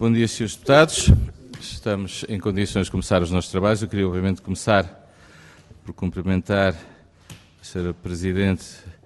Bom dia, Srs. Deputados. Estamos em condições de começar os nossos trabalhos. Eu queria, obviamente, começar por cumprimentar a Sra. Presidente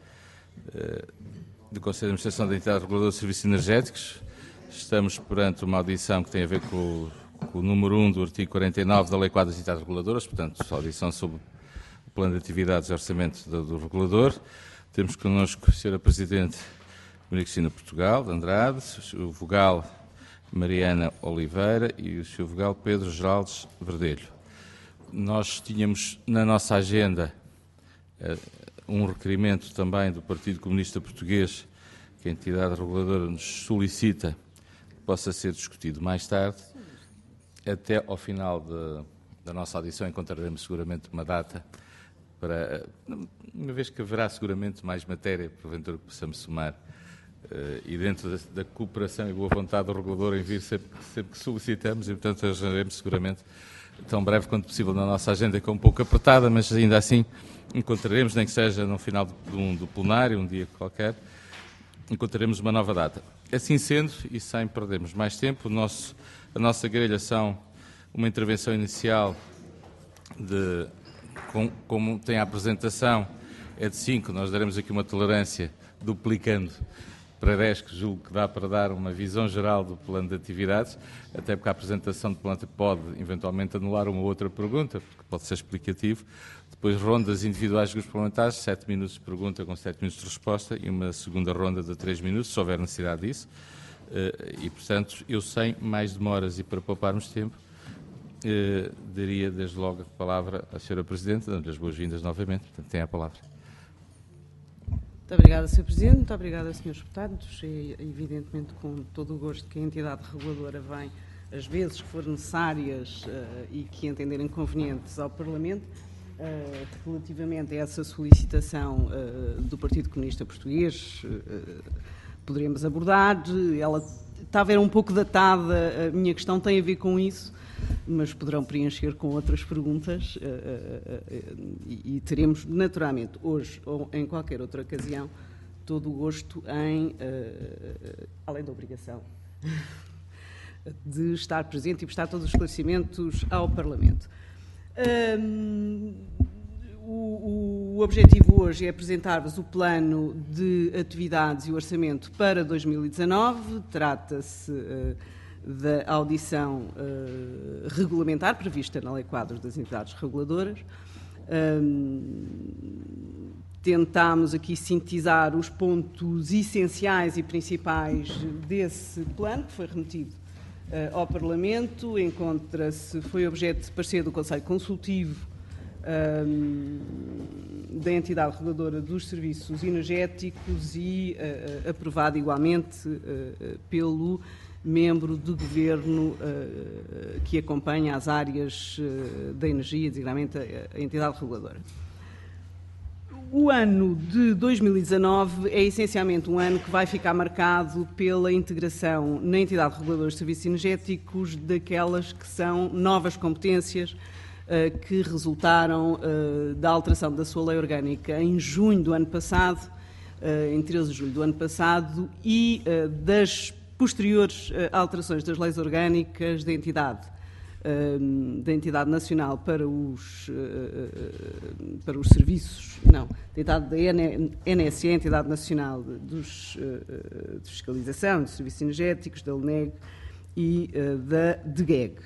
do Conselho de Administração da Entidade Reguladora de Serviços Energéticos. Estamos perante uma audição que tem a ver com o número 1 do artigo 49 da Lei Quadro das Entidades Reguladoras, portanto, a audição sobre o plano de atividades e orçamento do regulador. Temos connosco a Sra. Presidente Maria Cristina Portugal de Andrade, o Sr. Vogal Mariana Oliveira e o Sr. Vogal Pedro Geraldes Verdelho. Nós tínhamos na nossa agenda um requerimento também do Partido Comunista Português, que a entidade reguladora nos solicita que possa ser discutido mais tarde. Até ao final da nossa audição encontraremos seguramente uma data para, uma vez que haverá seguramente mais matéria, porventura que possamos somar, e dentro da cooperação e boa vontade do regulador em vir sempre que solicitamos, e portanto agendaremos seguramente tão breve quanto possível na nossa agenda, que é um pouco apertada, mas ainda assim encontraremos, nem que seja no final do plenário, um dia qualquer, encontraremos uma nova data. Assim sendo, e sem perdermos mais tempo, a nossa grelhação, uma intervenção inicial como tem a apresentação, é de 5, nós daremos aqui uma tolerância duplicando para 10, que julgo que dá para dar uma visão geral do plano de atividades, até porque a apresentação do plano pode eventualmente anular uma outra pergunta, porque pode ser explicativo. Depois rondas individuais dos grupos parlamentares, 7 minutos de pergunta com 7 minutos de resposta e uma segunda ronda de 3 minutos, se houver necessidade disso. E, portanto, eu sem mais demoras e para pouparmos tempo, daria desde logo a palavra à Sra. Presidente, dando-lhe as boas-vindas novamente. Portanto, tem a palavra. Muito obrigada, Sr. Presidente. Muito obrigada, Srs. Deputados. É evidentemente com todo o gosto que a entidade reguladora vem, às vezes que forem necessárias e que entenderem convenientes ao Parlamento, relativamente a essa solicitação do Partido Comunista Português, poderemos abordar. Ela está a ver um pouco datada, a minha questão tem a ver com isso, mas poderão preencher com outras perguntas e teremos, naturalmente, hoje ou em qualquer outra ocasião, todo o gosto em, além da obrigação, de estar presente e prestar todos os esclarecimentos ao Parlamento. O objetivo hoje é apresentar-vos o plano de atividades e o orçamento para 2019. Trata-se da audição regulamentar prevista na Lei Quadro das Entidades Reguladoras. Tentámos aqui sintetizar os pontos essenciais e principais desse plano, que foi remetido ao Parlamento. Foi objeto de parecer do Conselho Consultivo da entidade reguladora dos serviços energéticos e aprovado igualmente pelo membro do Governo que acompanha as áreas da energia, designadamente a entidade reguladora. O ano de 2019 é essencialmente um ano que vai ficar marcado pela integração na entidade reguladora dos serviços energéticos daquelas que são novas competências que resultaram da alteração da sua lei orgânica em junho do ano passado, em 13 de julho do ano passado, e das posteriores alterações das leis orgânicas da entidade nacional para os serviços, não, da entidade da NSE, Entidade Nacional de Fiscalização dos Serviços Energéticos, da LNEG e da DGEG.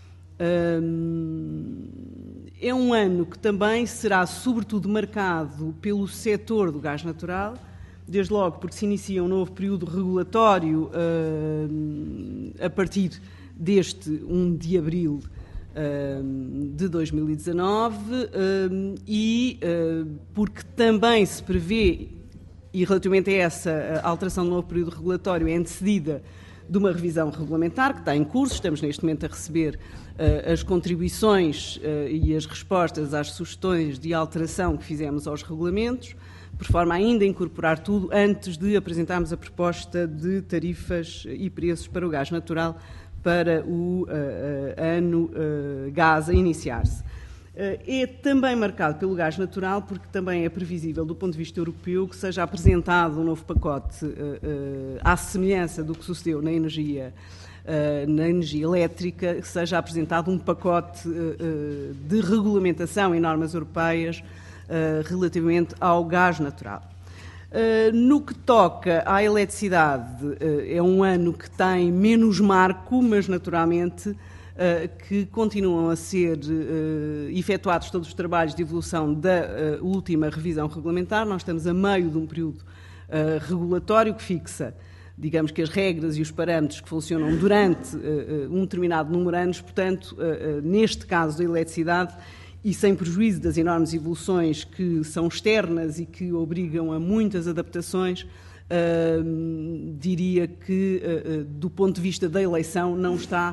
É um ano que também será sobretudo marcado pelo setor do gás natural, desde logo porque se inicia um novo período regulatório a partir deste 1 de abril de 2019 e porque também se prevê, e relativamente a essa alteração do novo período regulatório, é antecedida de uma revisão regulamentar que está em curso. Estamos neste momento a receber as contribuições e as respostas às sugestões de alteração que fizemos aos regulamentos, por forma a ainda incorporar tudo antes de apresentarmos a proposta de tarifas e preços para o gás natural para o ano gás a iniciar-se. É também marcado pelo gás natural, porque também é previsível, do ponto de vista europeu, que seja apresentado um novo pacote à semelhança do que sucedeu na energia na energia elétrica, seja apresentado um pacote de regulamentação e normas europeias relativamente ao gás natural. No que toca à eletricidade, é um ano que tem menos marco, mas naturalmente que continuam a ser efetuados todos os trabalhos de evolução da última revisão regulamentar. Nós estamos a meio de um período regulatório que fixa, digamos que as regras e os parâmetros que funcionam durante um determinado número de anos. Portanto, neste caso da eletricidade, e sem prejuízo das enormes evoluções que são externas e que obrigam a muitas adaptações, diria que, do ponto de vista da eleição, não está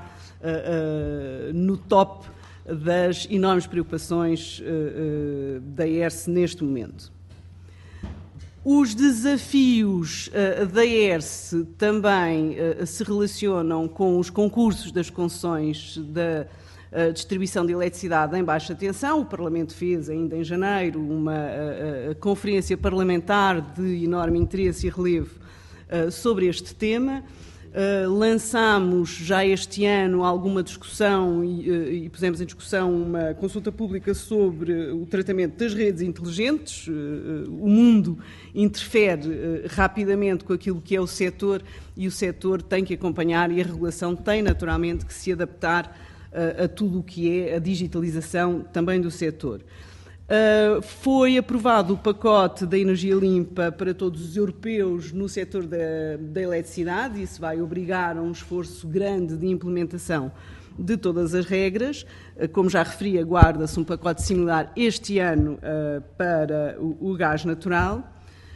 no top das enormes preocupações da ERSE neste momento. Os desafios da ERSE também se relacionam com os concursos das concessões da distribuição de eletricidade em baixa tensão. O Parlamento fez, ainda em janeiro, uma conferência parlamentar de enorme interesse e relevo sobre este tema. Lançámos já este ano alguma discussão e pusemos em discussão uma consulta pública sobre o tratamento das redes inteligentes. O mundo interfere rapidamente com aquilo que é o setor e o setor tem que acompanhar e a regulação tem naturalmente que se adaptar a tudo o que é a digitalização também do setor. Foi aprovado o pacote da energia limpa para todos os europeus no setor da eletricidade. Isso vai obrigar a um esforço grande de implementação de todas as regras. Como já referi, aguarda-se um pacote similar este ano para o gás natural.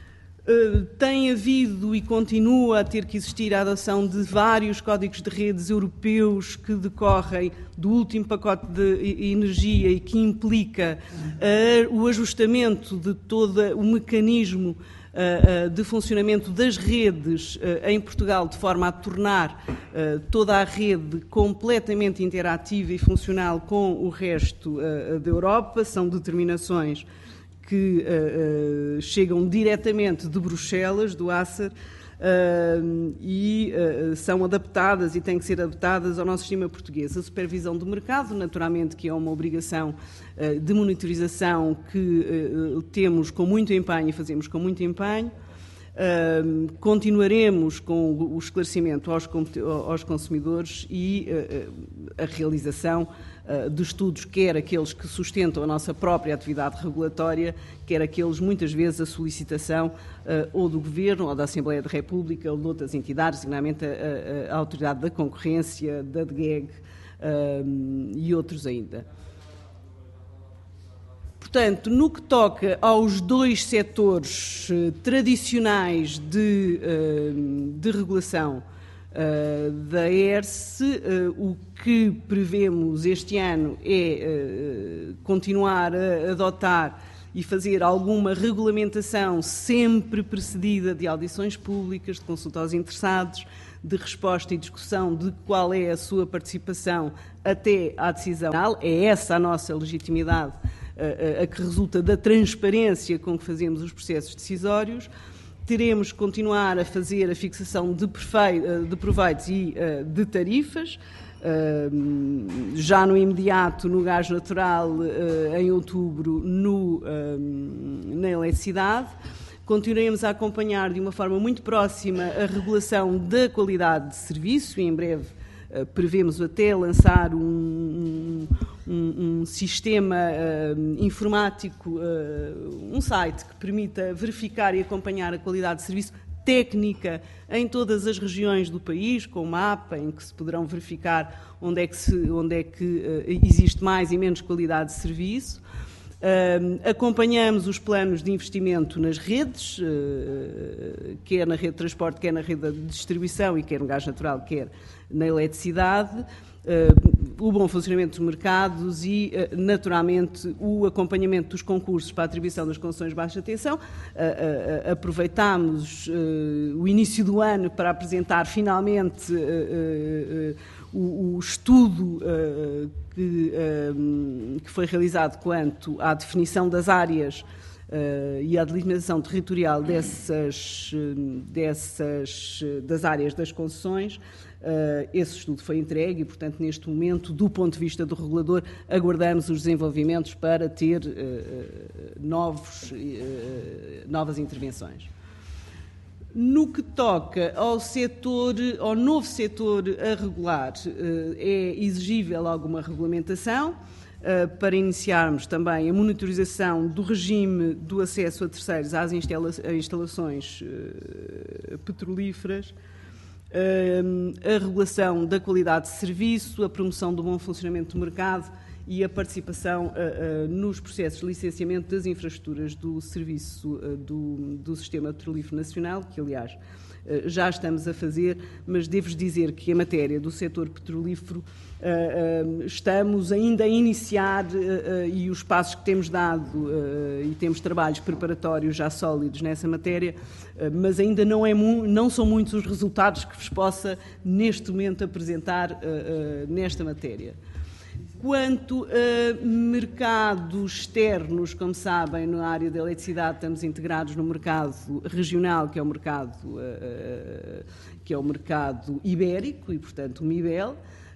Tem havido e continua a ter que existir a adoção de vários códigos de redes europeus que decorrem do último pacote de energia e que implica o ajustamento de todo o mecanismo de funcionamento das redes em Portugal, de forma a tornar toda a rede completamente interativa e funcional com o resto da Europa. São determinações que chegam diretamente de Bruxelas, do ACER, e são adaptadas e têm que ser adaptadas ao nosso sistema português. A supervisão do mercado, naturalmente, que é uma obrigação de monitorização que temos com muito empenho e fazemos com muito empenho. Continuaremos com o esclarecimento aos consumidores e a realização de estudos, quer aqueles que sustentam a nossa própria atividade regulatória, quer aqueles, muitas vezes, a solicitação ou do Governo, ou da Assembleia da República, ou de outras entidades, designadamente a Autoridade da Concorrência, da DGEG e outros ainda. Portanto, no que toca aos dois setores tradicionais de regulação da ERSE, o que prevemos este ano é continuar a adotar e fazer alguma regulamentação sempre precedida de audições públicas, de consulta aos interessados, de resposta e discussão de qual é a sua participação até à decisão final. É essa a nossa legitimidade, a que resulta da transparência com que fazemos os processos decisórios. Teremos que continuar a fazer a fixação de proveitos e de tarifas, já no imediato no gás natural, em outubro na eletricidade. Continuaremos a acompanhar de uma forma muito próxima a regulação da qualidade de serviço e em breve prevemos até lançar um sistema informático, um site que permita verificar e acompanhar a qualidade de serviço técnica em todas as regiões do país, com mapa em que se poderão verificar onde é que existe mais e menos qualidade de serviço. Acompanhamos os planos de investimento nas redes, quer na rede de transporte, quer na rede de distribuição e quer no gás natural, quer na eletricidade, o bom funcionamento dos mercados e, naturalmente, o acompanhamento dos concursos para a atribuição das concessões de baixa tensão. Aproveitámos o início do ano para apresentar finalmente o estudo que foi realizado quanto à definição das áreas e a delimitação territorial das áreas das concessões. Esse estudo foi entregue e, portanto, neste momento, do ponto de vista do regulador, aguardamos os desenvolvimentos para ter novas intervenções. No que toca ao novo setor a regular, é exigível alguma regulamentação para iniciarmos também a monitorização do regime do acesso a terceiros às instalações petrolíferas, a regulação da qualidade de serviço, a promoção do bom funcionamento do mercado e a participação nos processos de licenciamento das infraestruturas do serviço do Sistema Petrolífero Nacional, que, aliás, já estamos a fazer, mas devo-vos dizer que, em matéria do setor petrolífero, estamos ainda a iniciar e os passos que temos dado e temos trabalhos preparatórios já sólidos nessa matéria, mas ainda não são muitos os resultados que vos possa, neste momento, apresentar nesta matéria. Quanto a mercados externos, como sabem, na área da eletricidade estamos integrados no mercado regional, que é o mercado ibérico e, portanto, o MIBEL,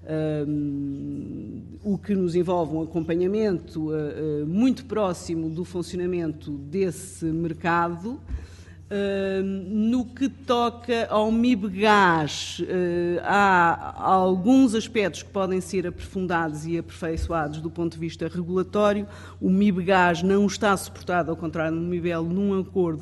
o que nos envolve um acompanhamento muito próximo do funcionamento desse mercado. No que toca ao MIBGAS, há alguns aspectos que podem ser aprofundados e aperfeiçoados do ponto de vista regulatório. O MIBGAS não está suportado, ao contrário do MIBEL, num acordo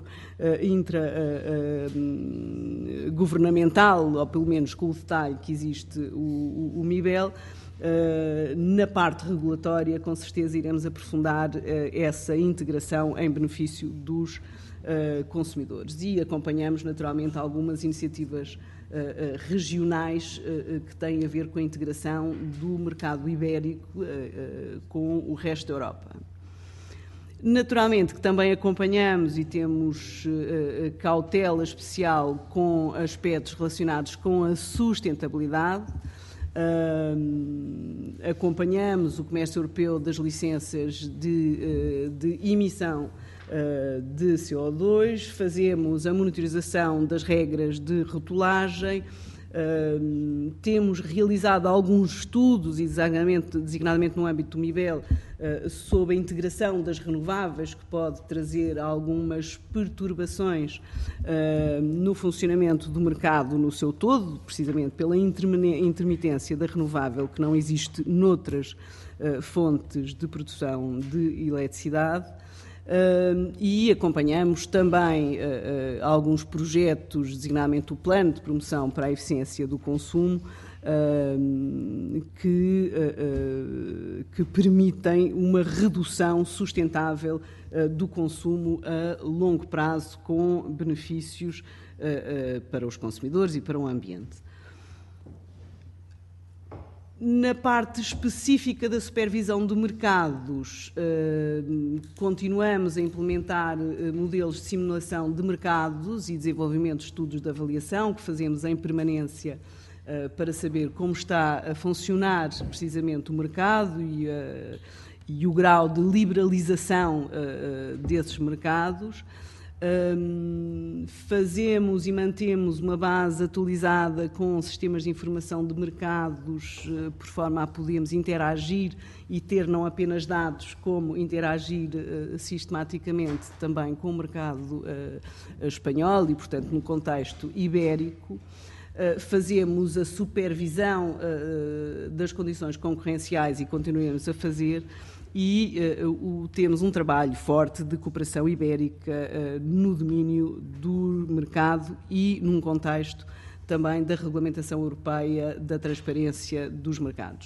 intragovernamental, ou pelo menos com o detalhe que existe o MIBEL. Na parte regulatória, com certeza, iremos aprofundar essa integração em benefício dos consumidores e acompanhamos naturalmente algumas iniciativas regionais que têm a ver com a integração do mercado ibérico com o resto da Europa. Naturalmente que também acompanhamos e temos cautela especial com aspectos relacionados com a sustentabilidade. Acompanhamos o comércio europeu das licenças de emissão de CO2, fazemos a monitorização das regras de rotulagem, temos realizado alguns estudos, e designadamente no âmbito do MIBEL, sobre a integração das renováveis, que pode trazer algumas perturbações no funcionamento do mercado no seu todo, precisamente pela intermitência da renovável que não existe noutras fontes de produção de eletricidade. E acompanhamos também alguns projetos, designadamente o Plano de Promoção para a Eficiência do Consumo, que permitem uma redução sustentável do consumo a longo prazo, com benefícios para os consumidores e para o ambiente. Na parte específica da supervisão de mercados, continuamos a implementar modelos de simulação de mercados e desenvolvimento de estudos de avaliação que fazemos em permanência para saber como está a funcionar precisamente o mercado e o grau de liberalização desses mercados. Fazemos e mantemos uma base atualizada com sistemas de informação de mercados, por forma a podermos interagir e ter não apenas dados, como interagir sistematicamente também com o mercado espanhol e, portanto, no contexto ibérico. Fazemos a supervisão das condições concorrenciais e continuamos a fazer. E temos um trabalho forte de cooperação ibérica no domínio do mercado e num contexto também da regulamentação europeia da transparência dos mercados.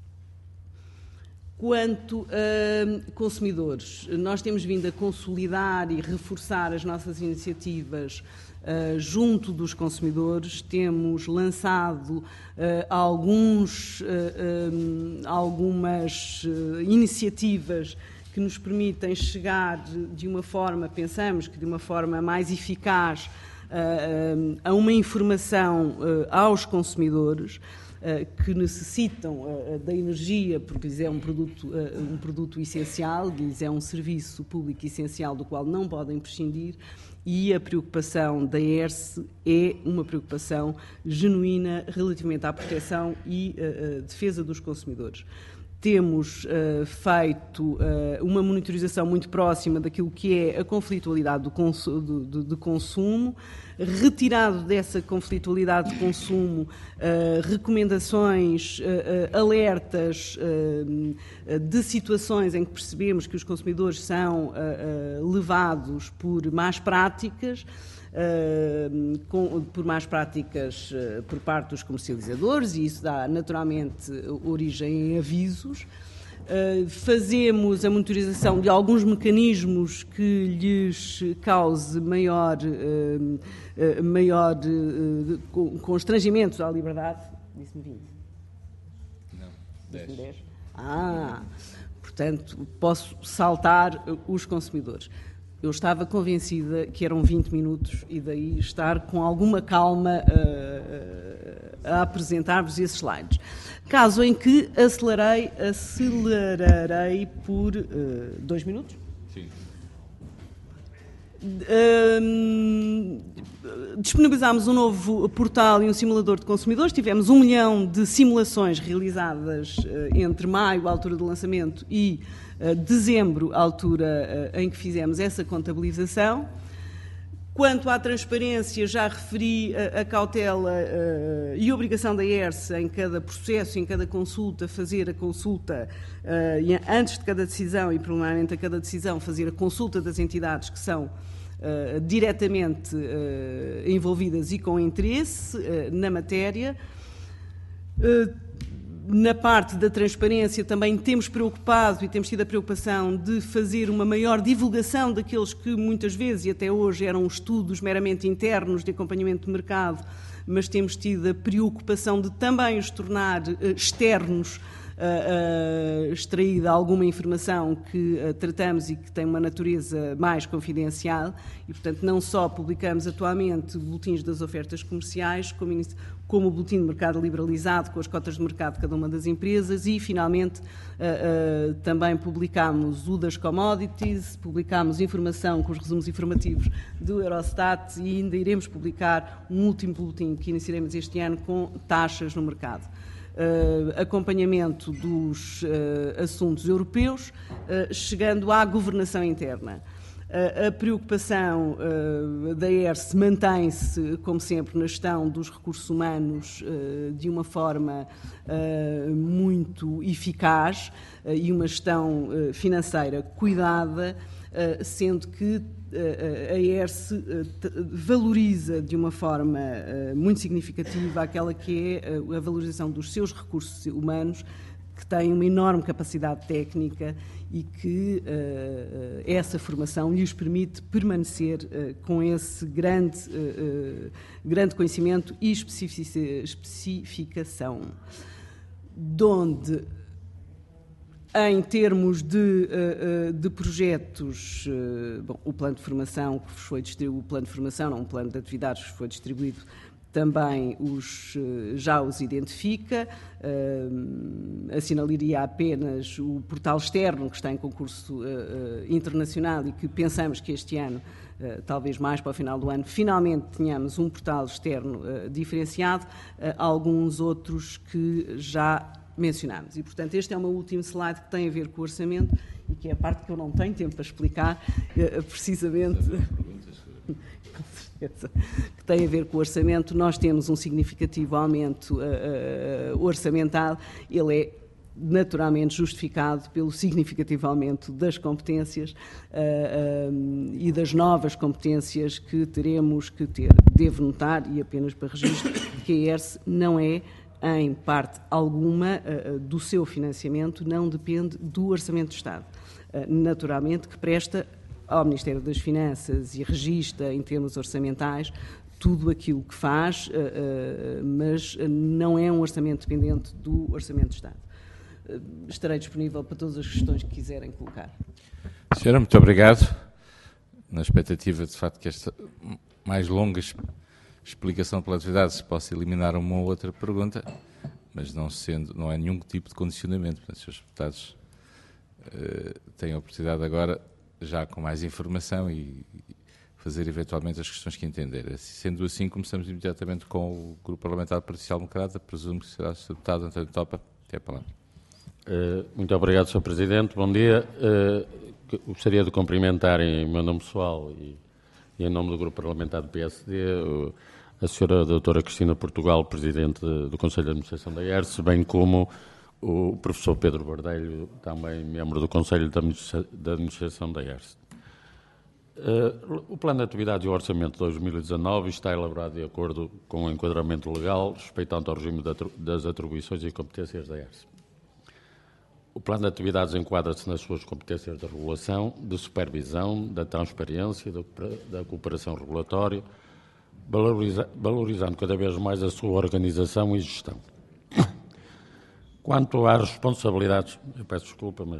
Quanto a consumidores, nós temos vindo a consolidar e reforçar as nossas iniciativas junto dos consumidores. Temos lançado algumas iniciativas que nos permitem chegar de uma forma, pensamos que de uma forma mais eficaz, a uma informação aos consumidores. que necessitam da energia, porque lhes é um produto essencial, lhes é um serviço público essencial do qual não podem prescindir, e a preocupação da ERSE é uma preocupação genuína relativamente à proteção e defesa dos consumidores. Temos feito uma monitorização muito próxima daquilo que é a conflitualidade de consumo, retirado dessa conflitualidade de consumo recomendações, alertas de situações em que percebemos que os consumidores são levados por más práticas, por parte dos comercializadores, e isso dá naturalmente origem em avisos. Fazemos a monitorização de alguns mecanismos que lhes cause maior constrangimentos à liberdade. Disse-me 20. Não, 10. 10. Portanto, posso saltar os consumidores. Eu estava convencida que eram 20 minutos e daí estar com alguma calma a apresentar-vos esses slides. Caso em que acelerarei por 2 minutos. Sim. Disponibilizámos um novo portal e um simulador de consumidores. Tivemos 1 milhão de simulações realizadas entre maio, a altura do lançamento, e dezembro, a altura em que fizemos essa contabilização. Quanto à transparência, já referi a cautela e a obrigação da ERSE em cada processo, em cada consulta, fazer a consulta, antes de cada decisão e, preliminarmente a cada decisão, fazer a consulta das entidades que são diretamente envolvidas e com interesse na matéria. Na parte da transparência também temos preocupado e temos tido a preocupação de fazer uma maior divulgação daqueles que muitas vezes e até hoje eram estudos meramente internos de acompanhamento de mercado, mas temos tido a preocupação de também os tornar externos, extraída alguma informação que tratamos e que tem uma natureza mais confidencial e, portanto, não só publicamos atualmente boletins das ofertas comerciais, como o boletim de mercado liberalizado com as cotas de mercado de cada uma das empresas e, finalmente, também publicámos o das commodities, publicámos informação com os resumos informativos do Eurostat e ainda iremos publicar um último boletim que iniciaremos este ano com taxas no mercado. Acompanhamento dos assuntos europeus, chegando à governação interna. A preocupação da ERSE mantém-se, como sempre, na gestão dos recursos humanos de uma forma muito eficaz e uma gestão financeira cuidada, sendo que a ERSE valoriza de uma forma muito significativa aquela que é a valorização dos seus recursos humanos, que têm uma enorme capacidade técnica e que essa formação lhes permite permanecer com esse grande conhecimento e especificação. Donde, em termos de projetos, o plano de formação que foi distribuído, o plano de formação, não um plano de atividades que foi distribuído, também já os identifica. Assinalaria apenas o portal externo, que está em concurso internacional e que pensamos que este ano, talvez mais para o final do ano, finalmente tenhamos um portal externo diferenciado, alguns outros que já mencionámos. E, portanto, este é o meu último slide que tem a ver com o orçamento e que é a parte que eu não tenho tempo para explicar, precisamente... que tem a ver com o orçamento. Nós temos um significativo aumento orçamental, ele é naturalmente justificado pelo significativo aumento das competências e das novas competências que teremos que ter. Devo notar, e apenas para registro, que a ERSE não é, em parte alguma, do seu financiamento, não depende do Orçamento de Estado. Naturalmente que presta ao Ministério das Finanças e registra em termos orçamentais tudo aquilo que faz, mas não é um orçamento dependente do Orçamento de Estado. Estarei disponível para todas as questões que quiserem colocar. Senhora, muito obrigado. Na expectativa, de facto, que esta mais longa explicação pela atividade se possa eliminar uma ou outra pergunta, mas não é nenhum tipo de condicionamento. Portanto, os senhores deputados têm a oportunidade agora, já com mais informação, e fazer eventualmente as questões que entender. Sendo assim, começamos imediatamente com o Grupo Parlamentar do Partido Social Democrata. Presumo que será o Sr. Deputado António Topa. Tem a palavra. Muito obrigado, Sr. Presidente. Bom dia. Gostaria de cumprimentar em meu nome pessoal e em nome do Grupo Parlamentar do PSD a Sra. Doutora Cristina Portugal, Presidente do Conselho de Administração da ERSE, bem como o Professor Pedro Bardelho, também membro do Conselho de Administração da ERSE. O Plano de Atividades e o Orçamento de 2019 está elaborado de acordo com o enquadramento legal, respeitando ao regime das atribuições e competências da ERSE. O Plano de Atividades enquadra-se nas suas competências de regulação, de supervisão, da transparência, da cooperação regulatória, valorizando cada vez mais a sua organização e gestão. Quanto às responsabilidades... Eu peço desculpa, mas...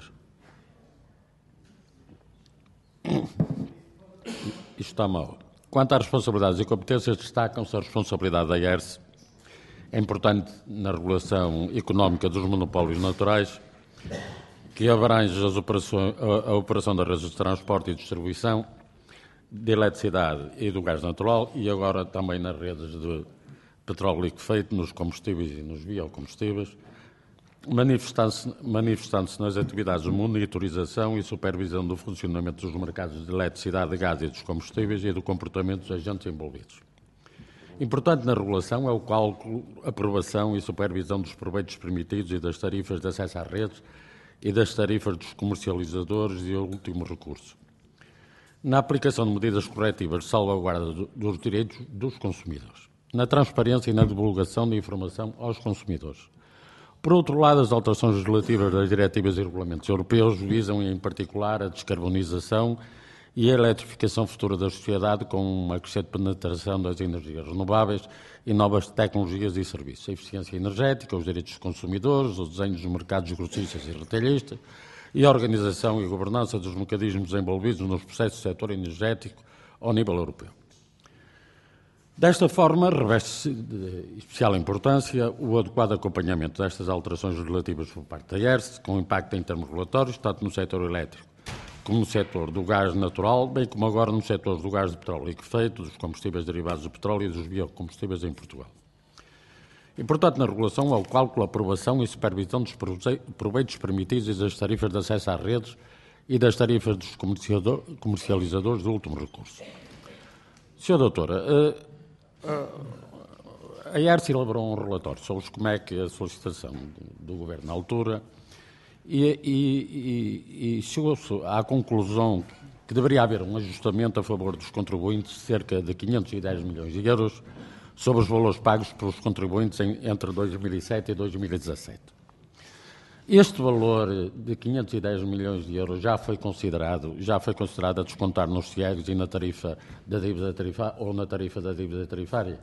Isto está mal. Quanto às responsabilidades e competências, destacam-se a responsabilidade da ERSE, é importante na regulação económica dos monopólios naturais, que abrange a operação das redes de transporte e distribuição de eletricidade e do gás natural e agora também nas redes de petróleo liquefeito, nos combustíveis e nos biocombustíveis, manifestando-se nas atividades de monitorização e supervisão do funcionamento dos mercados de eletricidade, de gás e dos combustíveis e do comportamento dos agentes envolvidos. Importante na regulação é o cálculo, aprovação e supervisão dos proveitos permitidos e das tarifas de acesso às redes e das tarifas dos comercializadores e o último recurso. Na aplicação de medidas corretivas de salvaguarda dos direitos dos consumidores. Na transparência e na divulgação de informação aos consumidores. Por outro lado, as alterações legislativas das diretivas e regulamentos europeus visam, em particular, a descarbonização e a eletrificação futura da sociedade com uma crescente penetração das energias renováveis e novas tecnologias e serviços. A eficiência energética, os direitos dos consumidores, o desenho dos mercados grossistas e retalhistas e a organização e governança dos mecanismos envolvidos nos processos do setor energético ao nível europeu. Desta forma, reveste-se de especial importância o adequado acompanhamento destas alterações legislativas por parte da ERSE, com impacto em termos regulatórios, tanto no setor elétrico como no setor do gás natural, bem como agora no setor do gás de petróleo liquefeito, dos combustíveis derivados do petróleo e dos biocombustíveis em Portugal. Importante na regulação é o cálculo, aprovação e supervisão dos proveitos permitidos e das tarifas de acesso às redes e das tarifas dos comercializadores do último recurso. Sra. Doutora, a ERSE elaborou um relatório sobre os COMEC e a solicitação do Governo na altura e chegou-se à conclusão que deveria haver um ajustamento a favor dos contribuintes de cerca de 510 milhões de euros sobre os valores pagos pelos contribuintes entre 2007 e 2017. Este valor de 510 milhões de euros já foi considerado a descontar nos CIEGs e na tarifa da dívida tarifária ou na tarifa da dívida tarifária.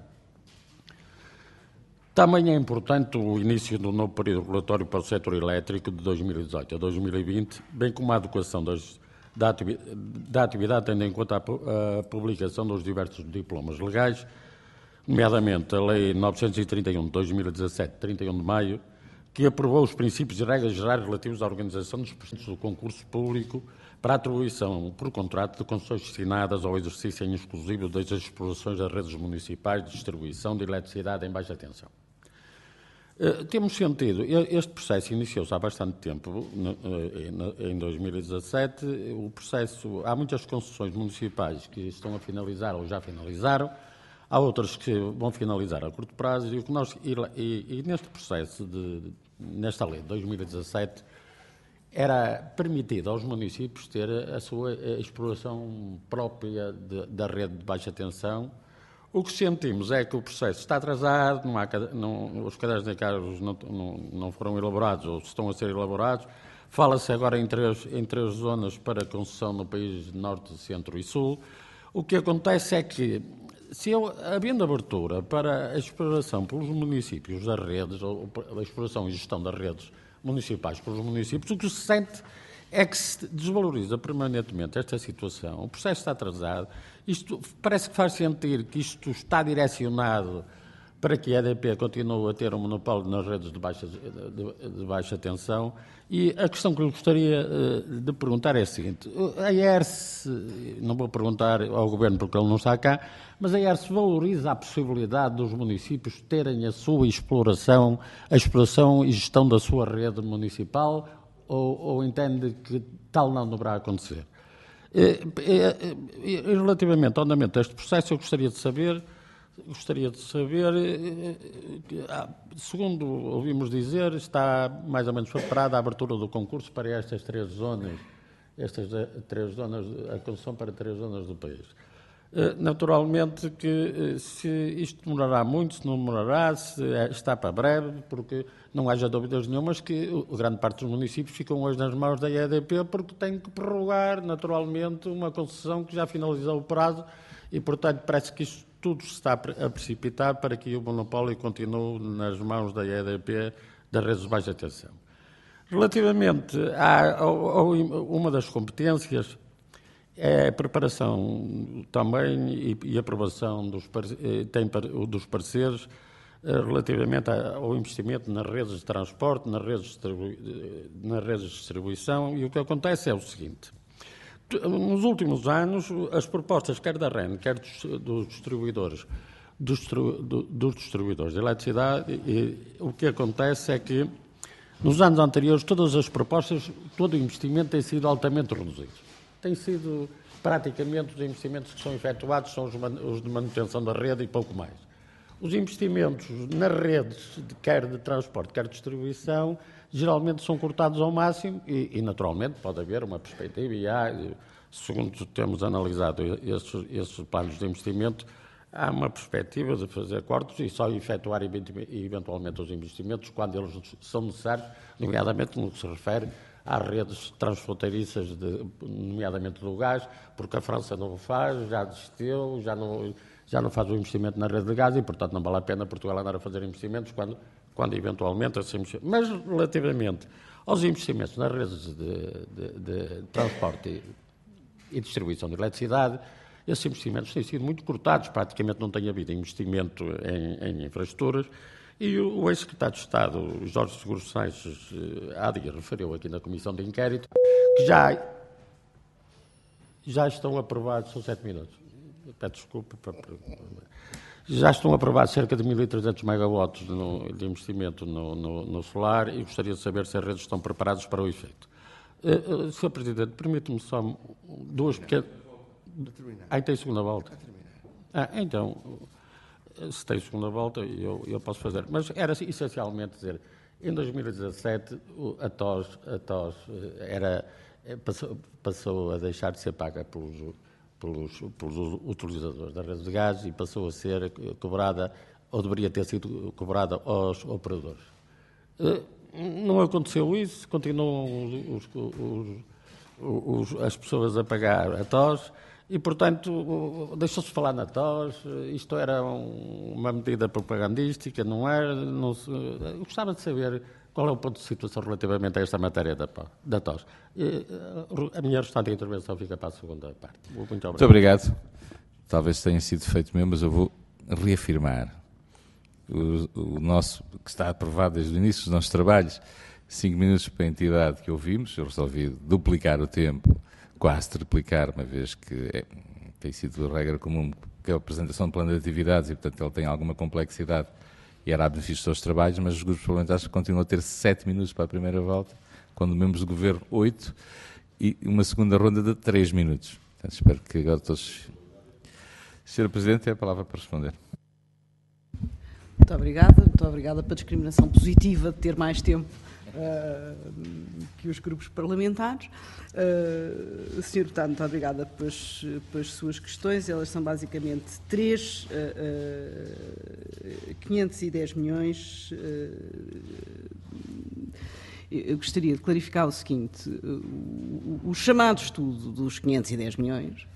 Também é importante o início do novo período regulatório para o setor elétrico de 2018 a 2020, bem como a adequação da atividade, tendo em conta a publicação dos diversos diplomas legais, nomeadamente a Lei 931 de 2017, 31 de maio, que aprovou os princípios e regras gerais relativos à organização dos processos do concurso público para a atribuição por contrato de concessões destinadas ao exercício em exclusivo das explorações das redes municipais de distribuição de eletricidade em baixa tensão. Temos sentido, este processo iniciou-se há bastante tempo, em 2017, o processo, há muitas concessões municipais que estão a finalizar ou já finalizaram, há outras que vão finalizar a curto prazo e neste processo, nesta lei de 2017, era permitido aos municípios ter a sua exploração própria da rede de baixa tensão. O que sentimos é que o processo está atrasado, os cadernos de encargos não foram elaborados ou estão a ser elaborados. Fala-se agora em três zonas para concessão no país norte, centro e sul. O que acontece é que, havendo abertura para a exploração pelos municípios das redes, ou a exploração e gestão das redes municipais pelos municípios, o que se sente é que se desvaloriza permanentemente esta situação. O processo está atrasado. Isto parece que faz sentir que isto está direcionado para que a EDP continue a ter um monopólio nas redes de baixa tensão. E a questão que eu gostaria de perguntar é a seguinte: a ERSE, não vou perguntar ao Governo porque ele não está cá, mas a ERSE valoriza a possibilidade dos municípios terem a sua exploração e gestão da sua rede municipal, ou entende que tal não deverá acontecer? Relativamente ao andamento deste processo, eu gostaria de saber, segundo ouvimos dizer, está mais ou menos preparada a abertura do concurso para estas três zonas, a concessão para 3 zonas do país. Naturalmente que se isto demorará muito, se não demorará, se está para breve, porque não haja dúvidas nenhumas que grande parte dos municípios ficam hoje nas mãos da EDP porque têm que prorrogar naturalmente uma concessão que já finalizou o prazo e, portanto, parece que isto tudo se está a precipitar para que o monopólio continue nas mãos da EDP das redes de baixa tensão. Relativamente a uma das competências, é a preparação também e aprovação dos pareceres relativamente ao investimento nas redes de transporte, nas redes de distribuição, e o que acontece é o seguinte: nos últimos anos, as propostas quer da REN, quer dos distribuidores de eletricidade, o que acontece é que nos anos anteriores todas as propostas, todo o investimento tem sido altamente reduzido. Tem sido praticamente os investimentos que são efetuados são os de manutenção da rede e pouco mais. Os investimentos nas redes, quer de transporte, quer de distribuição, geralmente são cortados ao máximo e naturalmente pode haver uma perspectiva e há, segundo temos analisado esses planos de investimento, há uma perspectiva de fazer cortes e só efetuar eventualmente os investimentos quando eles são necessários, nomeadamente no que se refere às redes transfronteiriças, nomeadamente do gás, porque a França não o faz, já desistiu, já não faz o investimento na rede de gás e, portanto, não vale a pena Portugal andar a fazer investimentos quando eventualmente assim. Mas, relativamente aos investimentos nas redes de transporte e distribuição de eletricidade, esses investimentos têm sido muito cortados, praticamente não tem havido investimento em infraestruturas. E o ex-secretário de Estado, Jorge Seguros Sanches, há dias referiu aqui na Comissão de Inquérito que já estão aprovados, são 7 minutos, peço desculpa, já estão aprovados cerca de 1.300 megawatts de investimento no solar e gostaria de saber se as redes estão preparadas para o efeito. Sr. Presidente, permite-me só 2 pequenas... Aí tem segunda volta. Então... Se tem segunda volta, eu posso fazer. Mas era essencialmente dizer, em 2017 a TOS passou a deixar de ser paga pelos utilizadores da rede de gás e passou a ser cobrada, ou deveria ter sido cobrada aos operadores. Não aconteceu isso, continuam as pessoas a pagar a TOS. E, portanto, deixou-se falar na TOS, isto era uma medida propagandística, não era? Eu gostava de saber qual é o ponto de situação relativamente a esta matéria da TOS. A minha restante intervenção fica para a segunda parte. Muito obrigado. Muito obrigado. Talvez tenha sido feito mesmo, mas eu vou reafirmar o nosso, que está aprovado desde o início dos nossos trabalhos, 5 minutos para a entidade que ouvimos. Eu resolvi duplicar o tempo, quase triplicar, uma vez que tem sido regra comum que é a apresentação de plano de atividades e, portanto, ele tem alguma complexidade e era a benefício dos trabalhos, mas os grupos parlamentares continuam a ter 7 minutos para a primeira volta, quando membros do Governo 8, e uma segunda ronda de 3 minutos. Portanto, espero que agora todos... Sr. Presidente, tem a palavra para responder. Muito obrigada pela discriminação positiva de ter mais tempo que os grupos parlamentares. Sr. Deputado, muito obrigada pelas suas questões. Elas são basicamente 3, 510 milhões. Eu gostaria de clarificar o seguinte: o chamado estudo dos 510 milhões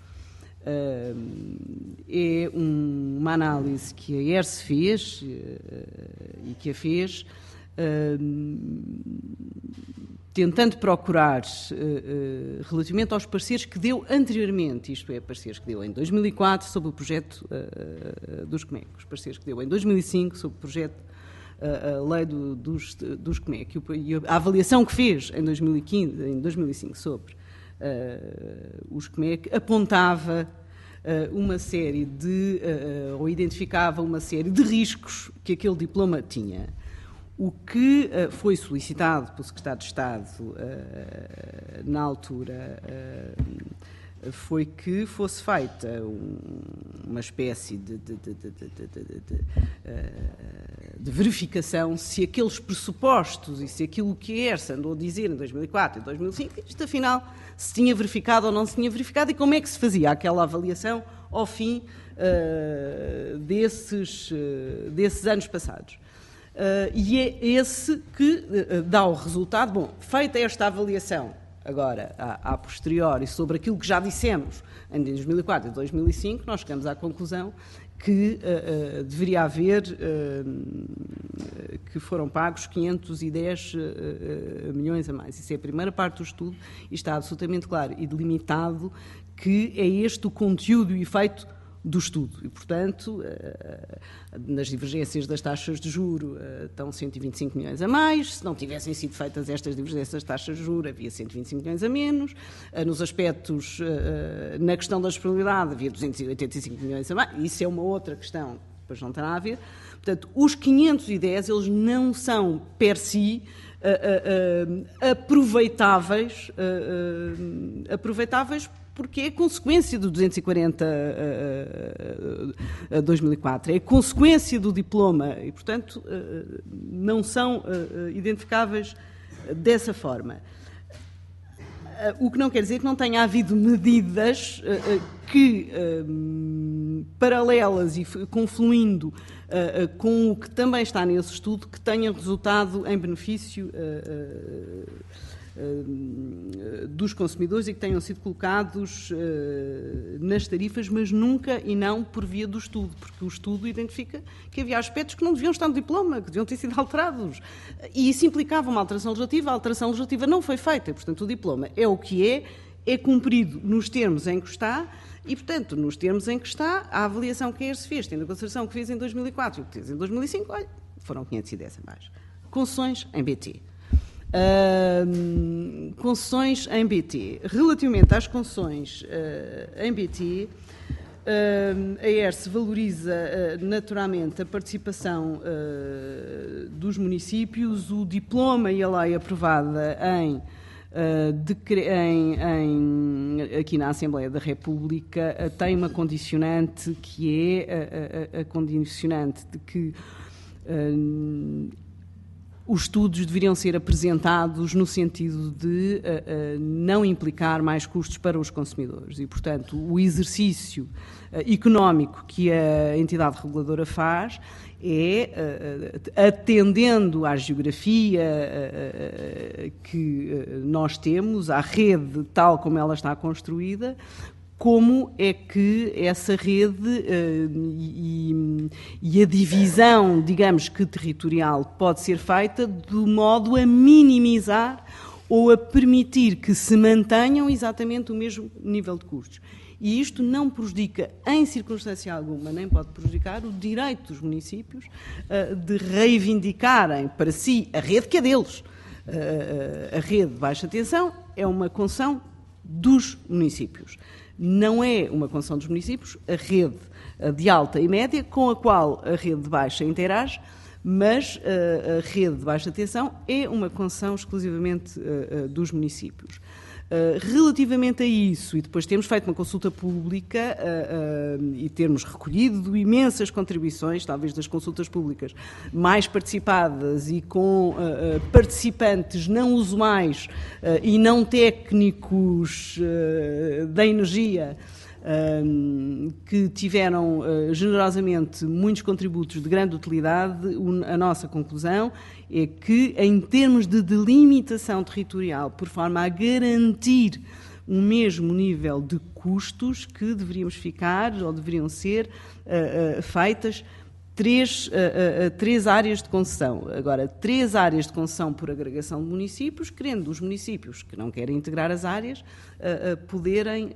é uma análise que a ERSE fez e que a fez tentando procurar, relativamente aos pareceres que deu anteriormente, isto é, pareceres que deu em 2004 sobre o projeto dos CMEC, os pareceres que deu em 2005 sobre o projeto, a lei dos CMEC, e a avaliação que fez em 2005 sobre os CMEC, apontava uma série ou identificava uma série de riscos que aquele diploma tinha. O que foi solicitado pelo Secretário de Estado na altura foi que fosse feita uma espécie de verificação se aqueles pressupostos e se aquilo que a ERSA andou a dizer em 2004 e 2005, isto afinal se tinha verificado ou não se tinha verificado e como é que se fazia aquela avaliação ao fim desses anos passados. E é esse que dá o resultado. Bom, feita esta avaliação, agora, a posteriori, sobre aquilo que já dissemos em 2004 e 2005, nós chegamos à conclusão que deveria haver, que foram pagos 510 milhões a mais. Isso é a primeira parte do estudo e está absolutamente claro e delimitado que é este o conteúdo e efeito do estudo. E, portanto, nas divergências das taxas de juro estão 125 milhões a mais. Se não tivessem sido feitas estas divergências das taxas de juro, havia 125 milhões a menos. Nos aspectos, na questão da disponibilidade, havia 285 milhões a mais. Isso é uma outra questão, depois não terá a ver. Portanto, os 510, eles não são, per si, aproveitáveis porque é consequência do 240 2004, é consequência do diploma e, portanto, não são identificáveis dessa forma. O que não quer dizer que não tenha havido medidas que, paralelas e confluindo com o que também está nesse estudo, que tenham resultado em benefício dos consumidores e que tenham sido colocados nas tarifas, mas nunca e não por via do estudo, porque o estudo identifica que havia aspectos que não deviam estar no diploma, que deviam ter sido alterados. E isso implicava uma alteração legislativa, a alteração legislativa não foi feita, e, portanto, o diploma é o que é cumprido nos termos em que está, e, portanto, nos termos em que está, a avaliação que a ERSE fez, tendo a consideração que fez em 2004 e o que fez em 2005, olha, foram 510 a mais. Concessões em BT. Concessões em BT. Relativamente às concessões em BT, a ERSE valoriza naturalmente a participação dos municípios. O diploma e a lei aprovada aqui na Assembleia da República tem uma condicionante que é a condicionante de que os estudos deveriam ser apresentados no sentido de não implicar mais custos para os consumidores e, portanto, o exercício económico que a entidade reguladora faz é, atendendo à geografia que nós temos, à rede tal como ela está construída, como é que essa rede e a divisão, digamos que territorial, pode ser feita de modo a minimizar ou a permitir que se mantenham exatamente o mesmo nível de custos. E isto não prejudica, em circunstância alguma, nem pode prejudicar o direito dos municípios de reivindicarem para si a rede que é deles. A rede de baixa tensão é uma concessão dos municípios. Não é uma concessão dos municípios, a rede de alta e média, com a qual a rede de baixa interage, mas a rede de baixa tensão é uma concessão exclusivamente dos municípios. Relativamente a isso, e depois termos feito uma consulta pública e termos recolhido imensas contribuições, talvez das consultas públicas mais participadas e com participantes não usuais e não técnicos da energia, que tiveram generosamente muitos contributos de grande utilidade, a nossa conclusão é que, em termos de delimitação territorial, por forma a garantir um mesmo nível de custos, que deveríamos ficar ou deveriam ser feitas três áreas de concessão. Agora, 3 áreas de concessão por agregação de municípios, querendo os municípios que não querem integrar as áreas poderem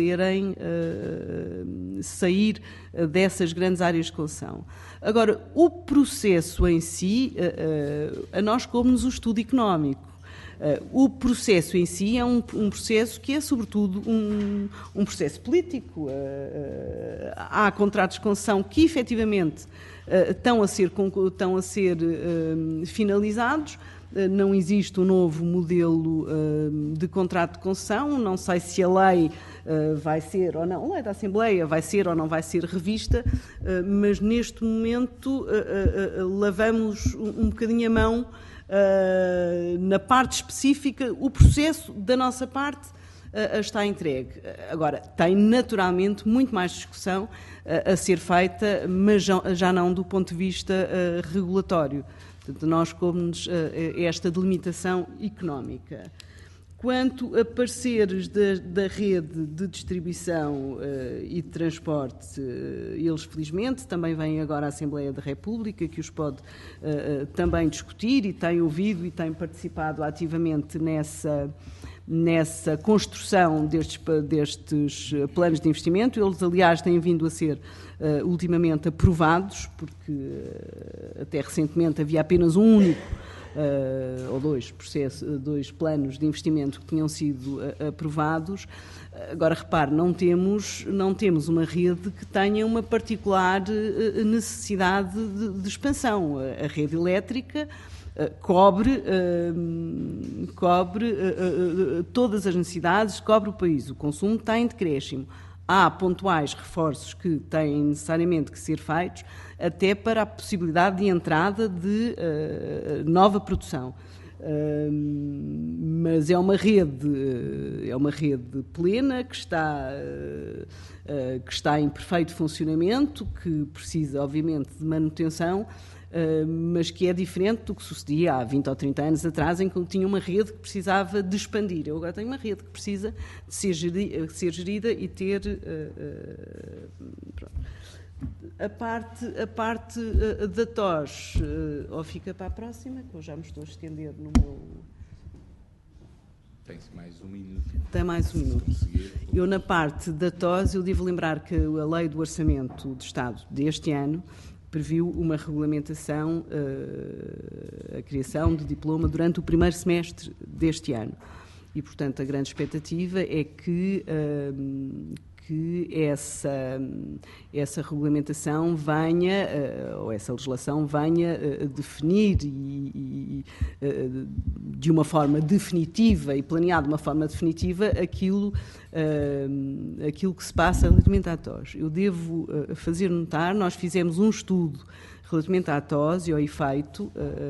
sair dessas grandes áreas de concessão. Agora, o processo em si, a nós coube-nos o estudo económico. O processo em si é um processo que é, sobretudo, um processo político. Há contratos de concessão que, efetivamente, estão a ser finalizados. Não existe um novo modelo de contrato de concessão. Não sei se a lei vai ser ou não, a lei da Assembleia vai ser ou não vai ser revista, mas neste momento lavamos um bocadinho a mão. Na parte específica, o processo da nossa parte está entregue. Agora, tem naturalmente muito mais discussão a ser feita, mas já não do ponto de vista regulatório. Portanto, nós coube-nos esta delimitação económica. Quanto a parceiros da rede de distribuição e de transporte, eles felizmente também vêm agora à Assembleia da República, que os pode também discutir, e tem ouvido e tem participado ativamente nessa construção destes planos de investimento. Eles, aliás, têm vindo a ser ultimamente aprovados, porque até recentemente havia apenas um único ou dois planos de investimento que tinham sido aprovados. Agora, repare, não temos uma rede que tenha uma particular necessidade de expansão. A rede elétrica cobre todas as necessidades, cobre o país. O consumo está em decréscimo. Há pontuais reforços que têm necessariamente que ser feitos, até para a possibilidade de entrada de nova produção. Mas é uma rede plena que está em perfeito funcionamento, que precisa, obviamente, de manutenção, mas que é diferente do que sucedia há 20 ou 30 anos atrás, em que eu tinha uma rede que precisava de expandir. Eu agora tenho uma rede que precisa de ser gerida e ter... A parte da TOS, ou fica para a próxima, que eu já me estou a estender no meu... Tem-se mais um minuto. Tem mais um minuto. Eu, na parte da TOS, eu devo lembrar que a Lei do Orçamento do Estado deste ano previu uma regulamentação, a criação de diploma durante o primeiro semestre deste ano. E, portanto, a grande expectativa é que essa regulamentação venha, ou essa legislação venha definir de uma forma definitiva e planear de uma forma definitiva aquilo que se passa relativamente à TOS. Eu devo fazer notar, nós fizemos um estudo relativamente à TOS e ao efeito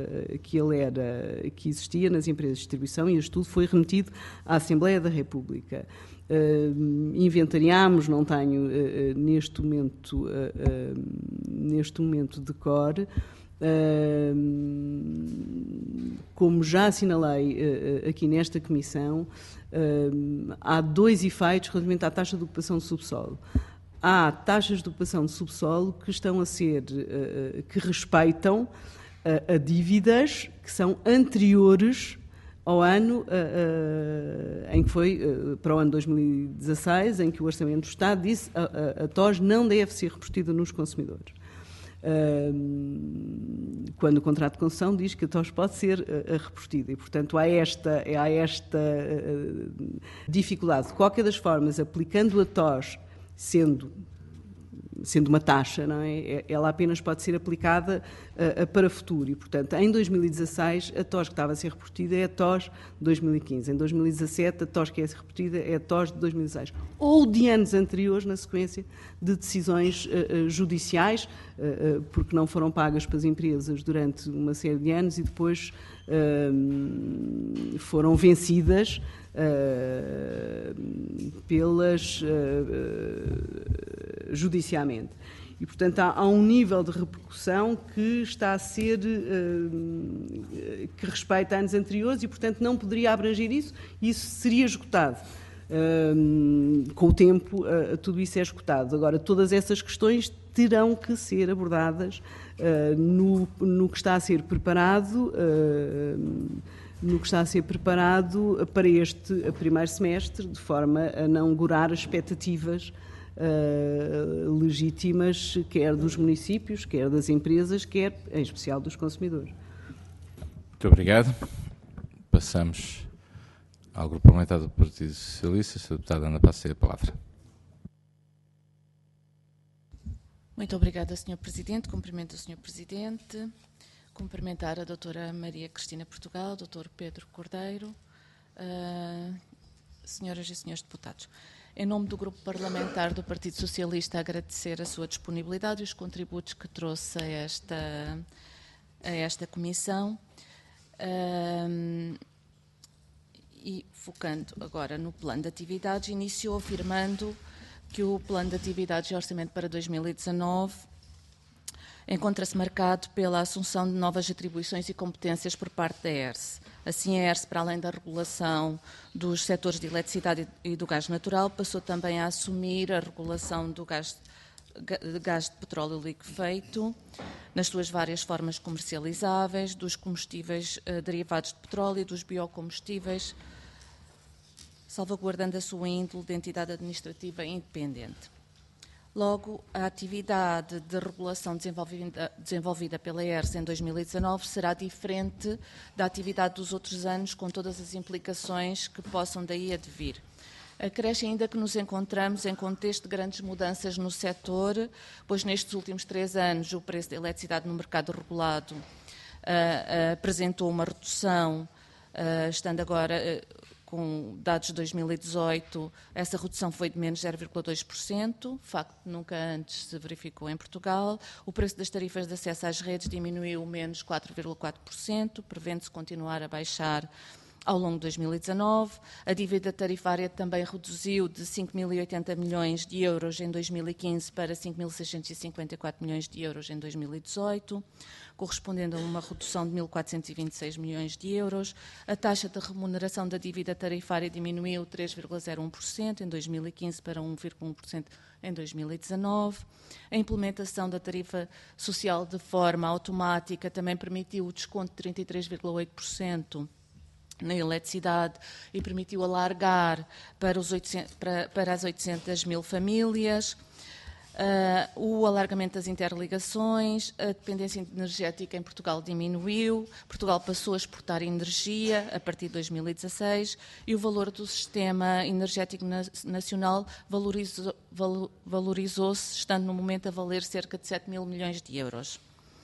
que existia nas empresas de distribuição, e o estudo foi remetido à Assembleia da República. Inventariámos, não tenho neste momento de cor, como já assinalei aqui nesta comissão, há 2 efeitos relativamente à taxa de ocupação de subsolo. Há taxas de ocupação de subsolo que estão a ser, que respeitam a dívidas que são anteriores ao ano em que foi, para o ano 2016, em que o Orçamento do Estado disse a TOS não deve ser revertida nos consumidores. Quando o contrato de concessão diz que a TOS pode ser revertida. E, portanto, há esta dificuldade. De qualquer das formas, aplicando a TOS, sendo uma taxa, não é? Ela apenas pode ser aplicada para futuro. E, portanto, em 2016, a TOS que estava a ser revertida é a TOS de 2015. Em 2017, a TOS que é a ser revertida é a TOS de 2016. Ou de anos anteriores, na sequência de decisões judiciais, porque não foram pagas para as empresas durante uma série de anos e depois foram vencidas judicialmente. E, portanto, há um nível de repercussão que está a ser, que respeita anos anteriores e, portanto, não poderia abranger isso, e isso seria esgotado. Com o tempo, tudo isso é esgotado. Agora, todas essas questões terão que ser abordadas no que está a ser preparado para este primeiro semestre, de forma a não gorar as expectativas legítimas, quer dos municípios, quer das empresas, quer, em especial, dos consumidores. Muito obrigado. Passamos ao Grupo Parlamentar do Partido Socialista. Sra. Deputada Ana Passos, a palavra. Muito obrigada, Sr. Presidente. Cumprimento o Sr. Presidente. Cumprimentar a doutora Maria Cristina Portugal, doutor Pedro Cordeiro, senhoras e senhores deputados. Em nome do Grupo Parlamentar do Partido Socialista, agradecer a sua disponibilidade e os contributos que trouxe a esta comissão. E focando agora no plano de atividades, iniciou afirmando que o plano de atividades e orçamento para 2019 encontra-se marcado pela assunção de novas atribuições e competências por parte da ERSE. Assim, a ERSE, para além da regulação dos setores de eletricidade e do gás natural, passou também a assumir a regulação do gás de petróleo liquefeito, nas suas várias formas comercializáveis, dos combustíveis derivados de petróleo e dos biocombustíveis, salvaguardando a sua índole de entidade administrativa independente. Logo, a atividade de regulação desenvolvida pela ERSE em 2019 será diferente da atividade dos outros anos, com todas as implicações que possam daí advir. Acresce ainda que nos encontramos em contexto de grandes mudanças no setor, pois nestes últimos 3 anos o preço da eletricidade no mercado regulado apresentou uma redução, estando agora com dados de 2018, essa redução foi de menos 0,2%, facto que nunca antes se verificou em Portugal. O preço das tarifas de acesso às redes diminuiu menos 4,4%, prevendo-se continuar a baixar ao longo de 2019. A dívida tarifária também reduziu de 5.080 milhões de euros em 2015 para 5.654 milhões de euros em 2018, correspondendo a uma redução de 1.426 milhões de euros. A taxa de remuneração da dívida tarifária diminuiu 3,01% em 2015 para 1,1% em 2019. A implementação da tarifa social de forma automática também permitiu o desconto de 33,8% na eletricidade e permitiu alargar para as 800 mil famílias. O alargamento das interligações, a dependência energética em Portugal diminuiu, Portugal passou a exportar energia a partir de 2016 e o valor do sistema energético nacional valorizou-se, estando no momento a valer cerca de 7 mil milhões de euros.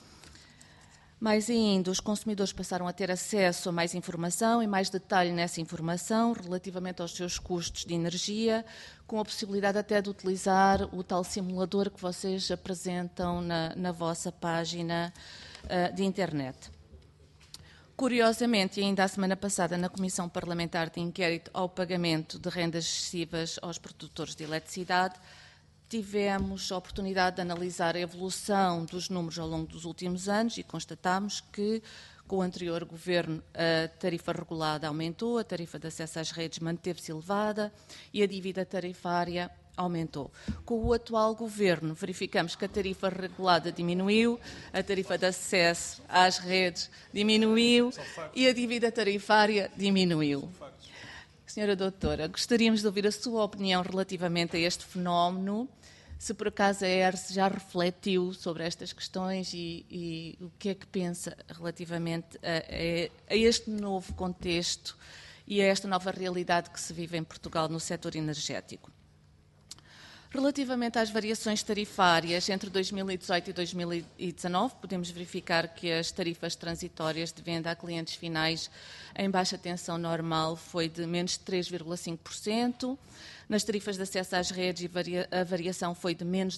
Mais ainda, os consumidores passaram a ter acesso a mais informação e mais detalhe nessa informação relativamente aos seus custos de energia, com a possibilidade até de utilizar o tal simulador que vocês apresentam na vossa página de internet. Curiosamente, e ainda a semana passada, na Comissão Parlamentar de Inquérito ao Pagamento de Rendas Excessivas aos Produtores de Eletricidade, tivemos a oportunidade de analisar a evolução dos números ao longo dos últimos anos e constatámos que, com o anterior governo, a tarifa regulada aumentou, a tarifa de acesso às redes manteve-se elevada e a dívida tarifária aumentou. Com o atual governo, verificamos que a tarifa regulada diminuiu, a tarifa de acesso às redes diminuiu e a dívida tarifária diminuiu. Senhora doutora, gostaríamos de ouvir a sua opinião relativamente a este fenómeno, se por acaso a ERSE já refletiu sobre estas questões e o que é que pensa relativamente a este novo contexto e a esta nova realidade que se vive em Portugal no setor energético. Relativamente às variações tarifárias entre 2018 e 2019, podemos verificar que as tarifas transitórias de venda a clientes finais em baixa tensão normal foi de menos 3,5%. Nas tarifas de acesso às redes, a variação foi de menos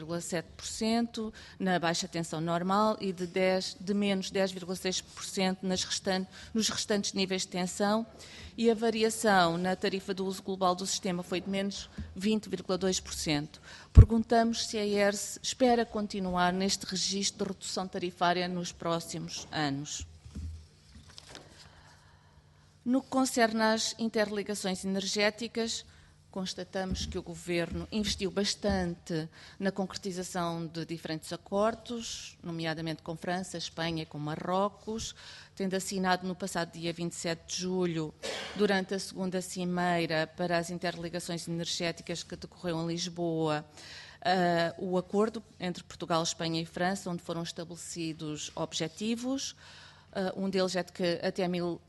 16,7% na baixa tensão normal e de menos 10,6% nos restantes níveis de tensão. E a variação na tarifa do uso global do sistema foi de menos 20,2%. Perguntamos se a ERSE espera continuar neste registro de redução tarifária nos próximos anos. No que concerne às interligações energéticas, constatamos que o Governo investiu bastante na concretização de diferentes acordos, nomeadamente com França, Espanha e com Marrocos, tendo assinado no passado dia 27 de julho, durante a segunda cimeira para as interligações energéticas que decorreu em Lisboa, o acordo entre Portugal, Espanha e França, onde foram estabelecidos objetivos. Um deles é de que até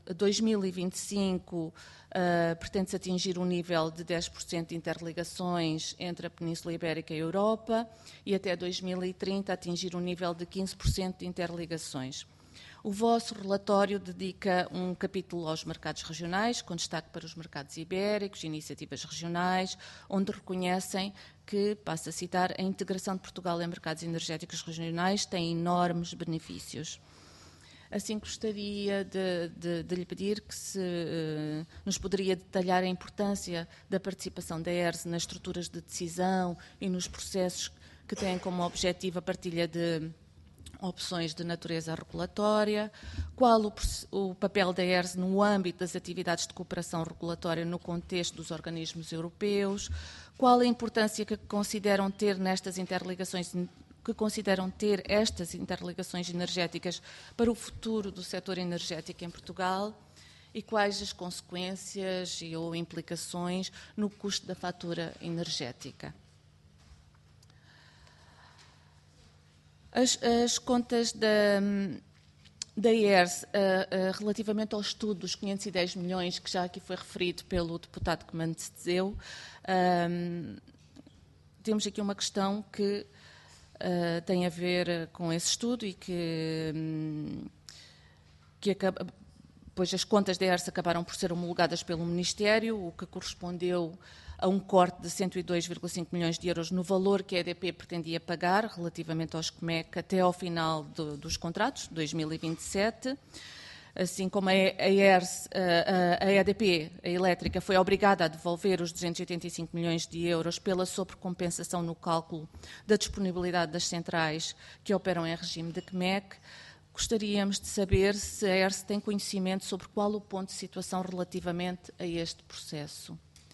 2025 pretende-se atingir um nível de 10% de interligações entre a Península Ibérica e a Europa e até 2030 atingir um nível de 15% de interligações. O vosso relatório dedica um capítulo aos mercados regionais, com destaque para os mercados ibéricos, iniciativas regionais, onde reconhecem que, passo a citar, a integração de Portugal em mercados energéticos regionais tem enormes benefícios. Assim, gostaria de lhe pedir que se nos poderia detalhar a importância da participação da ERSE nas estruturas de decisão e nos processos que têm como objetivo a partilha de opções de natureza regulatória, qual o papel da ERSE no âmbito das atividades de cooperação regulatória no contexto dos organismos europeus, qual a importância que consideram ter nestas interligações, que consideram ter estas interligações energéticas para o futuro do setor energético em Portugal e quais as consequências ou implicações no custo da fatura energética. As contas da ERSE, relativamente ao estudo dos 510 milhões, que já aqui foi referido pelo deputado que me antecedeu, temos aqui uma questão que tem a ver com esse estudo e pois as contas da ERSE acabaram por ser homologadas pelo Ministério, o que correspondeu a um corte de 102,5 milhões de euros no valor que a EDP pretendia pagar relativamente aos CMEC até ao final dos contratos, 2027. Assim como a EDP, a elétrica, foi obrigada a devolver os 285 milhões de euros pela sobrecompensação no cálculo da disponibilidade das centrais que operam em regime de CMEC, gostaríamos de saber se a ERSE tem conhecimento sobre qual o ponto de situação relativamente a este processo.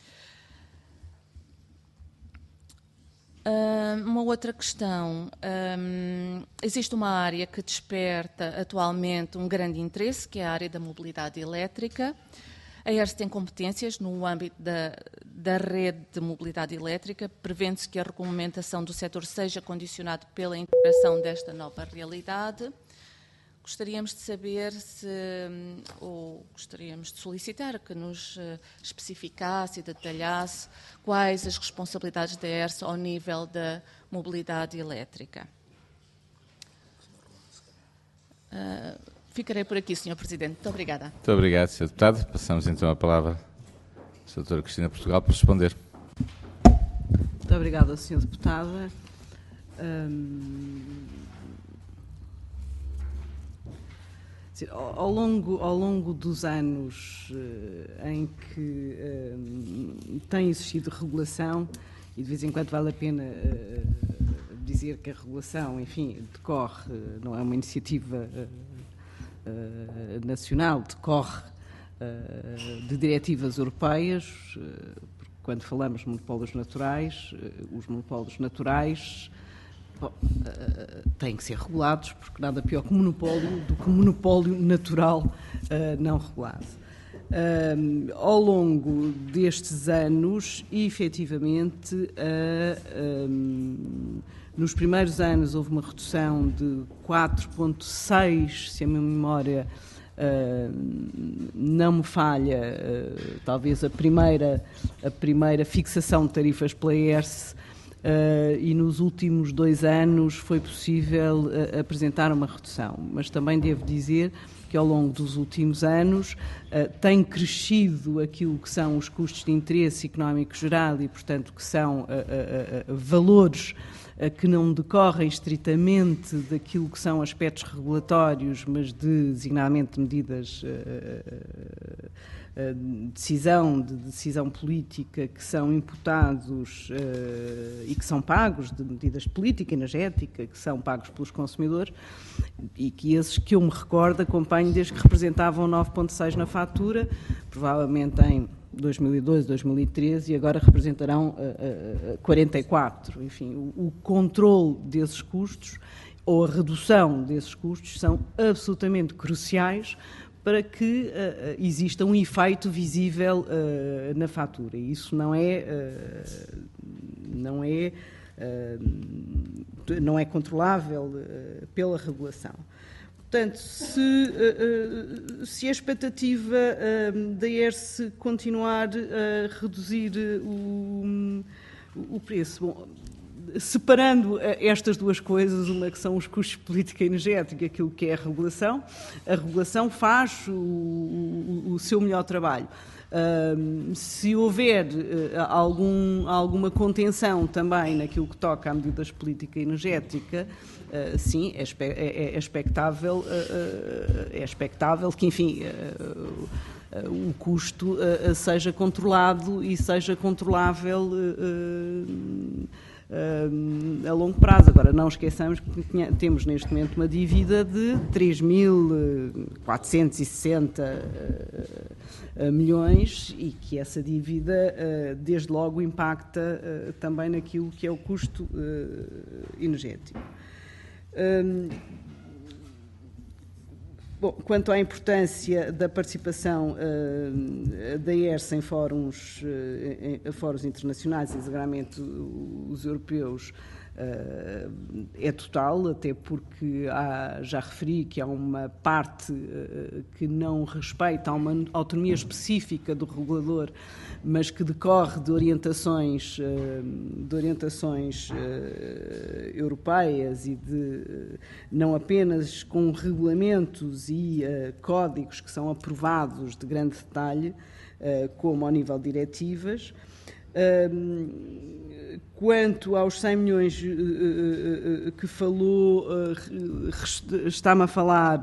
Uma outra questão. Existe uma área que desperta atualmente um grande interesse, que é a área da mobilidade elétrica. A ERSE tem competências no âmbito da rede de mobilidade elétrica, prevendo-se que a regulamentação do setor seja condicionada pela integração desta nova realidade. Gostaríamos de saber ou gostaríamos de solicitar que nos especificasse e detalhasse quais as responsabilidades da ERSE ao nível da mobilidade elétrica. Ficarei por aqui, Sr. Presidente. Muito obrigada. Muito obrigado, Sr. Deputado. Passamos então a palavra à Sra. Cristina Portugal para responder. Muito obrigada, Sra. Deputada. Ao longo dos anos em que tem existido regulação, e de vez em quando vale a pena dizer que a regulação, enfim, decorre, não é uma iniciativa nacional, decorre de diretivas europeias, porque quando falamos de monopólios naturais, os monopólios naturais têm que ser regulados, porque nada pior que monopólio do que monopólio natural não regulado. Ao longo destes anos, efetivamente, nos primeiros anos houve uma redução de 4,6, se a minha memória não me falha, talvez a primeira fixação de tarifas pela ERSE, e nos últimos 2 anos foi possível apresentar uma redução. Mas também devo dizer que ao longo dos últimos anos tem crescido aquilo que são os custos de interesse económico geral e, portanto, que são valores que não decorrem estritamente daquilo que são aspectos regulatórios, mas designadamente medidas decisão política que são imputados e que são pagos, de medidas de política energética, que são pagos pelos consumidores, e que esses que eu me recordo acompanho desde que representavam 9,6 na fatura, provavelmente em 2012, 2013, e agora representarão 44. Enfim, o controle desses custos ou a redução desses custos são absolutamente cruciais para que exista um efeito visível na fatura. E isso não é controlável pela regulação. Portanto, se a expectativa da ERSE continuar a reduzir o preço, bom, separando estas duas coisas, uma que são os custos de política energética, aquilo que é a regulação faz o seu melhor trabalho. Se houver alguma contenção também naquilo que toca a medidas de política energética, sim, é expectável que, enfim, o custo seja controlado e seja controlável a longo prazo. Agora, não esqueçamos que temos neste momento uma dívida de 3.460 milhões e que essa dívida, desde logo, impacta também naquilo que é o custo energético. Bom, quanto à importância da participação da ERSE em fóruns internacionais, exatamente os europeus, é total, até porque já referi que há uma parte que não respeita a uma autonomia específica do regulador, mas que decorre de orientações europeias e não apenas com regulamentos e códigos que são aprovados de grande detalhe, como ao nível de diretivas. Quanto aos 100 milhões que falou, está-me a falar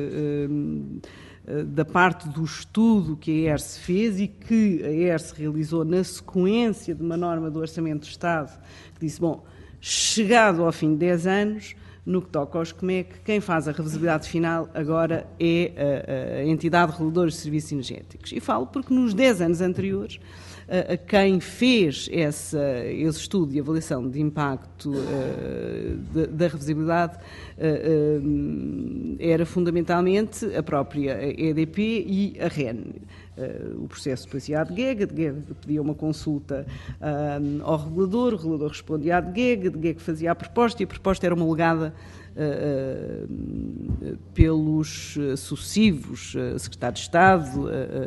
da parte do estudo que a ERSE fez e que a ERSE realizou na sequência de uma norma do Orçamento de Estado, que disse, bom, chegado ao fim de 10 anos, no que toca aos CMEC, quem faz a revisibilidade final agora é a entidade reguladora de serviços energéticos. E falo porque nos 10 anos anteriores, a quem fez esse estudo de avaliação de impacto da revisibilidade era fundamentalmente a própria EDP e a REN. O processo depois ia à DGEG, a DGEG pedia uma consulta ao regulador, o regulador respondia à DGEG, a DGEG fazia a proposta e a proposta era homologada pelos sucessivos secretários de Estado,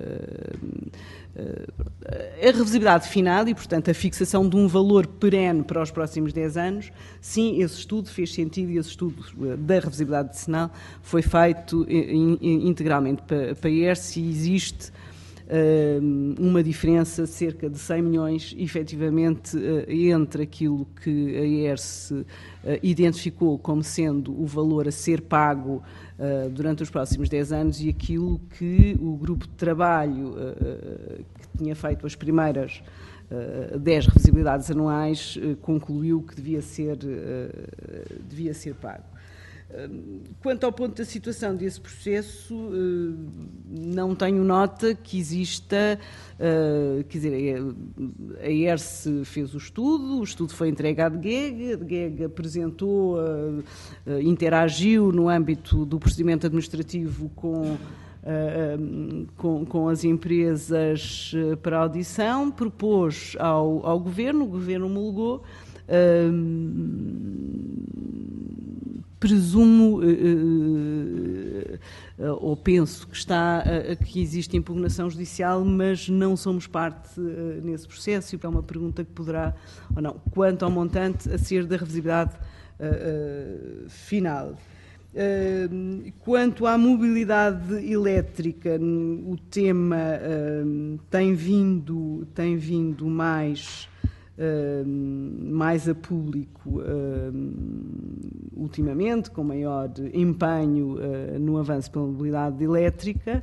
a revisibilidade final e, portanto, a fixação de um valor perene para os próximos 10 anos, sim, esse estudo fez sentido e esse estudo da revisibilidade adicional foi feito integralmente para a ERSE e existe uma diferença de cerca de 100 milhões, efetivamente, entre aquilo que a ERSE identificou como sendo o valor a ser pago durante os próximos 10 anos e aquilo que o grupo de trabalho que tinha feito as primeiras 10 revisibilidades anuais concluiu que devia ser pago. Quanto ao ponto da situação desse processo, não tenho nota que exista, quer dizer, a ERSE fez o estudo foi entregue à DGEG, a DGEG apresentou, interagiu no âmbito do procedimento administrativo com as empresas para audição, propôs ao Governo, o Governo homologou. Presumo ou penso que existe impugnação judicial, mas não somos parte nesse processo e é uma pergunta que poderá ou não, quanto ao montante a ser da revisibilidade final. Quanto à mobilidade elétrica, o tema tem vindo mais mais a público ultimamente, com maior empenho no avanço pela mobilidade elétrica,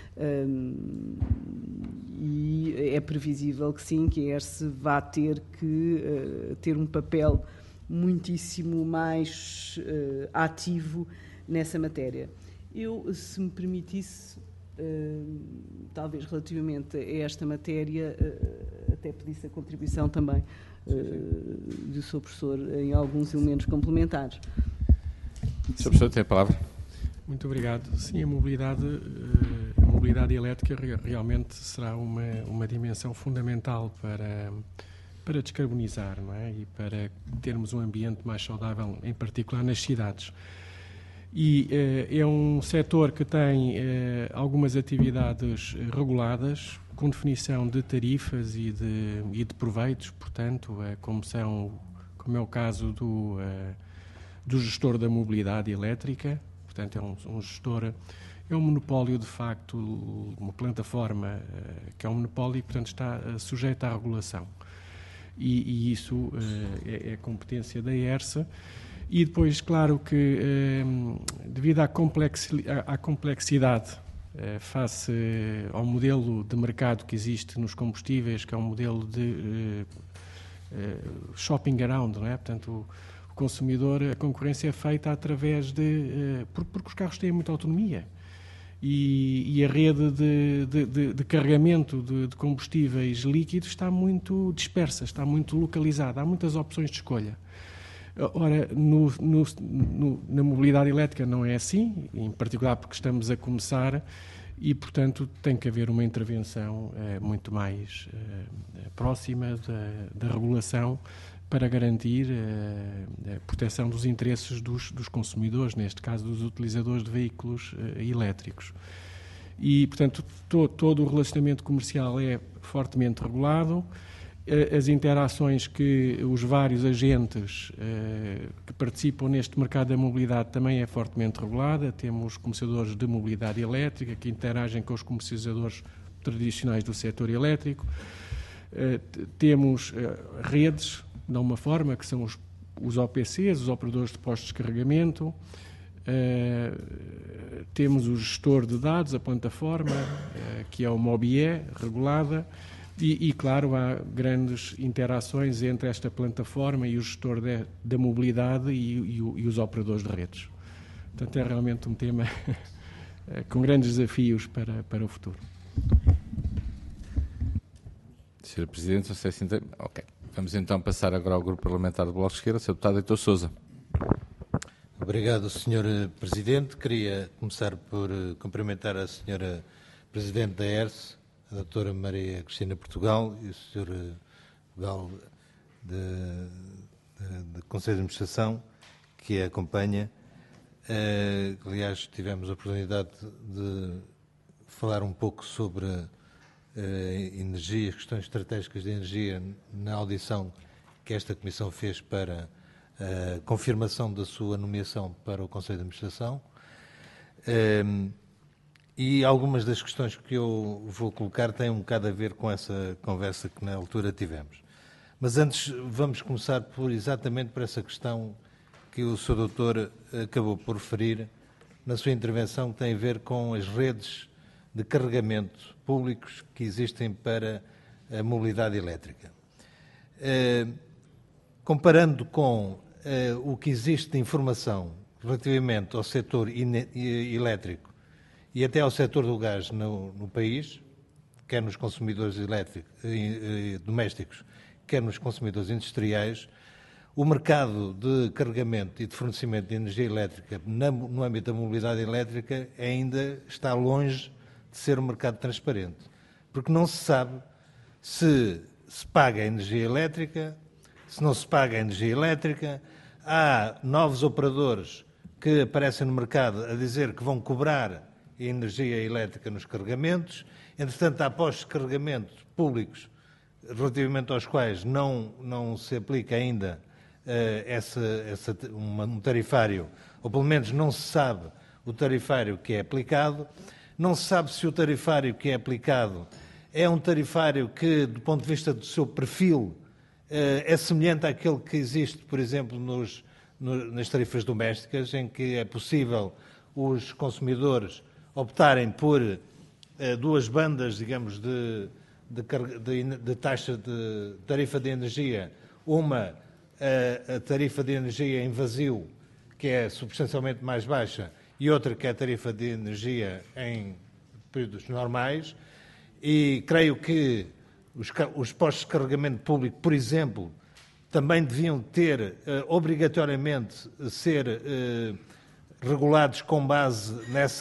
e é previsível que sim, que a ERSE vá ter que ter um papel muitíssimo mais ativo nessa matéria. Eu, se me permitisse, talvez relativamente a esta matéria, até pedisse a contribuição também do Sr. Professor em alguns elementos complementares. Sr. Professor, tem a palavra. Muito obrigado. Sim, a mobilidade elétrica realmente será uma dimensão fundamental para descarbonizar, não é? E para termos um ambiente mais saudável, em particular nas cidades. E é um setor que tem algumas atividades reguladas, com definição de tarifas e de proveitos, portanto, como é o caso do gestor da mobilidade elétrica. Portanto, é um gestor, é um monopólio de facto, uma plataforma que é um monopólio e, portanto, está sujeito à regulação. E isso é competência da ERSE. E depois, claro que, devido à complexidade face ao modelo de mercado que existe nos combustíveis, que é um modelo de shopping around, não é? Portanto, o consumidor, a concorrência é feita através porque os carros têm muita autonomia. E a rede de carregamento de combustíveis líquidos está muito dispersa, está muito localizada, há muitas opções de escolha. Ora, na mobilidade elétrica não é assim, em particular porque estamos a começar e, portanto, tem que haver uma intervenção muito mais próxima da regulação para garantir a proteção dos interesses dos consumidores, neste caso dos utilizadores de veículos elétricos. E, portanto, todo o relacionamento comercial é fortemente regulado. As interações que os vários agentes que participam neste mercado da mobilidade também é fortemente regulada. Temos comercializadores de mobilidade elétrica que interagem com os comercializadores tradicionais do setor elétrico. Temos redes, de uma forma, que são os OPCs, os operadores de postos de carregamento. Temos o gestor de dados, a plataforma, que é o MOBIE, regulada. E, claro, há grandes interações entre esta plataforma e o gestor da mobilidade e os operadores de redes. Portanto, é realmente um tema com grandes desafios para o futuro. Sr. Presidente, não sei se entende. Ok. Vamos então passar agora ao Grupo Parlamentar do Bloco de Esquerda. Sr. Deputado Heitor Sousa. Obrigado, Sr. Presidente. Queria começar por cumprimentar a Sra. Presidente da ERSE, a doutora Maria Cristina Portugal e o Sr. Gal de Conselho de Administração, que a acompanha. Aliás, tivemos a oportunidade de falar um pouco sobre energia, questões estratégicas de energia, na audição que esta Comissão fez para a confirmação da sua nomeação para o Conselho de Administração. E algumas das questões que eu vou colocar têm um bocado a ver com essa conversa que na altura tivemos. Mas antes vamos começar exatamente por essa questão que o Sr. Doutor acabou por referir na sua intervenção, que tem a ver com as redes de carregamento públicos que existem para a mobilidade elétrica. Comparando com o que existe de informação relativamente ao setor elétrico e até ao setor do gás no país, quer nos consumidores domésticos, quer nos consumidores industriais, o mercado de carregamento e de fornecimento de energia elétrica no âmbito da mobilidade elétrica ainda está longe de ser um mercado transparente, porque não se sabe se paga a energia elétrica, se não se paga a energia elétrica. Há novos operadores que aparecem no mercado a dizer que vão cobrar energia elétrica nos carregamentos. Entretanto, há postos de carregamento públicos relativamente aos quais não se aplica ainda um tarifário, ou pelo menos não se sabe o tarifário que é aplicado. Não se sabe se o tarifário que é aplicado é um tarifário que, do ponto de vista do seu perfil, é semelhante àquele que existe, por exemplo, nas tarifas domésticas, em que é possível os consumidores optarem por duas bandas, digamos, de taxa de tarifa de energia, uma a tarifa de energia em vazio, que é substancialmente mais baixa, e outra que é a tarifa de energia em períodos normais, e creio que os postos de carregamento público, por exemplo, também deviam ter, obrigatoriamente, ser regulados com base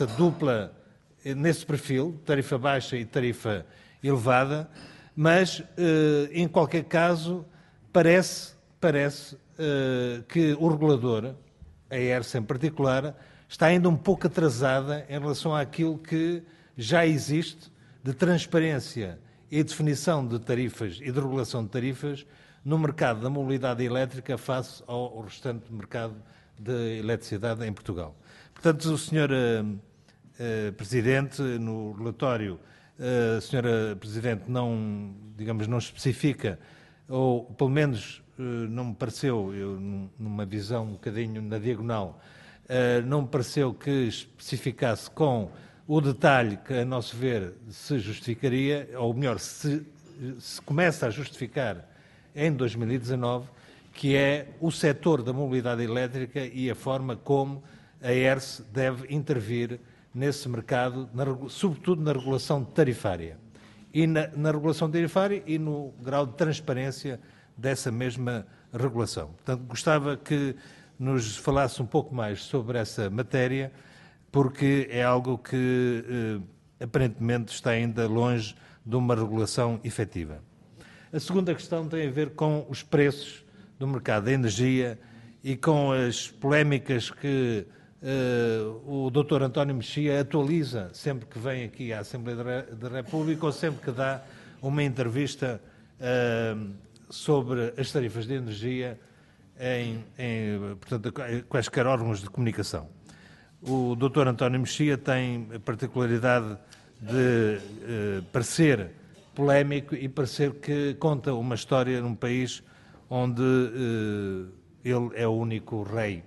nesse perfil, tarifa baixa e tarifa elevada, mas, em qualquer caso, parece que o regulador, a ERSE em particular, está ainda um pouco atrasada em relação àquilo que já existe de transparência e definição de tarifas e de regulação de tarifas no mercado da mobilidade elétrica face ao restante mercado de eletricidade em Portugal. Portanto, o Sr. Presidente, no relatório, a Sra. Presidente não especifica, ou pelo menos não me pareceu, numa visão um bocadinho na diagonal, não me pareceu que especificasse com o detalhe que, a nosso ver, se justificaria, ou melhor, se começa a justificar em 2019, que é o setor da mobilidade elétrica e a forma como a ERSE deve intervir nesse mercado, sobretudo na regulação tarifária. E na regulação tarifária e no grau de transparência dessa mesma regulação. Portanto, gostava que nos falasse um pouco mais sobre essa matéria, porque é algo que aparentemente está ainda longe de uma regulação efetiva. A segunda questão tem a ver com os preços do mercado da energia e com as polémicas que o Dr. António Mexia atualiza sempre que vem aqui à Assembleia da República ou sempre que dá uma entrevista sobre as tarifas de energia portanto, quaisquer órgãos de comunicação. O Dr. António Mexia tem a particularidade de parecer polémico e parecer que conta uma história num país onde ele é o único rei.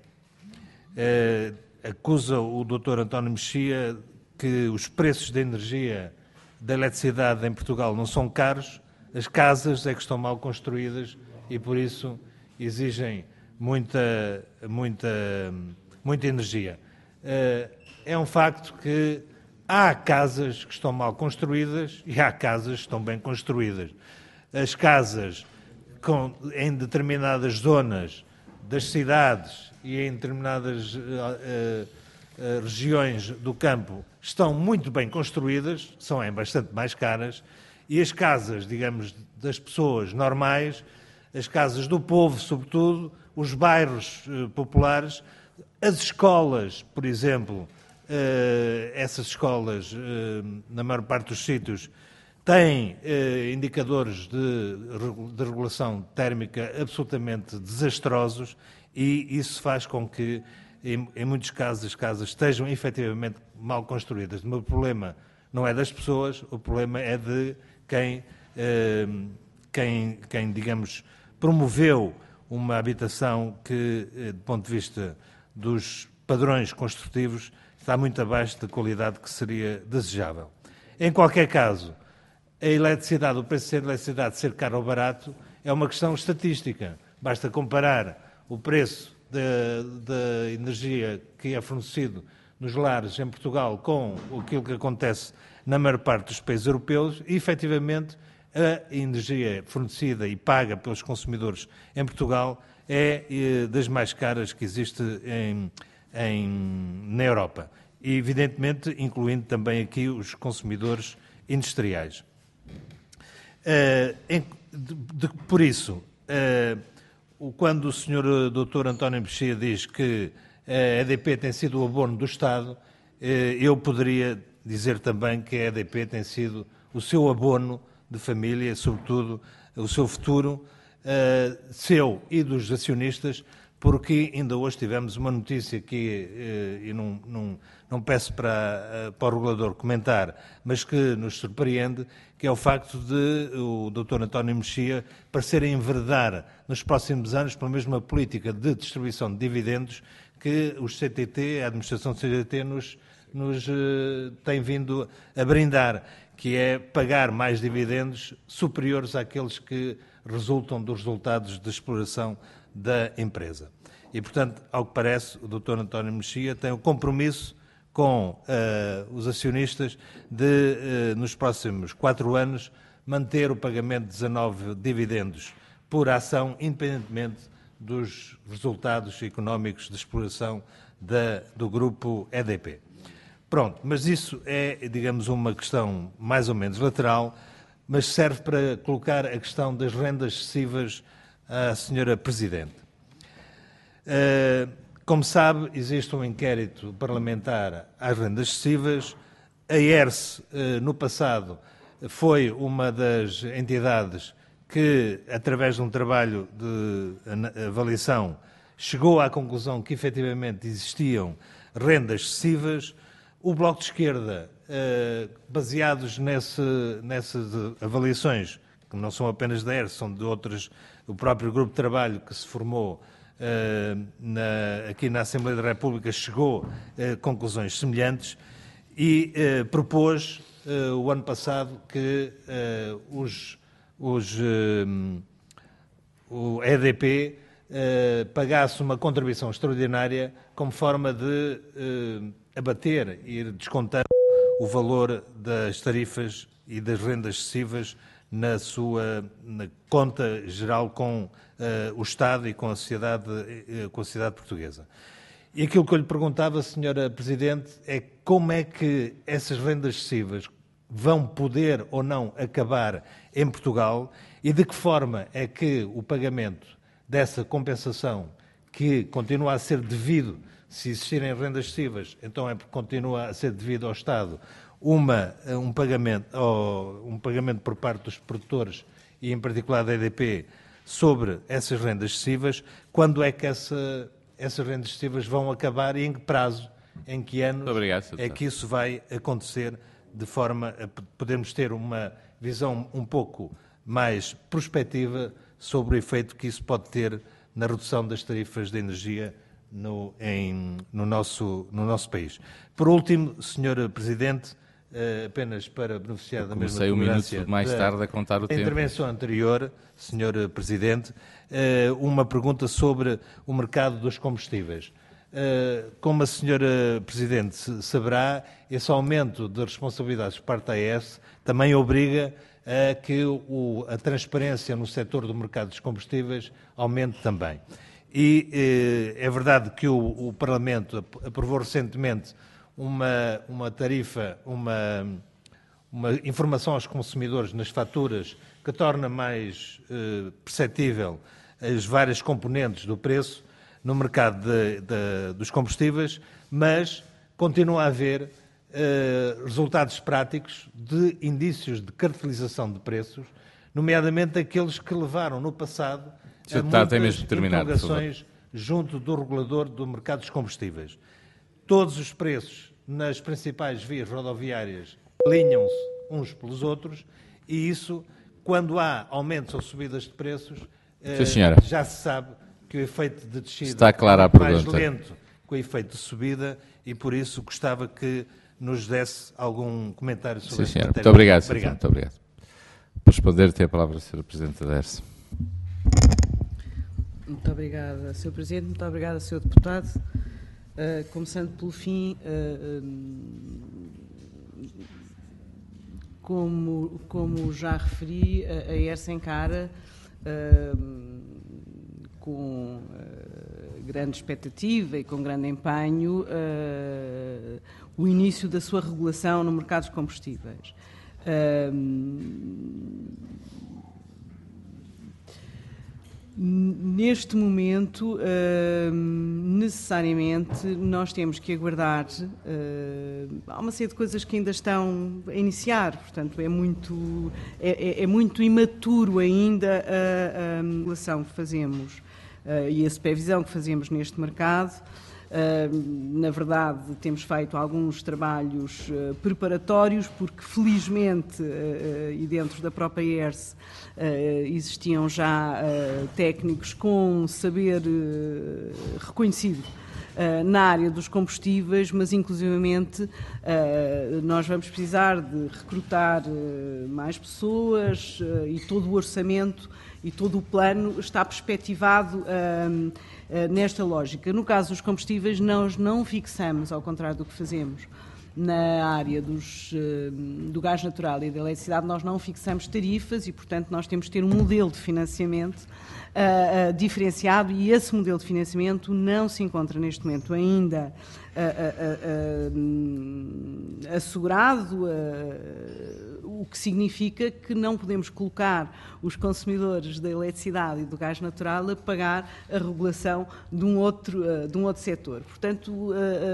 Acusa o Dr. António Mexia que os preços da energia, da eletricidade em Portugal não são caros, as casas é que estão mal construídas e por isso exigem muita energia. É um facto que há casas que estão mal construídas e há casas que estão bem construídas. As casas em determinadas zonas das cidades e em determinadas regiões do campo estão muito bem construídas, são bastante mais caras, e as casas, digamos, das pessoas normais, as casas do povo, sobretudo, os bairros populares, as escolas, por exemplo, essas escolas, na maior parte dos sítios, têm indicadores de regulação térmica absolutamente desastrosos e isso faz com que, em muitos casos, as casas estejam efetivamente mal construídas. O problema não é das pessoas, o problema é de quem digamos, promoveu uma habitação que, do ponto de vista dos padrões construtivos, está muito abaixo da qualidade que seria desejável. Em qualquer caso, a eletricidade, o preço da eletricidade ser caro ou barato, é uma questão estatística. Basta comparar o preço da energia que é fornecido nos lares em Portugal com aquilo que acontece na maior parte dos países europeus e, efetivamente, a energia fornecida e paga pelos consumidores em Portugal é das mais caras que existe na Europa. E, evidentemente, incluindo também aqui os consumidores industriais. Por isso, quando o Sr. Dr. António Mexia diz que a EDP tem sido o abono do Estado, eu poderia dizer também que a EDP tem sido o seu abono de família, sobretudo o seu futuro, seu e dos acionistas, porque ainda hoje tivemos uma notícia que, e não peço para o regulador comentar, mas que nos surpreende, que é o facto de o Dr. António Mexia parecer enveredar nos próximos anos pela mesma política de distribuição de dividendos que os CTT, a administração do CTT, nos tem vindo a brindar, que é pagar mais dividendos superiores àqueles que resultam dos resultados de exploração da empresa. E, portanto, ao que parece, o Dr. António Mexia tem o compromisso com os acionistas de, nos próximos 4 anos, manter o pagamento de 19 dividendos por ação, independentemente dos resultados económicos de exploração do grupo EDP. Pronto, mas isso é, digamos, uma questão mais ou menos lateral, mas serve para colocar a questão das rendas excessivas à Sra. Presidente. Como sabe, existe um inquérito parlamentar às rendas excessivas. A ERSE, no passado, foi uma das entidades que, através de um trabalho de avaliação, chegou à conclusão que efetivamente existiam rendas excessivas. O Bloco de Esquerda, baseados nessas avaliações, que não são apenas da ERSE, são de outras, o próprio grupo de trabalho que se formou aqui na Assembleia da República chegou a conclusões semelhantes e propôs o ano passado que o EDP pagasse uma contribuição extraordinária como forma de abater e ir descontando o valor das tarifas e das rendas excessivas na conta geral com o Estado e com a sociedade portuguesa. E aquilo que eu lhe perguntava, Sra. Presidente, é como é que essas rendas excessivas vão poder ou não acabar em Portugal e de que forma é que o pagamento dessa compensação, que continua a ser devido, se existirem rendas excessivas, então é porque continua a ser devido ao Estado, um pagamento por parte dos produtores e, em particular, da EDP, sobre essas rendas excessivas, quando é que essas rendas excessivas vão acabar e em que prazo, em que anos é que isso vai acontecer, de forma a podermos ter uma visão um pouco mais prospectiva sobre o efeito que isso pode ter na redução das tarifas de energia no nosso país. Por último, Sr. Presidente, apenas para beneficiar da mesma tolerância minuto mais tarde a contar o tempo. Intervenção anterior, Sr. Presidente, uma pergunta sobre o mercado dos combustíveis. Como a Sra. Presidente saberá, esse aumento de responsabilidades por parte da AES também obriga a que a transparência no setor do mercado dos combustíveis aumente também. E é verdade que o Parlamento aprovou recentemente uma tarifa, uma informação aos consumidores nas faturas que torna mais perceptível as várias componentes do preço no mercado dos combustíveis, mas continua a haver resultados práticos de indícios de cartelização de preços, nomeadamente aqueles que levaram no passado a muitas interrogações junto do regulador do mercado dos combustíveis. Todos os preços nas principais vias rodoviárias alinham-se uns pelos outros e isso, quando há aumentos ou subidas de preços, já se sabe que o efeito de descida é mais lento que o efeito de subida e, por isso, gostava que nos desse algum comentário sobre isso. Sim, senhora. Muito obrigado. Muito obrigado. Por responder, tem a palavra a Sra. Presidente da ERSE. Muito obrigada, Sr. Presidente. Muito obrigada, Sr. Deputado. Começando pelo fim, como já referi, a ERSE encara com grande expectativa e com grande empenho o início da sua regulação no mercado dos combustíveis. Neste momento, necessariamente, nós temos que aguardar. Há uma série de coisas que ainda estão a iniciar, portanto, é muito imaturo ainda a regulação que fazemos e a supervisão que fazemos neste mercado Na verdade, temos feito alguns trabalhos preparatórios, porque felizmente, e dentro da própria ERSE, existiam já técnicos com saber reconhecido na área dos combustíveis, mas inclusivamente nós vamos precisar de recrutar mais pessoas e todo o orçamento e todo o plano está perspectivado nesta lógica. No caso dos combustíveis, nós não fixamos, ao contrário do que fazemos na área do gás natural e da eletricidade, nós não fixamos tarifas e, portanto, nós temos de ter um modelo de financiamento diferenciado, e esse modelo de financiamento não se encontra neste momento ainda assegurado, o que significa que não podemos colocar os consumidores da eletricidade e do gás natural a pagar a regulação de um outro setor. Portanto,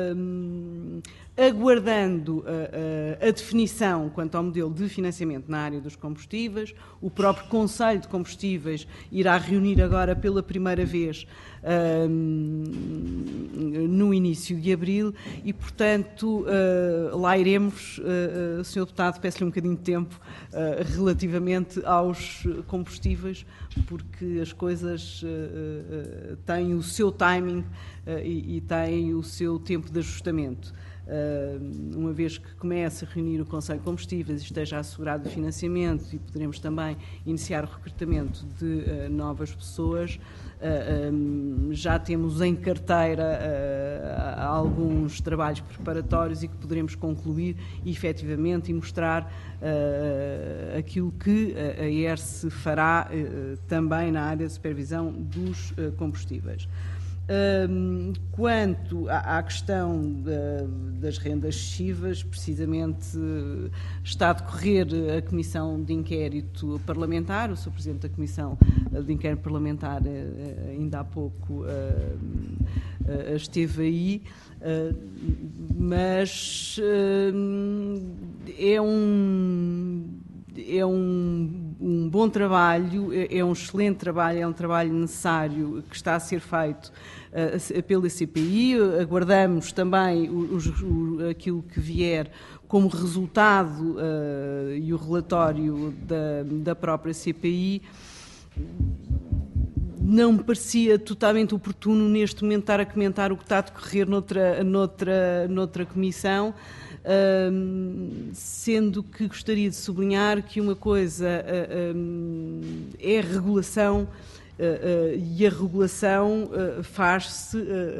aguardando a definição quanto ao modelo de financiamento na área dos combustíveis, o próprio Conselho de Combustíveis irá reunir agora pela primeira vez no início de abril e, portanto, lá iremos. Sr. Deputado, peço-lhe um bocadinho de tempo relativamente aos combustíveis, porque as coisas têm o seu timing e têm o seu tempo de ajustamento. Uma vez que comece a reunir o Conselho de Combustíveis e esteja assegurado o financiamento e poderemos também iniciar o recrutamento de novas pessoas, já temos em carteira alguns trabalhos preparatórios e que poderemos concluir efetivamente e mostrar aquilo que a ERSE fará também na área de supervisão dos combustíveis. Quanto à questão das rendas excessivas, precisamente está a decorrer a Comissão de Inquérito Parlamentar, o Sr. Presidente da Comissão de Inquérito Parlamentar ainda há pouco esteve aí, mas é um bom trabalho, é um excelente trabalho, é um trabalho necessário que está a ser feito pela CPI. Aguardamos também aquilo que vier como resultado e o relatório da própria CPI. Não me parecia totalmente oportuno neste momento estar a comentar o que está a decorrer noutra comissão, sendo que gostaria de sublinhar que uma coisa é a regulação e a regulação faz-se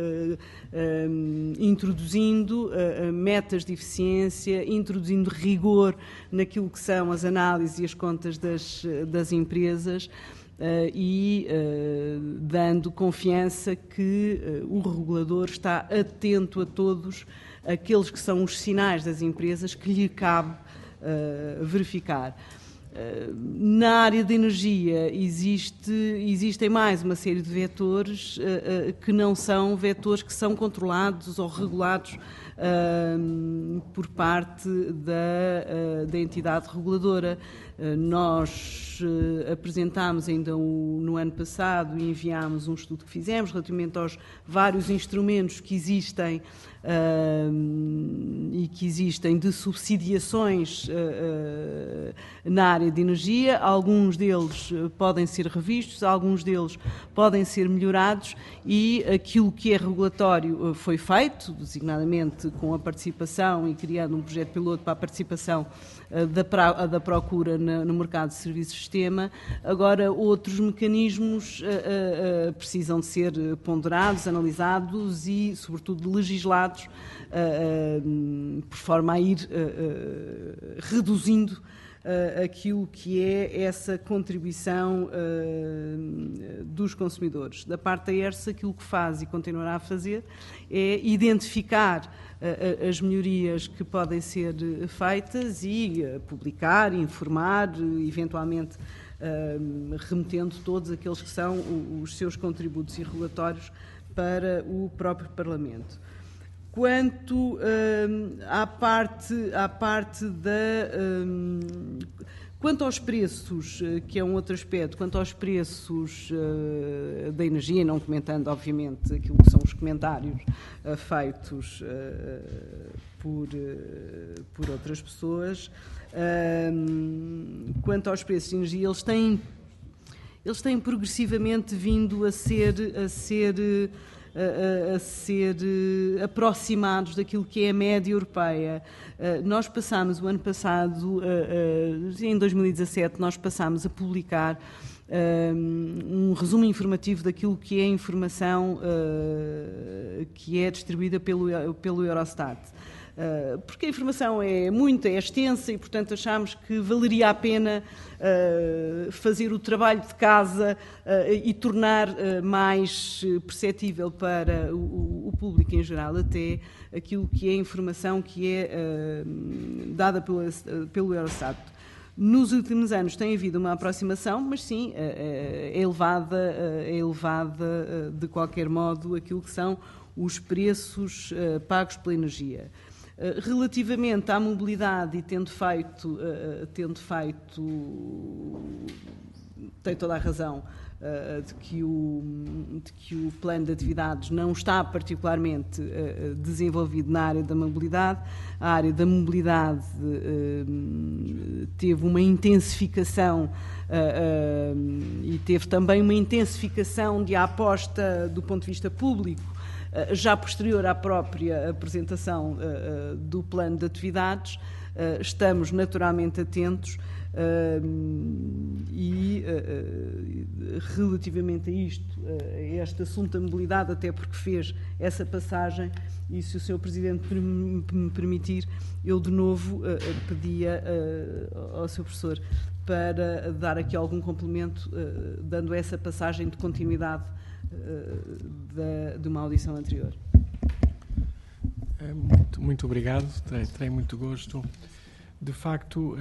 introduzindo metas de eficiência, introduzindo rigor naquilo que são as análises e as contas das empresas, e dando confiança que o regulador está atento a todos aqueles que são os sinais das empresas que lhe cabe verificar. Na área da energia existem mais uma série de vetores que não são vetores que são controlados ou regulados por parte da entidade reguladora. Nós apresentámos ainda no ano passado e enviámos um estudo que fizemos relativamente aos vários instrumentos que existem e que existem de subsidiações na área de energia. Alguns deles podem ser revistos, alguns deles podem ser melhorados, e aquilo que é regulatório foi feito, designadamente com a participação e criando um projeto piloto para a participação da procura no mercado de serviços-sistema. Agora, outros mecanismos precisam de ser ponderados, analisados e, sobretudo, legislados, por forma a ir reduzindo aquilo que é essa contribuição dos consumidores. Da parte da ERSE, aquilo que faz e continuará a fazer é identificar as melhorias que podem ser feitas e publicar, informar, eventualmente remetendo todos aqueles que são os seus contributos e relatórios para o próprio Parlamento. Quanto à parte Quanto aos preços, que é um outro aspecto, quanto aos preços da energia, não comentando, obviamente, aquilo que são os comentários feitos por outras pessoas, quanto aos preços de energia, eles têm progressivamente vindo a ser aproximados daquilo que é a média europeia. Nós passámos, o ano passado, em 2017, nós passámos a publicar um resumo informativo daquilo que é a informação que é distribuída pelo Eurostat. Porque a informação é muita, é extensa e, portanto, achámos que valeria a pena fazer o trabalho de casa e tornar mais perceptível para o público em geral até aquilo que é a informação que é dada pelo Eurostat. Nos últimos anos tem havido uma aproximação, mas sim, é elevada de qualquer modo aquilo que são os preços pagos pela energia. Relativamente à mobilidade e tendo feito, tem toda a razão de que o plano de atividades não está particularmente desenvolvido na área da mobilidade. A área da mobilidade teve uma intensificação e teve também uma intensificação de aposta do ponto de vista público, já posterior à própria apresentação do plano de atividades. Estamos naturalmente atentos e relativamente a isto, a este assunto da mobilidade, até porque fez essa passagem, e se o Sr. Presidente me permitir, eu de novo pedia ao Sr. Professor para dar aqui algum complemento, dando essa passagem de continuidade de uma audição anterior. Muito obrigado, terei muito gosto. De facto,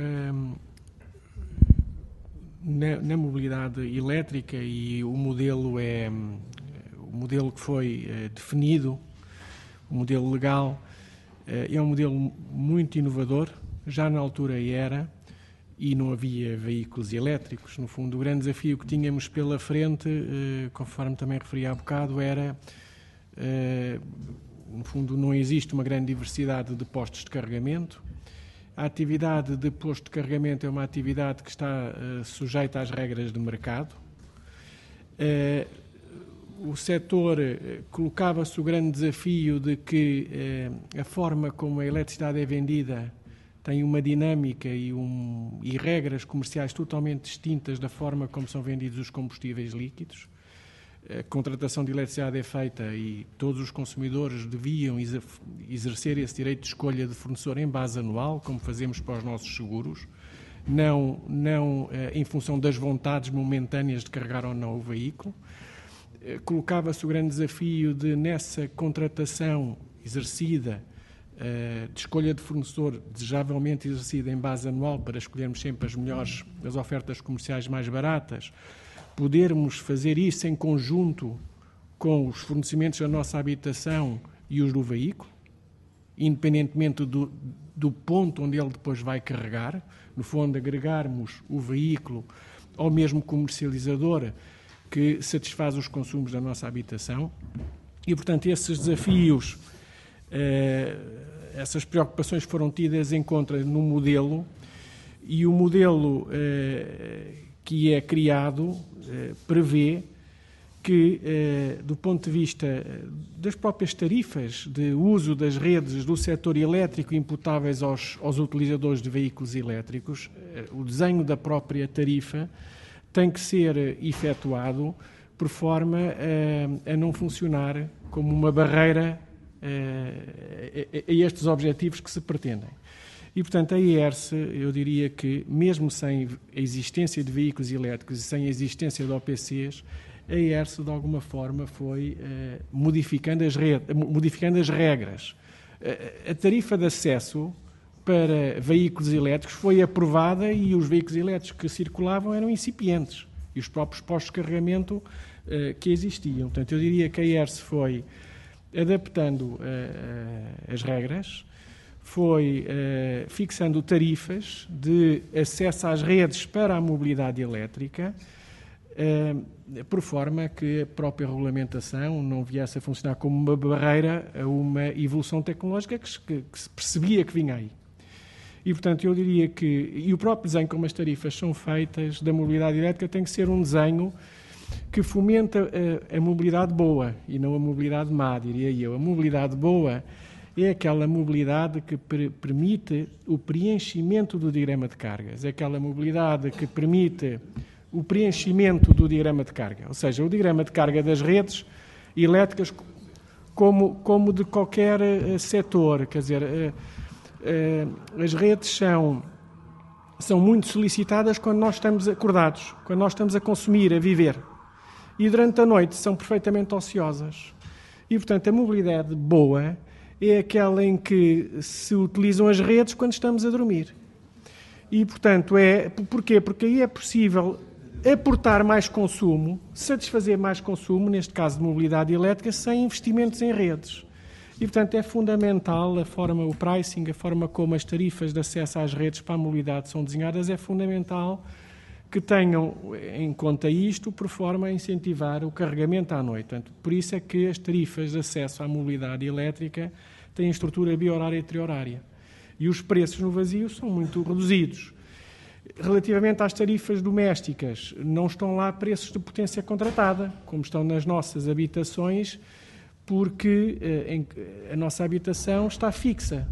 na mobilidade elétrica, e o modelo que foi definido, o modelo legal, é um modelo muito inovador. Já na altura era, e não havia veículos elétricos. No fundo, o grande desafio que tínhamos pela frente, conforme também referi há bocado, era, no fundo, não existe uma grande diversidade de postos de carregamento. A atividade de posto de carregamento é uma atividade que está sujeita às regras de mercado. O setor colocava-se o grande desafio de que a forma como a eletricidade é vendida tem uma dinâmica e regras comerciais totalmente distintas da forma como são vendidos os combustíveis líquidos. A contratação de eletricidade é feita e todos os consumidores deviam exercer esse direito de escolha de fornecedor em base anual, como fazemos para os nossos seguros, não em função das vontades momentâneas de carregar ou não o veículo. Colocava-se o grande desafio de, nessa contratação exercida, de escolha de fornecedor, desejavelmente exercida em base anual, para escolhermos sempre as ofertas comerciais mais baratas, podermos fazer isso em conjunto com os fornecimentos da nossa habitação e os do veículo, independentemente do ponto onde ele depois vai carregar, no fundo agregarmos o veículo ao mesmo comercializador que satisfaz os consumos da nossa habitação. E, portanto, esses desafios, essas preocupações foram tidas em conta no modelo, e o modelo que é criado prevê que, do ponto de vista das próprias tarifas de uso das redes do setor elétrico imputáveis aos utilizadores de veículos elétricos, o desenho da própria tarifa tem que ser efetuado por forma a não funcionar como uma barreira a estes objetivos que se pretendem. E, portanto, a ERSE, eu diria que, mesmo sem a existência de veículos elétricos e sem a existência de OPCs, a ERSE, de alguma forma, foi modificando as regras. A tarifa de acesso para veículos elétricos foi aprovada e os veículos elétricos que circulavam eram incipientes, e os próprios postos de carregamento que existiam. Portanto, eu diria que a ERSE foi adaptando as regras, foi fixando tarifas de acesso às redes para a mobilidade elétrica, por forma que a própria regulamentação não viesse a funcionar como uma barreira a uma evolução tecnológica que se percebia que vinha aí. E, portanto, eu diria que, e o próprio desenho como as tarifas são feitas da mobilidade elétrica tem que ser um desenho que fomenta a mobilidade boa e não a mobilidade má, diria eu. A mobilidade boa é aquela mobilidade que permite o preenchimento do diagrama de cargas, é aquela mobilidade que permite o preenchimento do diagrama de carga, ou seja, o diagrama de carga das redes elétricas como de qualquer setor, quer dizer, as redes são muito solicitadas quando nós estamos acordados, quando nós estamos a consumir, a viver, e durante a noite são perfeitamente ociosas. E, portanto, a mobilidade boa é aquela em que se utilizam as redes quando estamos a dormir. E, portanto, porquê? Porque aí é possível aportar mais consumo, satisfazer mais consumo, neste caso de mobilidade elétrica, sem investimentos em redes. E, portanto, é fundamental o pricing, a forma como as tarifas de acesso às redes para a mobilidade são desenhadas, é fundamental que tenham em conta isto, por forma a incentivar o carregamento à noite. Portanto, por isso é que as tarifas de acesso à mobilidade elétrica têm estrutura bi-horária e tri-horária. E os preços no vazio são muito reduzidos. Relativamente às tarifas domésticas, não estão lá preços de potência contratada, como estão nas nossas habitações, porque a nossa habitação está fixa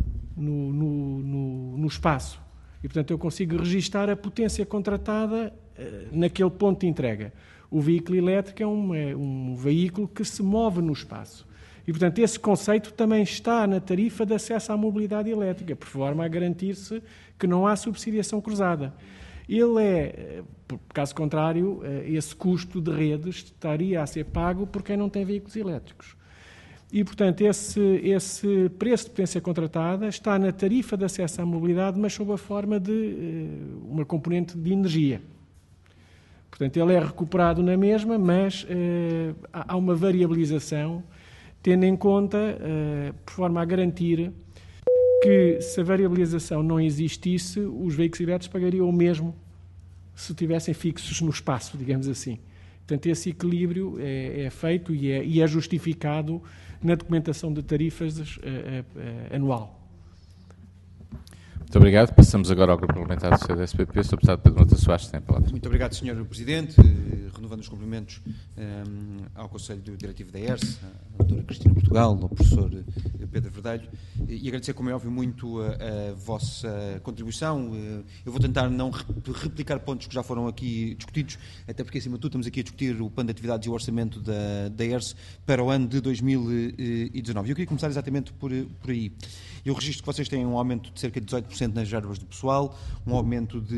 no espaço. E, portanto, eu consigo registar a potência contratada naquele ponto de entrega. O veículo elétrico é um veículo que se move no espaço. E, portanto, esse conceito também está na tarifa de acesso à mobilidade elétrica, por forma a garantir-se que não há subsidiação cruzada. Por caso contrário, esse custo de redes estaria a ser pago por quem não tem veículos elétricos. E, portanto, esse preço de potência contratada está na tarifa de acesso à mobilidade, mas sob a forma de uma componente de energia. Portanto, ele é recuperado na mesma, mas há uma variabilização, tendo em conta, por forma a garantir que, se a variabilização não existisse, os veículos elétricos pagariam o mesmo se estivessem fixos no espaço, digamos assim. Portanto, esse equilíbrio é feito e é justificado na documentação de tarifas anual. Muito obrigado. Passamos agora ao Grupo Parlamentar do CDS-PP. Sr. Deputado Pedro Mota Soares, tem a palavra. Muito obrigado, Sr. Presidente. Renovando os cumprimentos ao Conselho Diretivo da ERSE, à doutora Cristina Portugal, ao professor Pedro Verdelho, e agradecer, como é óbvio, muito a vossa contribuição. Eu vou tentar não replicar pontos que já foram aqui discutidos, até porque, acima de tudo, estamos aqui a discutir o plano de atividades e o orçamento da ERSE para o ano de 2019. Eu queria começar exatamente por aí. Eu registro que vocês têm um aumento de cerca de 18% nas verbas do pessoal, um aumento de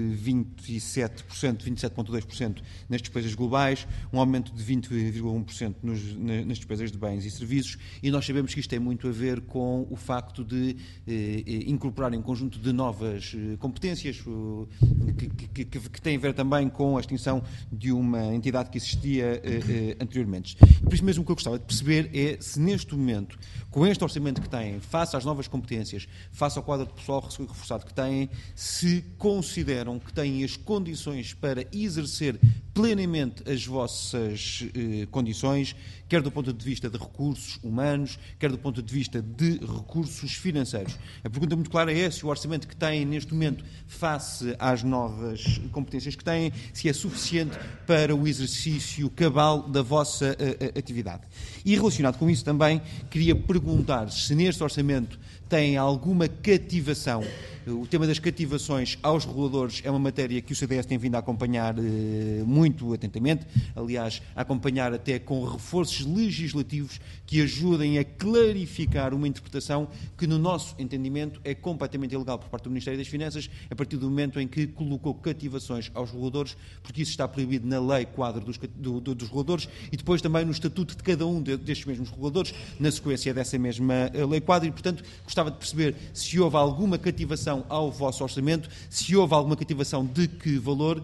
27,2% nas despesas globais, um aumento de 20,1% nas despesas de bens e serviços, e nós sabemos que isto tem muito a ver com o facto de incorporar um conjunto de novas competências que têm a ver também com a extinção de uma entidade que existia anteriormente. Por isso mesmo o que eu gostava de perceber é se neste momento, com este orçamento que têm, face às novas competências, face ao quadro de pessoal reforçado que têm, se consideram que têm as condições para exercer plenamente as vossas condições, quer do ponto de vista de recursos humanos, quer do ponto de vista de recursos financeiros. A pergunta muito clara é se o orçamento que têm neste momento, face às novas competências que têm, se é suficiente para o exercício cabal da vossa atividade. E relacionado com isso também, queria perguntar se neste orçamento tem alguma cativação. O tema das cativações aos reguladores é uma matéria que o CDS tem vindo a acompanhar muito atentamente, aliás, a acompanhar até com reforços legislativos que ajudem a clarificar uma interpretação que, no nosso entendimento, é completamente ilegal por parte do Ministério das Finanças, a partir do momento em que colocou cativações aos reguladores, porque isso está proibido na lei quadro dos reguladores e depois também no estatuto de cada um destes mesmos reguladores, na sequência dessa mesma lei quadro, e, portanto, gostava de perceber se houve alguma cativação relação ao vosso orçamento, se houve alguma cativação, de que valor,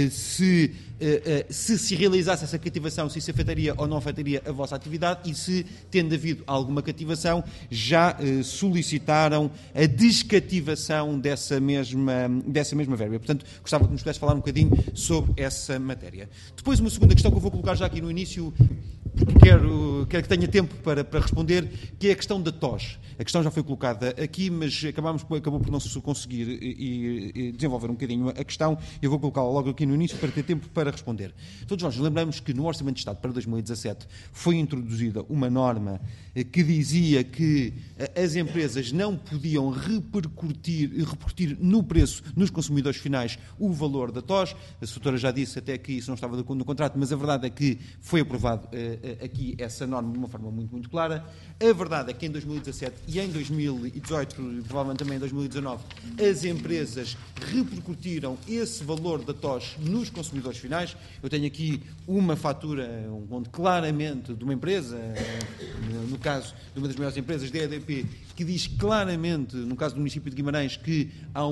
se realizasse essa cativação, se isso afetaria ou não afetaria a vossa atividade e se, tendo havido alguma cativação, já solicitaram a descativação dessa mesma verba. Portanto, gostava que nos pudesse falar um bocadinho sobre essa matéria. Depois, uma segunda questão que eu vou colocar já aqui no início, porque quero que tenha tempo para responder, que é a questão da TOS. A questão já foi colocada aqui, mas acabou por não se conseguir e desenvolver um bocadinho a questão. Eu vou colocá-la logo aqui no início para ter tempo para responder. Todos nós lembramos que no Orçamento de Estado para 2017 foi introduzida uma norma que dizia que as empresas não podiam repercutir no preço, nos consumidores finais, o valor da TOS. A doutora já disse até que isso não estava no contrato, mas a verdade é que foi aprovado aqui essa norma de uma forma muito, muito clara. A verdade é que em 2017 e em 2018, provavelmente também em 2019, as empresas repercutiram esse valor da TOS nos consumidores finais. Eu tenho aqui uma fatura onde claramente de uma empresa, no caso de uma das maiores empresas, da EDP, que diz claramente, no caso do município de Guimarães, que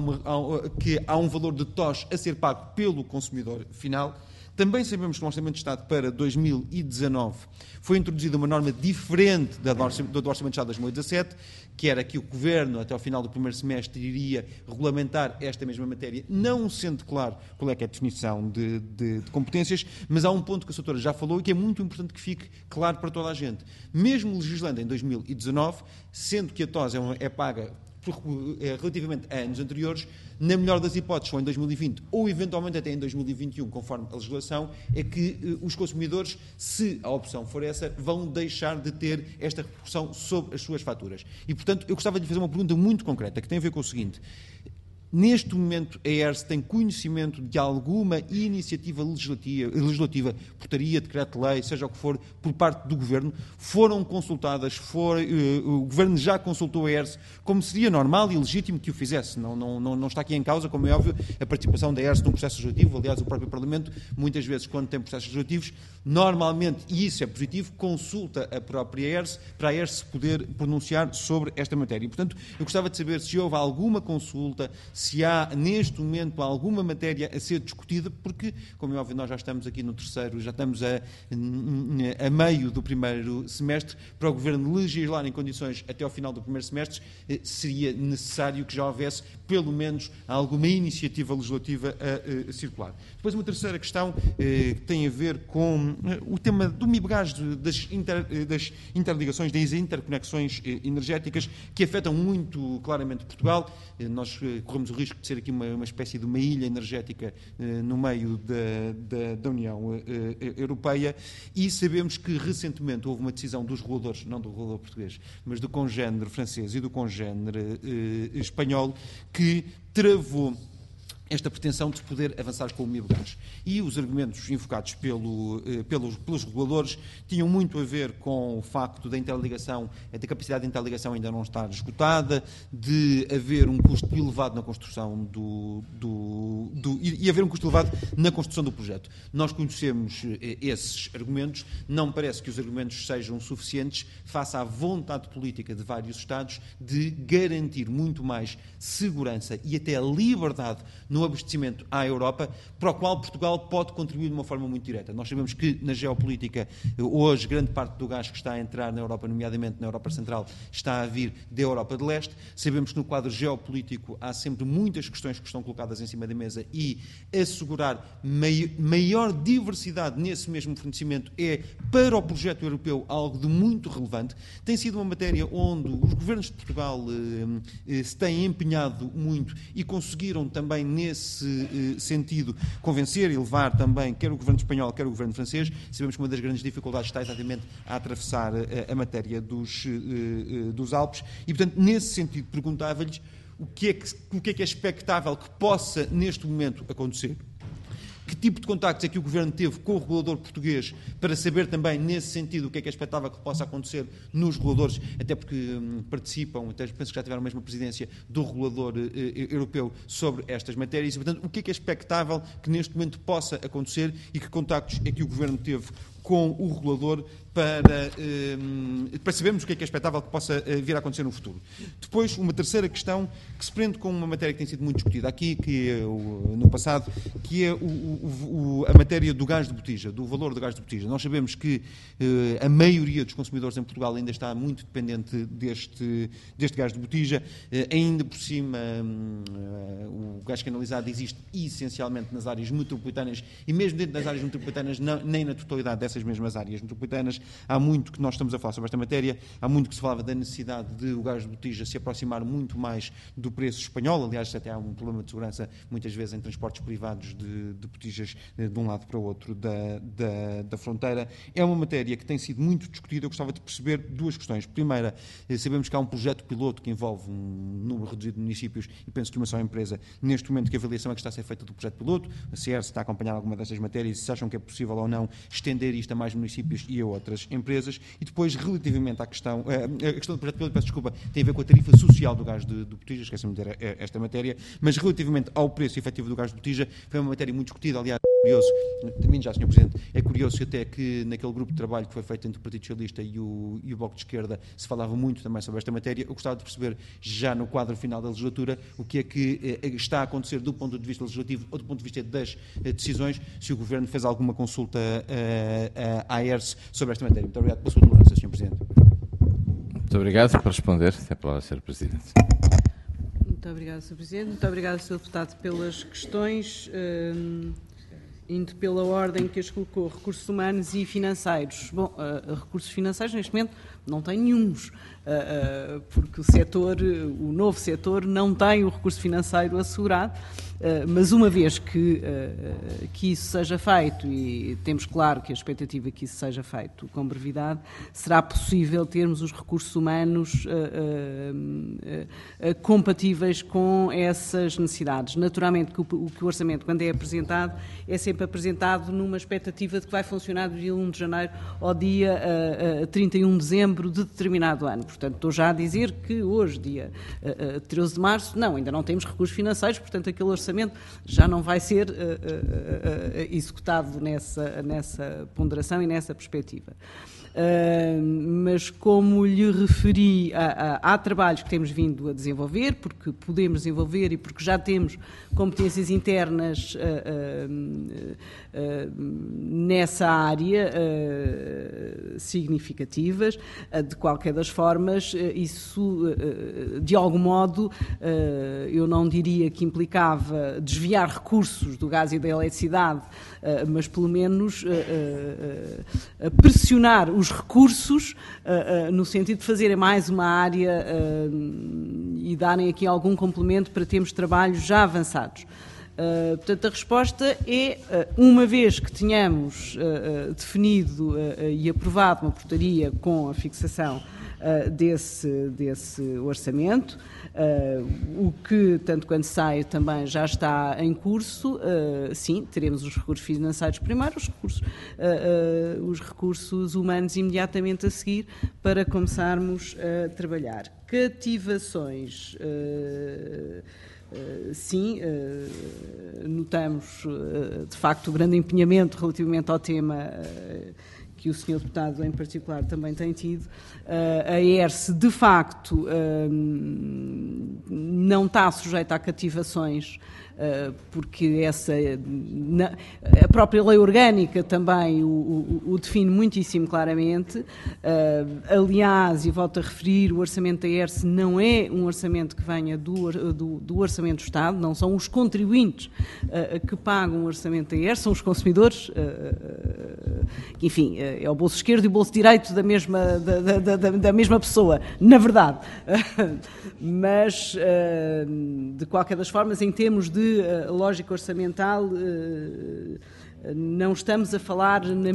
há um valor de TOS a ser pago pelo consumidor final. Também sabemos que no Orçamento de Estado para 2019 foi introduzida uma norma diferente do Orçamento de Estado de 2017, que era que o Governo, até ao final do primeiro semestre, iria regulamentar esta mesma matéria, não sendo claro qual é que é a definição de competências, mas há um ponto que a doutora já falou e que é muito importante que fique claro para toda a gente. Mesmo legislando em 2019, sendo que a TOS é paga relativamente a anos anteriores, na melhor das hipóteses, ou em 2020 ou eventualmente até em 2021, conforme a legislação, é que os consumidores, se a opção for essa, vão deixar de ter esta repercussão sobre as suas faturas. E, portanto, eu gostava de fazer uma pergunta muito concreta, que tem a ver com o seguinte. Neste momento, a ERSE tem conhecimento de alguma iniciativa legislativa, portaria, decreto-lei, seja o que for, por parte do Governo? Foram consultadas, o Governo já consultou a ERSE, como seria normal e legítimo que o fizesse. Não está aqui em causa, como é óbvio, a participação da ERSE num processo legislativo. Aliás, o próprio Parlamento, muitas vezes, quando tem processos legislativos, normalmente, e isso é positivo, consulta a própria ERSE, para a ERSE poder pronunciar sobre esta matéria. E, portanto, eu gostava de saber se houve alguma consulta, se há, neste momento, alguma matéria a ser discutida, porque, como é óbvio, nós já estamos aqui no terceiro, já estamos a meio do primeiro semestre. Para o Governo legislar em condições até ao final do primeiro semestre, seria necessário que já houvesse, pelo menos, alguma iniciativa legislativa a circular. Depois, uma terceira questão que tem a ver com o tema do MIBGAS, das interligações, das interconexões energéticas, que afetam muito claramente Portugal. Nós corremos o risco de ser aqui uma espécie de uma ilha energética no meio da União Europeia, e sabemos que recentemente houve uma decisão dos reguladores, não do regulador português, mas do congénere francês e do congénere espanhol, que travou esta pretensão de poder avançar com o MIBGAS. E os argumentos invocados pelos reguladores tinham muito a ver com o facto da interligação, da capacidade de interligação ainda não estar esgotada, de haver um custo elevado na construção e haver um custo elevado na construção do projeto. Nós conhecemos esses argumentos, não parece que os argumentos sejam suficientes face à vontade política de vários Estados de garantir muito mais segurança e até liberdade no abastecimento à Europa, para o qual Portugal pode contribuir de uma forma muito direta. Nós sabemos que na geopolítica, hoje, grande parte do gás que está a entrar na Europa, nomeadamente na Europa Central, está a vir da Europa de Leste. Sabemos que no quadro geopolítico há sempre muitas questões que estão colocadas em cima da mesa e assegurar maior diversidade nesse mesmo fornecimento é, para o projeto europeu, algo de muito relevante. Tem sido uma matéria onde os governos de Portugal se têm empenhado muito e conseguiram também, nesse sentido, convencer e levar também, quer o governo espanhol, quer o governo francês. Sabemos que uma das grandes dificuldades está exatamente a atravessar a matéria dos Alpes e, portanto, nesse sentido, perguntava-lhes o que é que é expectável que possa, neste momento, acontecer. Que tipo de contactos é que o Governo teve com o regulador português para saber também, nesse sentido, o que é expectável que possa acontecer nos reguladores, até porque participam, até penso que já tiveram a mesma presidência do regulador europeu sobre estas matérias, e, portanto, o que é expectável que neste momento possa acontecer e que contactos é que o Governo teve com o regulador para sabermos o que é expectável que possa vir a acontecer no futuro. Depois, uma terceira questão que se prende com uma matéria que tem sido muito discutida aqui, que é no passado, que é a matéria do gás de botija, do valor do gás de botija. Nós sabemos que a maioria dos consumidores em Portugal ainda está muito dependente deste gás de botija. Ainda por cima, o gás canalizado existe essencialmente nas áreas metropolitanas e mesmo dentro das áreas metropolitanas, nem na totalidade dessas mesmas áreas metropolitanas. Há muito que nós estamos a falar sobre esta matéria, há muito que se falava da necessidade de o gás de botija se aproximar muito mais do preço espanhol. Aliás, até há um problema de segurança, muitas vezes, em transportes privados de botijas de um lado para o outro da fronteira. É uma matéria que tem sido muito discutida. Eu gostava de perceber duas questões. Primeira, sabemos que há um projeto piloto que envolve um número reduzido de municípios e penso que uma só empresa. Neste momento, que avaliação é que está a ser feita do projeto piloto? A CERS está a acompanhar alguma destas matérias e se acham que é possível ou não estender isto a mais municípios e a outras empresas. E depois, relativamente à questão, a questão do projeto piloto, peço desculpa, tem a ver com a tarifa social do gás de botija, esqueci-me de dizer esta matéria, mas relativamente ao preço efetivo do gás de botija, foi uma matéria muito discutida, aliás, curioso, também já, Sr. Presidente, é curioso até que naquele grupo de trabalho que foi feito entre o Partido Socialista e o Bloco de Esquerda se falava muito também sobre esta matéria. Eu gostava de perceber, já no quadro final da legislatura, o que é que está a acontecer do ponto de vista legislativo ou do ponto de vista das decisões, se o Governo fez alguma consulta à AERS sobre esta matéria. Muito obrigado pela sua tolerância, Sr. Presidente. Muito obrigado. Para responder, tem a palavra, Sr. Presidente. Muito obrigado, Sr. Presidente. Muito obrigado, Sr. Deputado, pelas questões. Indo pela ordem que as colocou, recursos humanos e financeiros. Bom, recursos financeiros, neste momento, não tem nenhuns, porque o novo setor não tem o recurso financeiro assegurado, mas uma vez que isso seja feito, e temos claro que a expectativa é que isso seja feito com brevidade, será possível termos os recursos humanos compatíveis com essas necessidades. Naturalmente que o orçamento, quando é apresentado, é sempre apresentado numa expectativa de que vai funcionar do dia 1 de janeiro ao dia 31 de dezembro de determinado ano. Portanto, estou já a dizer que hoje, dia 13 de março, ainda não temos recursos financeiros, portanto, aquele orçamento já não vai ser executado nessa ponderação e nessa perspectiva. Mas, como lhe referi, há trabalhos que temos vindo a desenvolver, porque podemos desenvolver e porque já temos competências internas nessa área significativas. De qualquer das formas, isso, de algum modo, eu não diria que implicava desviar recursos do gás e da eletricidade, mas, pelo menos, pressionar os recursos no sentido de fazerem mais uma área e darem aqui algum complemento para termos trabalhos já avançados. Portanto, a resposta é, uma vez que tenhamos definido e aprovado uma portaria com a fixação desse orçamento, o que, tanto quanto sai, também já está em curso, sim, teremos os recursos financeiros primeiro, os recursos humanos imediatamente a seguir, para começarmos a trabalhar. Cativações... sim, notamos de facto o grande empenhamento relativamente ao tema que o Sr. Deputado em particular também tem tido. A ERSE, de facto, não está sujeita a cativações, porque a própria lei orgânica também o define muitíssimo claramente. Aliás, e volto a referir, o orçamento da ERSE não é um orçamento que venha do orçamento do Estado, não são os contribuintes que pagam o orçamento da ERSE, são os consumidores, enfim, é o bolso esquerdo e o bolso direito da mesma pessoa, na verdade. Mas, de qualquer das formas, em termos de lógica orçamental, não estamos a falar da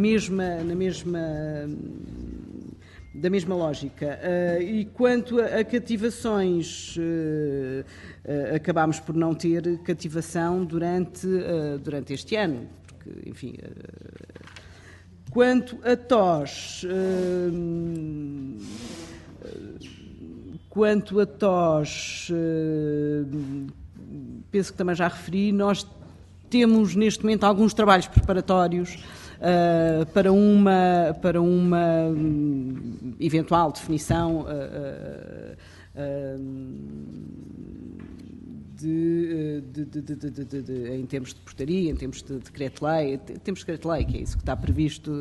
mesma lógica. E quanto a cativações, acabámos por não ter cativação durante este ano, porque, enfim... Quanto a TOS, penso que também já referi, nós temos neste momento alguns trabalhos preparatórios para uma eventual definição em termos de portaria, em termos de decreto-lei, que é isso que está previsto.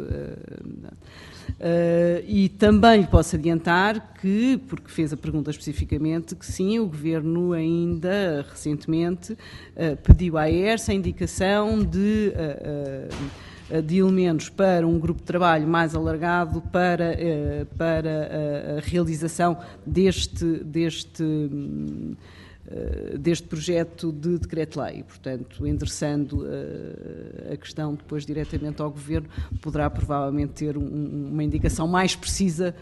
E também lhe posso adiantar que, porque fez a pergunta especificamente, que sim, o Governo ainda recentemente pediu à ERSA a indicação de elementos para um grupo de trabalho mais alargado para a realização deste projeto de decreto-lei. Portanto, endereçando a questão depois diretamente ao Governo, poderá provavelmente ter uma indicação mais precisa,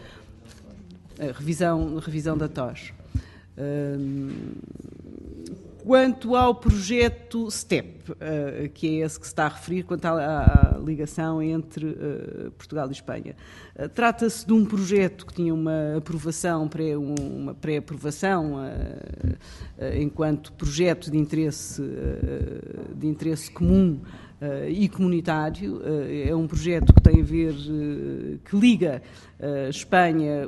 revisão da TOS. Quanto ao projeto STEP, que é esse que se está a referir, quanto à ligação entre Portugal e Espanha, trata-se de um projeto que tinha uma pré-aprovação enquanto projeto de interesse comum e comunitário. É um projeto que tem a ver, que liga Espanha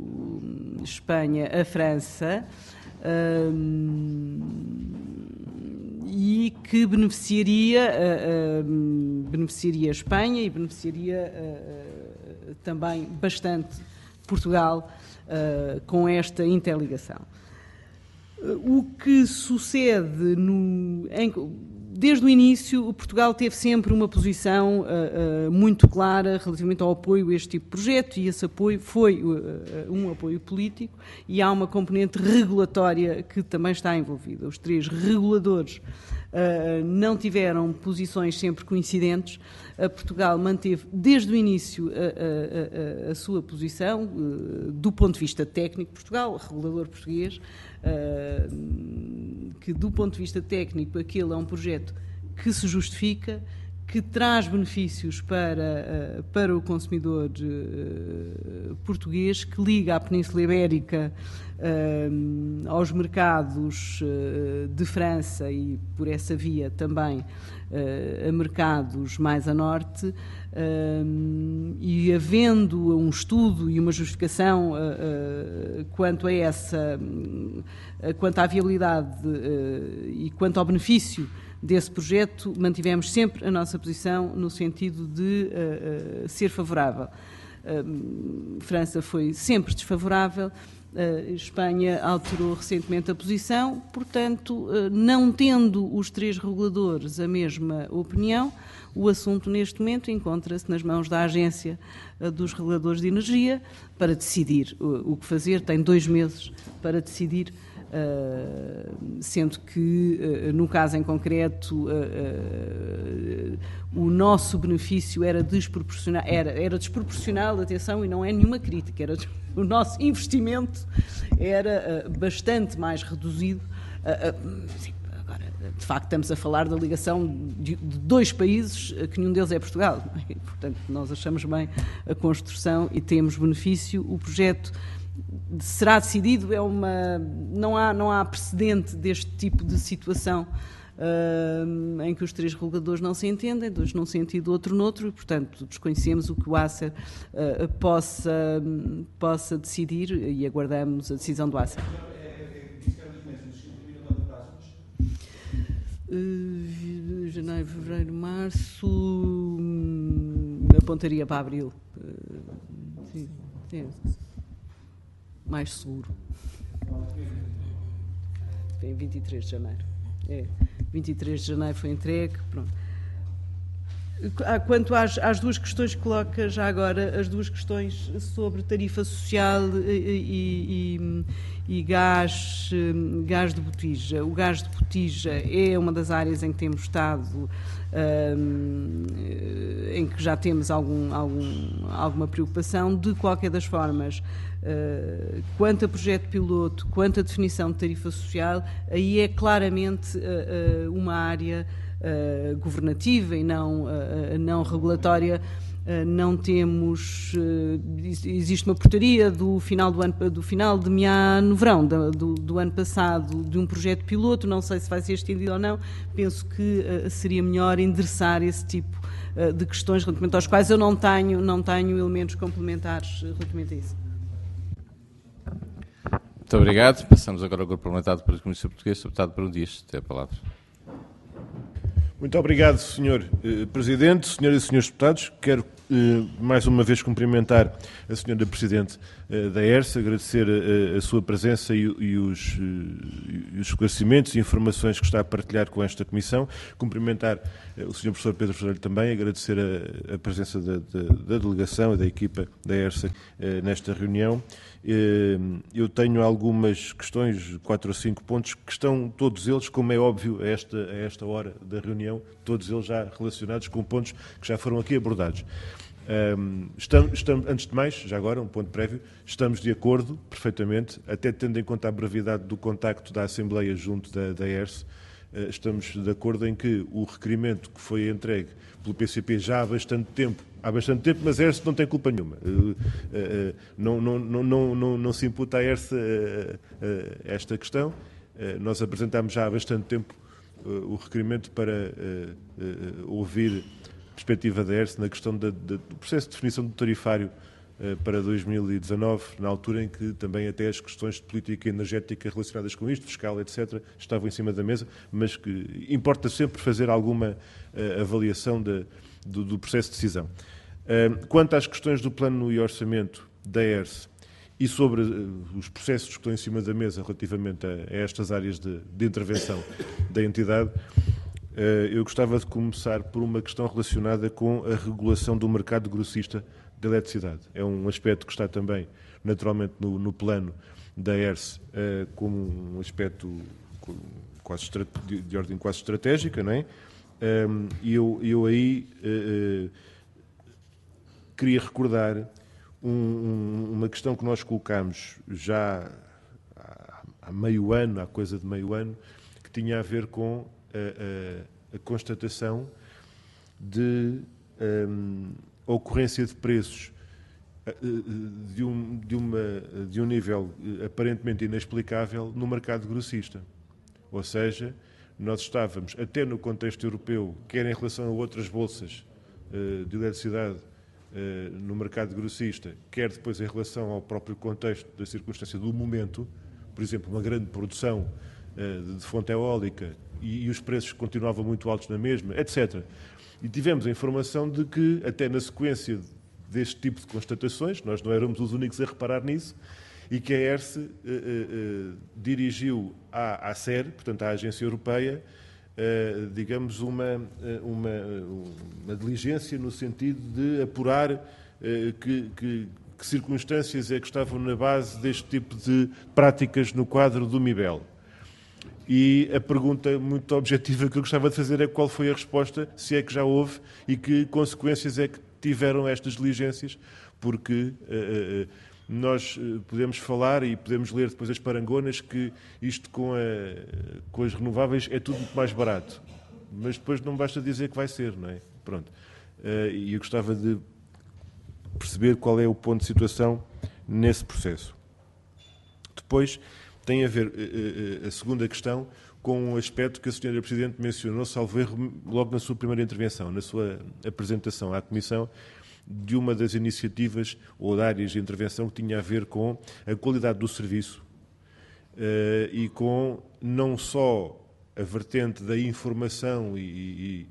à França, e que beneficiaria a Espanha e beneficiaria também bastante Portugal com esta interligação. O que sucede desde o início, Portugal teve sempre uma posição muito clara relativamente ao apoio a este tipo de projeto, e esse apoio foi um apoio político, e há uma componente regulatória que também está envolvida. Os três reguladores não tiveram posições sempre coincidentes. Portugal manteve desde o início a sua posição do ponto de vista técnico. Portugal, regulador português, que do ponto de vista técnico aquele é um projeto que se justifica, que traz benefícios para o consumidor português, que liga a Península Ibérica aos mercados de França e, por essa via, também a mercados mais a norte, e havendo um estudo e uma justificação quanto à viabilidade e quanto ao benefício desse projeto, mantivemos sempre a nossa posição no sentido de ser favorável. França foi sempre desfavorável. Espanha alterou recentemente a posição, portanto, não tendo os três reguladores a mesma opinião, o assunto neste momento encontra-se nas mãos da Agência dos Reguladores de Energia para decidir o que fazer. Tem 2 meses para decidir, sendo que, no caso em concreto, o nosso benefício era desproporcional, atenção, e não é nenhuma crítica, o nosso investimento era bastante mais reduzido. Agora, de facto, estamos a falar da ligação de 2 países, que nenhum deles é Portugal. E, portanto, nós achamos bem a construção e temos benefício. O projeto será decidido, não há precedente deste tipo de situação em que os três reguladores não se entendem, dois num sentido, outro noutro, e, portanto, desconhecemos o que o ACER possa decidir e aguardamos a decisão do ACER. Janeiro, fevereiro, março, apontaria para abril. Sim, é mais seguro. Em 23 de janeiro. 23 de janeiro foi entregue, pronto. Quanto às 2 questões que coloca já agora, as 2 questões sobre tarifa social e gás de botija. O gás de botija é uma das áreas em que temos estado, em que já temos alguma preocupação. De qualquer das formas, quanto a projeto piloto, quanto a definição de tarifa social, aí é claramente uma área governativa e não regulatória. Não temos, existe uma portaria do final de no verão do ano passado, de um projeto piloto. Não sei se vai ser estendido ou não. Penso que seria melhor endereçar esse tipo de questões relativamente aos quais eu não tenho elementos complementares relativamente a isso. Muito obrigado. Passamos agora ao grupo parlamentar do Partido Comunista Português. Deputado Bruno Dias, tem a palavra. Muito obrigado, Sr. Presidente, Senhoras e Senhores Deputados. Quero mais uma vez cumprimentar a Sra. Presidente da ERSE, agradecer a sua presença e os esclarecimentos e informações que está a partilhar com esta Comissão. Cumprimentar o Sr. Professor Pedro Ferreira também, agradecer a presença da delegação e da equipa da ERSE nesta reunião. Eu tenho algumas questões, 4 ou 5 pontos, que estão todos eles, como é óbvio, a esta hora da reunião, todos eles já relacionados com pontos que já foram aqui abordados. Antes de mais, já agora, um ponto prévio, estamos de acordo perfeitamente, até tendo em conta a brevidade do contacto da Assembleia junto da ERSE, estamos de acordo em que o requerimento que foi entregue pelo PCP já há bastante tempo, mas a ERSE não tem culpa nenhuma. Não se imputa à ERSE esta questão. Nós apresentámos já há bastante tempo o requerimento para ouvir a perspectiva da ERSE na questão do processo de definição do tarifário para 2019, na altura em que também até as questões de política energética relacionadas com isto, fiscal, etc., estavam em cima da mesa, mas que importa sempre fazer alguma avaliação do processo de decisão. Quanto às questões do plano e orçamento da ERSE e sobre os processos que estão em cima da mesa relativamente a estas áreas de intervenção da entidade, eu gostava de começar por uma questão relacionada com a regulação do mercado grossista da eletricidade. É um aspecto que está também, naturalmente, no plano da ERSE como um aspecto quase de ordem quase estratégica, não é? E eu aí queria recordar uma questão que nós colocámos já há meio ano, há coisa de meio ano, que tinha a ver com a constatação de ocorrência de preços de um nível aparentemente inexplicável no mercado grossista. Ou seja, nós estávamos, até no contexto europeu, quer em relação a outras bolsas de eletricidade no mercado grossista, quer depois em relação ao próprio contexto da circunstância do momento, por exemplo, uma grande produção de fonte eólica e os preços continuavam muito altos na mesma, etc. E tivemos a informação de que, até na sequência deste tipo de constatações, nós não éramos os únicos a reparar nisso, e que a ERSE dirigiu à ACER, portanto à Agência Europeia, digamos, uma diligência no sentido de apurar que circunstâncias é que estavam na base deste tipo de práticas no quadro do MIBEL. E a pergunta muito objetiva que eu gostava de fazer é qual foi a resposta, se é que já houve, e que consequências é que tiveram estas diligências, porque nós podemos falar e podemos ler depois as parangonas que isto com as renováveis é tudo muito mais barato, mas depois não basta dizer que vai ser, não é? Pronto. E eu gostava de perceber qual é o ponto de situação nesse processo. Depois tem a ver a segunda questão com um aspecto que a Sra. Presidente mencionou, salvo erro, logo na sua primeira intervenção, na sua apresentação à Comissão, de uma das iniciativas ou de áreas de intervenção que tinha a ver com a qualidade do serviço e com não só a vertente da informação e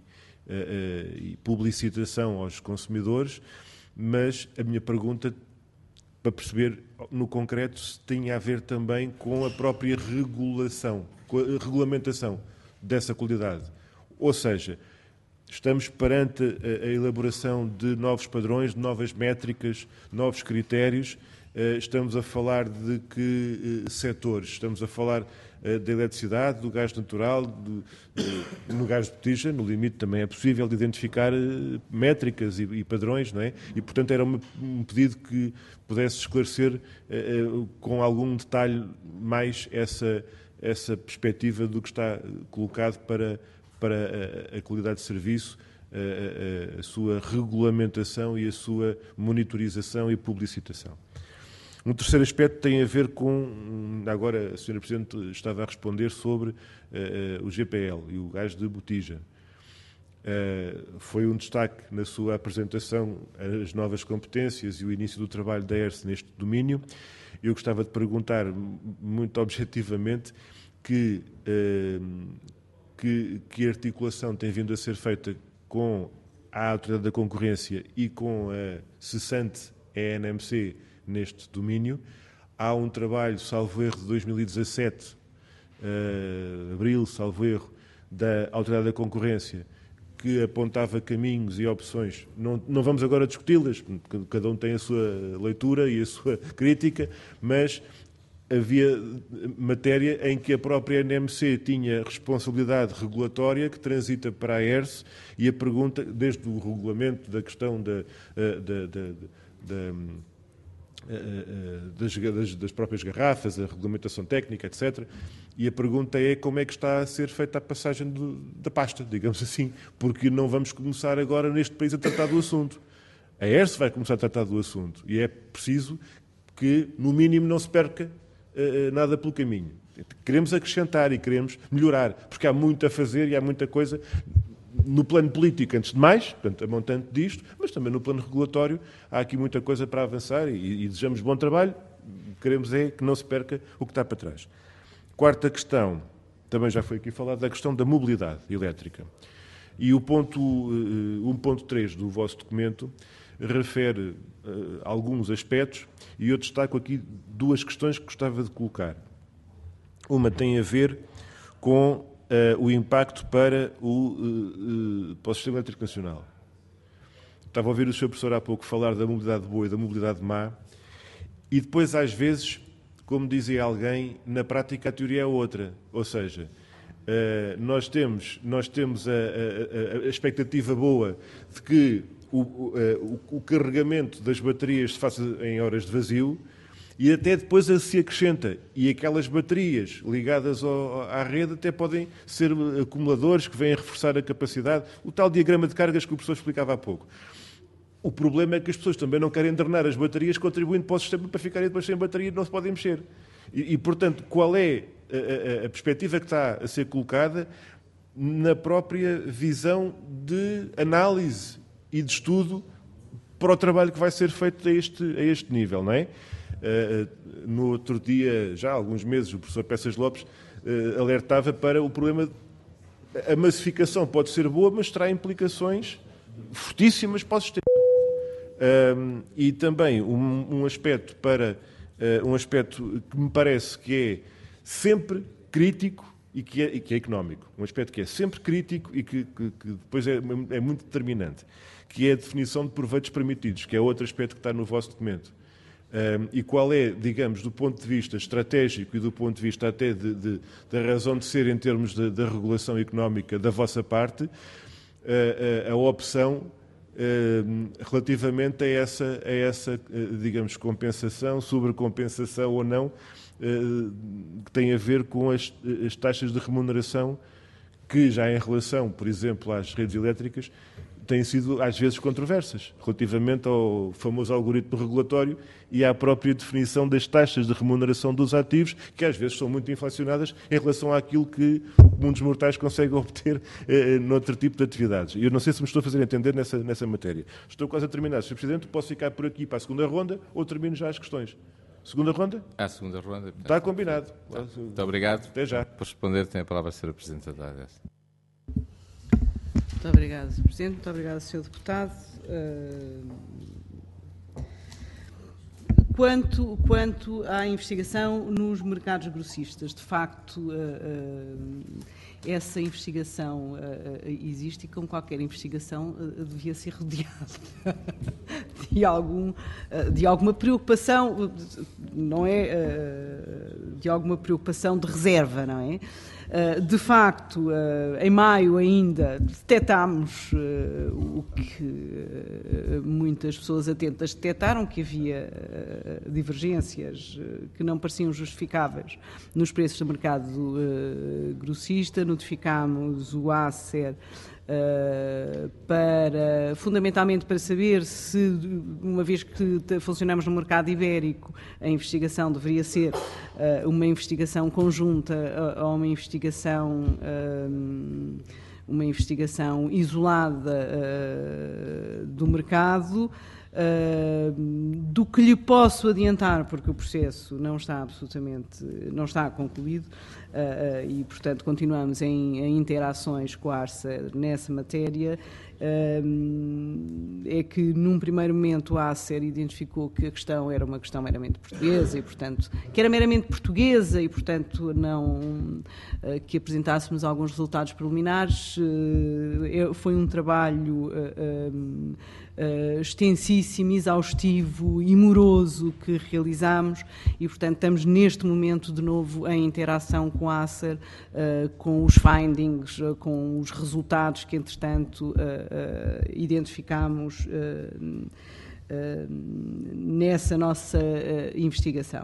publicitação aos consumidores, mas a minha pergunta para perceber no concreto se tinha a ver também com a própria regulação, com a regulamentação dessa qualidade. Ou seja, estamos perante a elaboração de novos padrões, de novas métricas, novos critérios. Estamos a falar de que setores? Estamos a falar da eletricidade, do gás natural, no gás de botija, no limite também é possível de identificar métricas e padrões, não é? E, portanto, era um pedido que pudesse esclarecer com algum detalhe mais essa perspectiva do que está colocado para a qualidade de serviço, a sua regulamentação e a sua monitorização e publicitação. Um terceiro aspecto tem a ver com, agora a Sra. Presidente estava a responder sobre o GPL e o gás de botija. Foi um destaque na sua apresentação as novas competências e o início do trabalho da ERSE neste domínio. Eu gostava de perguntar, muito objetivamente, que articulação tem vindo a ser feita com a Autoridade da Concorrência e com a cessante ENMC neste domínio. Há um trabalho, salvo erro, de 2017, abril, salvo erro, da Autoridade da Concorrência, que apontava caminhos e opções. Não vamos agora discuti-las, cada um tem a sua leitura e a sua crítica, mas havia matéria em que a própria NMC tinha responsabilidade regulatória que transita para a ERSE, e a pergunta, desde o regulamento da questão das próprias garrafas, a regulamentação técnica, etc. E a pergunta é como é que está a ser feita a passagem da pasta, digamos assim, porque não vamos começar agora neste país a tratar do assunto. A ERSE vai começar a tratar do assunto e é preciso que, no mínimo, não se perca nada pelo caminho. Queremos acrescentar e queremos melhorar, porque há muito a fazer e há muita coisa no plano político, antes de mais, portanto, a montante disto, mas também no plano regulatório há aqui muita coisa para avançar e desejamos bom trabalho. Queremos é que não se perca o que está para trás. Quarta questão, também já foi aqui falado, da questão da mobilidade elétrica. E o ponto 1.3 do vosso documento refere alguns aspectos e eu destaco aqui duas questões que gostava de colocar. Uma tem a ver com o impacto para o Sistema Elétrico Nacional. Estava a ouvir o Sr. Professor há pouco falar da mobilidade boa e da mobilidade má, e depois, às vezes, como dizia alguém, na prática a teoria é outra. Ou seja, nós temos a expectativa boa de que o carregamento das baterias se faça em horas de vazio, e até depois se acrescenta, e aquelas baterias ligadas à rede até podem ser acumuladores que vêm a reforçar a capacidade, o tal diagrama de cargas que o professor explicava há pouco. O problema é que as pessoas também não querem drenar as baterias, contribuindo para o sistema para ficarem depois sem bateria e não se podem mexer. E portanto, qual é a perspectiva que está a ser colocada na própria visão de análise e de estudo para o trabalho que vai ser feito a este nível, não é? No outro dia, já há alguns meses, o professor Peças Lopes alertava para o problema. A massificação pode ser boa, mas terá implicações fortíssimas para o sistema. E também um aspecto que me parece que é sempre crítico e que é económico. Um aspecto que é sempre crítico e que depois é muito determinante, que é a definição de proveitos permitidos, que é outro aspecto que está no vosso documento. E qual é, digamos, do ponto de vista estratégico e do ponto de vista até da razão de ser em termos da regulação económica da vossa parte, a opção relativamente a essa, digamos, compensação, sobrecompensação ou não, que tem a ver com as taxas de remuneração que já em relação, por exemplo, às redes elétricas, têm sido, às vezes, controversas, relativamente ao famoso algoritmo regulatório e à própria definição das taxas de remuneração dos ativos, que às vezes são muito inflacionadas em relação àquilo que o comum dos mortais consegue obter noutro tipo de atividades. E eu não sei se me estou a fazer entender nessa matéria. Estou quase a terminar. Sr. Presidente, posso ficar por aqui para a segunda ronda ou termino já as questões? Segunda ronda? À segunda ronda. Está combinado. Tá. Muito obrigado. Até já. Por responder, tem a palavra a Sra. Presidente da ADS. Muito obrigada, Sr. Presidente. Muito obrigada, Sr. Deputado. Quanto à investigação nos mercados grossistas, de facto, essa investigação existe e, como qualquer investigação, devia ser rodeada de alguma preocupação, não é? De alguma preocupação de reserva, não é? De facto, em maio ainda detectámos o que muitas pessoas atentas detectaram, que havia divergências que não pareciam justificáveis nos preços do mercado grossista. Notificámos o ACER fundamentalmente para saber se, uma vez que funcionamos no mercado ibérico, a investigação deveria ser uma investigação conjunta ou uma investigação uma investigação isolada do mercado. Do que lhe posso adiantar, porque o processo não está concluído, e, portanto, continuamos em interações com a ARCER nessa matéria, é que, num primeiro momento, a ARCER identificou que a questão era uma questão meramente portuguesa e, portanto, não que apresentássemos alguns resultados preliminares. Foi um trabalho extensíssimo, exaustivo e moroso que realizámos e, portanto, estamos neste momento de novo em interação com a ARCER, com os findings, com os resultados que, entretanto, identificámos nessa nossa investigação.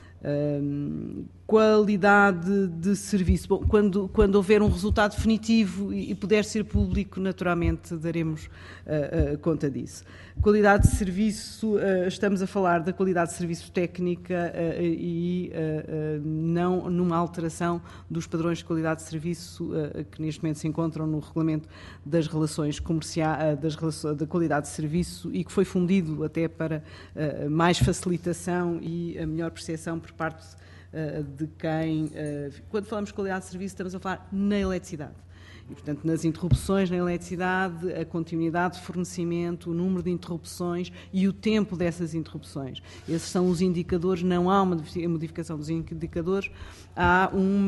Qualidade de serviço. Bom, quando houver um resultado definitivo e puder ser público, naturalmente daremos conta disso. Qualidade de serviço, estamos a falar da qualidade de serviço técnica e não numa alteração dos padrões de qualidade de serviço que neste momento se encontram no regulamento das relações comerciais, da qualidade de serviço e que foi fundido até para mais facilitação e a melhor percepção por parte de quem... Quando falamos de qualidade de serviço, estamos a falar na eletricidade. E, portanto, nas interrupções na eletricidade, a continuidade de fornecimento, o número de interrupções e o tempo dessas interrupções. Esses são os indicadores, não há uma modificação dos indicadores, há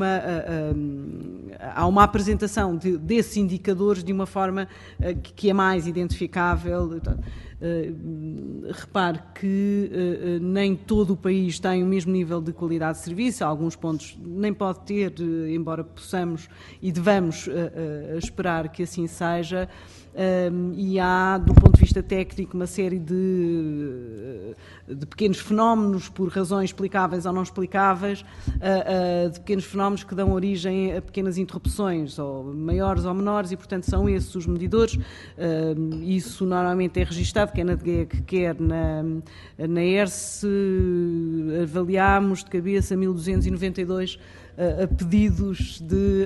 uma apresentação desses indicadores de uma forma que é mais identificável. Repare que nem todo o país tem o mesmo nível de qualidade de serviço, há alguns pontos nem pode ter, embora possamos e devamos esperar que assim seja, e há, do ponto de vista técnico, uma série de pequenos fenómenos, por razões explicáveis ou não explicáveis, de pequenos fenómenos que dão origem a pequenas interrupções, ou maiores ou menores, e, portanto, são esses os medidores. Isso normalmente é registado, quer na DGEC, quer na ERSE. Avaliámos de cabeça 1.292 pedidos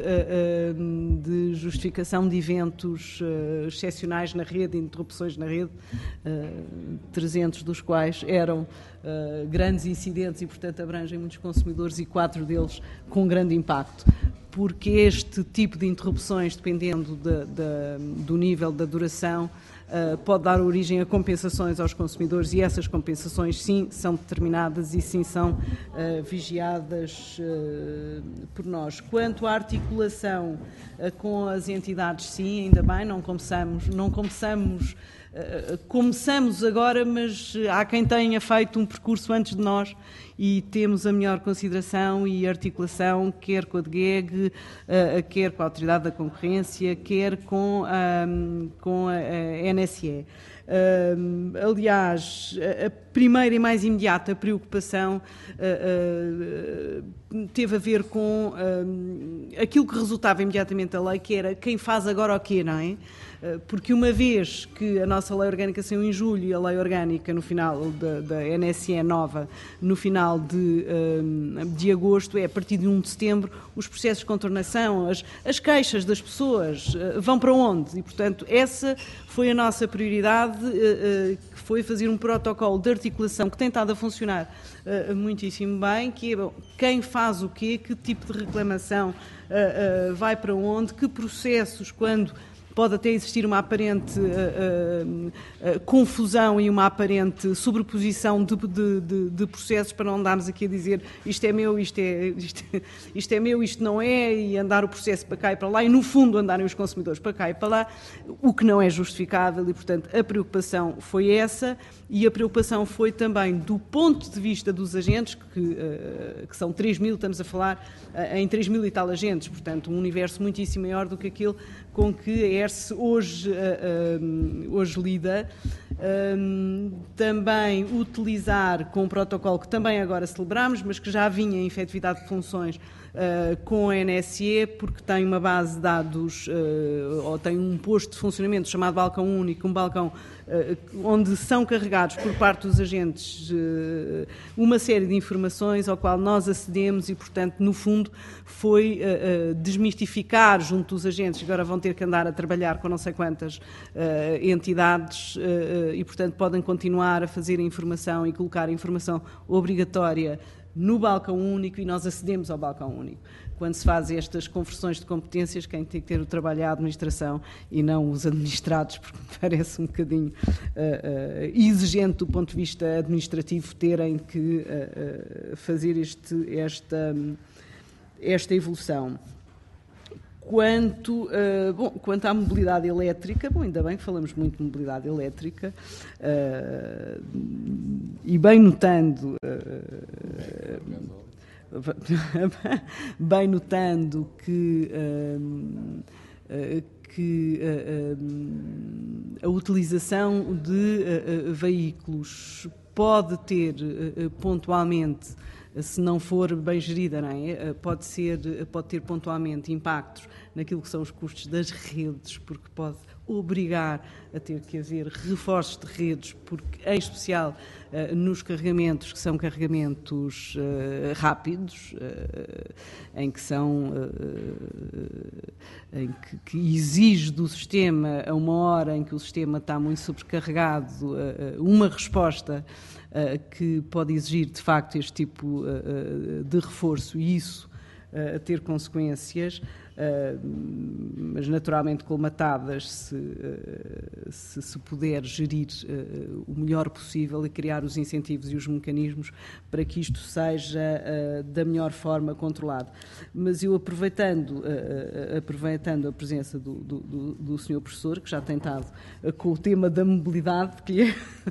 de justificação de eventos excepcionais na rede, interrupções na rede, 300 dos quais eram grandes incidentes e, portanto, abrangem muitos consumidores e 4 deles com grande impacto. Porque este tipo de interrupções, dependendo do nível da duração, pode dar origem a compensações aos consumidores e essas compensações, sim, são determinadas e, sim, são vigiadas por nós. Quanto à articulação com as entidades, sim, ainda bem, não começamos agora, mas há quem tenha feito um percurso antes de nós e temos a melhor consideração e articulação, quer com a DGEG, quer com a Autoridade da Concorrência, quer com a NSE. Aliás, a primeira e mais imediata preocupação teve a ver com aquilo que resultava imediatamente da lei, que era quem faz agora o quê, não é? Porque uma vez que a nossa lei orgânica saiu em julho e a lei orgânica no final da NSE nova, no final de agosto, a partir de 1 de setembro, os processos de contornação, as queixas das pessoas vão para onde? E, portanto, essa foi a nossa prioridade, que foi fazer um protocolo de articulação que tem estado a funcionar muitíssimo bem, que é quem faz o quê, que tipo de reclamação vai para onde, que processos, quando pode até existir uma aparente confusão e uma aparente sobreposição de processos, para não andarmos aqui a dizer isto é meu, isto é meu, isto não é, e andar o processo para cá e para lá, e no fundo andarem os consumidores para cá e para lá, o que não é justificável, e portanto a preocupação foi essa, e a preocupação foi também do ponto de vista dos agentes, que são 3.000, estamos a falar em 3.000 e tal agentes, portanto um universo muitíssimo maior do que aquele com que a ERSE hoje lida. Também utilizar com um protocolo que também agora celebramos, mas que já vinha em efetividade de funções com a NSE, porque tem uma base de dados, ou tem um posto de funcionamento chamado balcão único, um balcão onde são carregados por parte dos agentes uma série de informações ao qual nós acedemos e, portanto, no fundo, foi desmistificar junto dos agentes. Agora vão ter que andar a trabalhar com não sei quantas entidades e, portanto, podem continuar a fazer a informação e colocar a informação obrigatória no balcão único, e nós acedemos ao balcão único. Quando se fazem estas conversões de competências, quem tem que ter o trabalho é a administração e não os administrados, porque me parece um bocadinho exigente do ponto de vista administrativo terem que fazer esta evolução. Quanto à mobilidade elétrica, ainda bem que falamos muito de mobilidade elétrica, e bem notando que a utilização de veículos pode ter pontualmente, se não for bem gerida, não é? Pode ter pontualmente impactos naquilo que são os custos das redes, porque pode obrigar a ter que haver reforços de redes, porque, em especial nos carregamentos que são carregamentos rápidos, em que exige do sistema, a uma hora em que o sistema está muito sobrecarregado, uma resposta que pode exigir, de facto, este tipo de reforço, e isso ter consequências, mas naturalmente colmatadas se puder gerir o melhor possível e criar os incentivos e os mecanismos para que isto seja da melhor forma controlado. Mas eu, aproveitando a presença do Sr. Professor, que já tem estado com o tema da mobilidade, que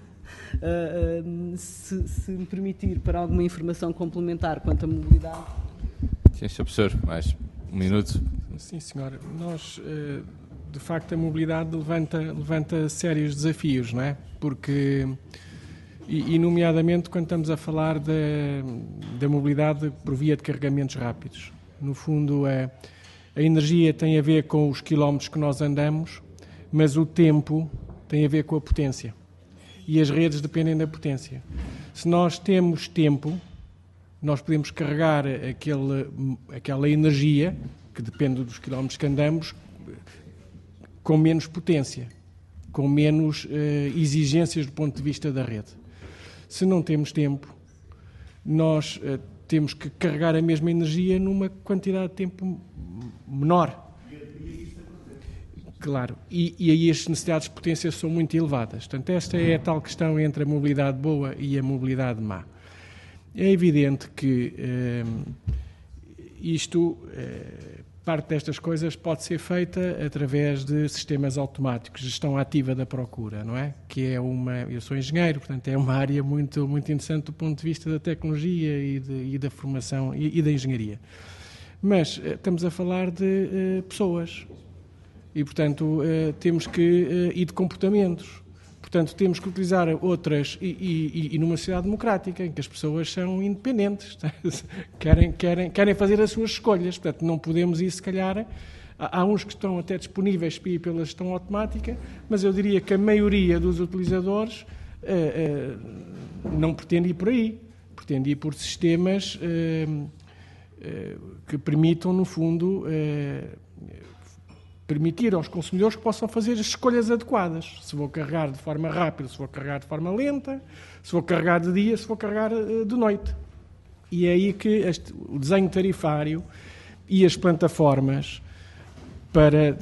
se me permitir, para alguma informação complementar quanto à mobilidade. Sim, Sr. Professor, mais um minuto. Sim, senhora. Nós, de facto, a mobilidade levanta sérios desafios, não é? Porque, e nomeadamente, quando estamos a falar da mobilidade por via de carregamentos rápidos. No fundo, a energia tem a ver com os quilómetros que nós andamos, mas o tempo tem a ver com a potência. E as redes dependem da potência. Se nós temos tempo, nós podemos carregar aquela energia, que depende dos quilómetros que andamos, com menos potência, com menos exigências do ponto de vista da rede. Se não temos tempo, nós temos que carregar a mesma energia numa quantidade de tempo menor. Claro, e aí as necessidades de potência são muito elevadas. Portanto, esta é a tal questão entre a mobilidade boa e a mobilidade má. É evidente que parte destas coisas pode ser feita através de sistemas automáticos, gestão ativa da procura, não é? Que é eu sou engenheiro, portanto é uma área muito, muito interessante do ponto de vista da tecnologia e da formação e da engenharia. Mas estamos a falar de pessoas e, portanto, temos que ir de comportamentos. Portanto, temos que utilizar outras, e numa sociedade democrática, em que as pessoas são independentes, querem fazer as suas escolhas. Portanto, não podemos ir, se calhar, há uns que estão até disponíveis para ir pela gestão automática, mas eu diria que a maioria dos utilizadores não pretende ir por aí, pretende ir por sistemas que permitam, no fundo, permitir aos consumidores que possam fazer as escolhas adequadas. Se vou carregar de forma rápida, se vou carregar de forma lenta, se vou carregar de dia, se vou carregar de noite. E é aí que o desenho tarifário e as plataformas para,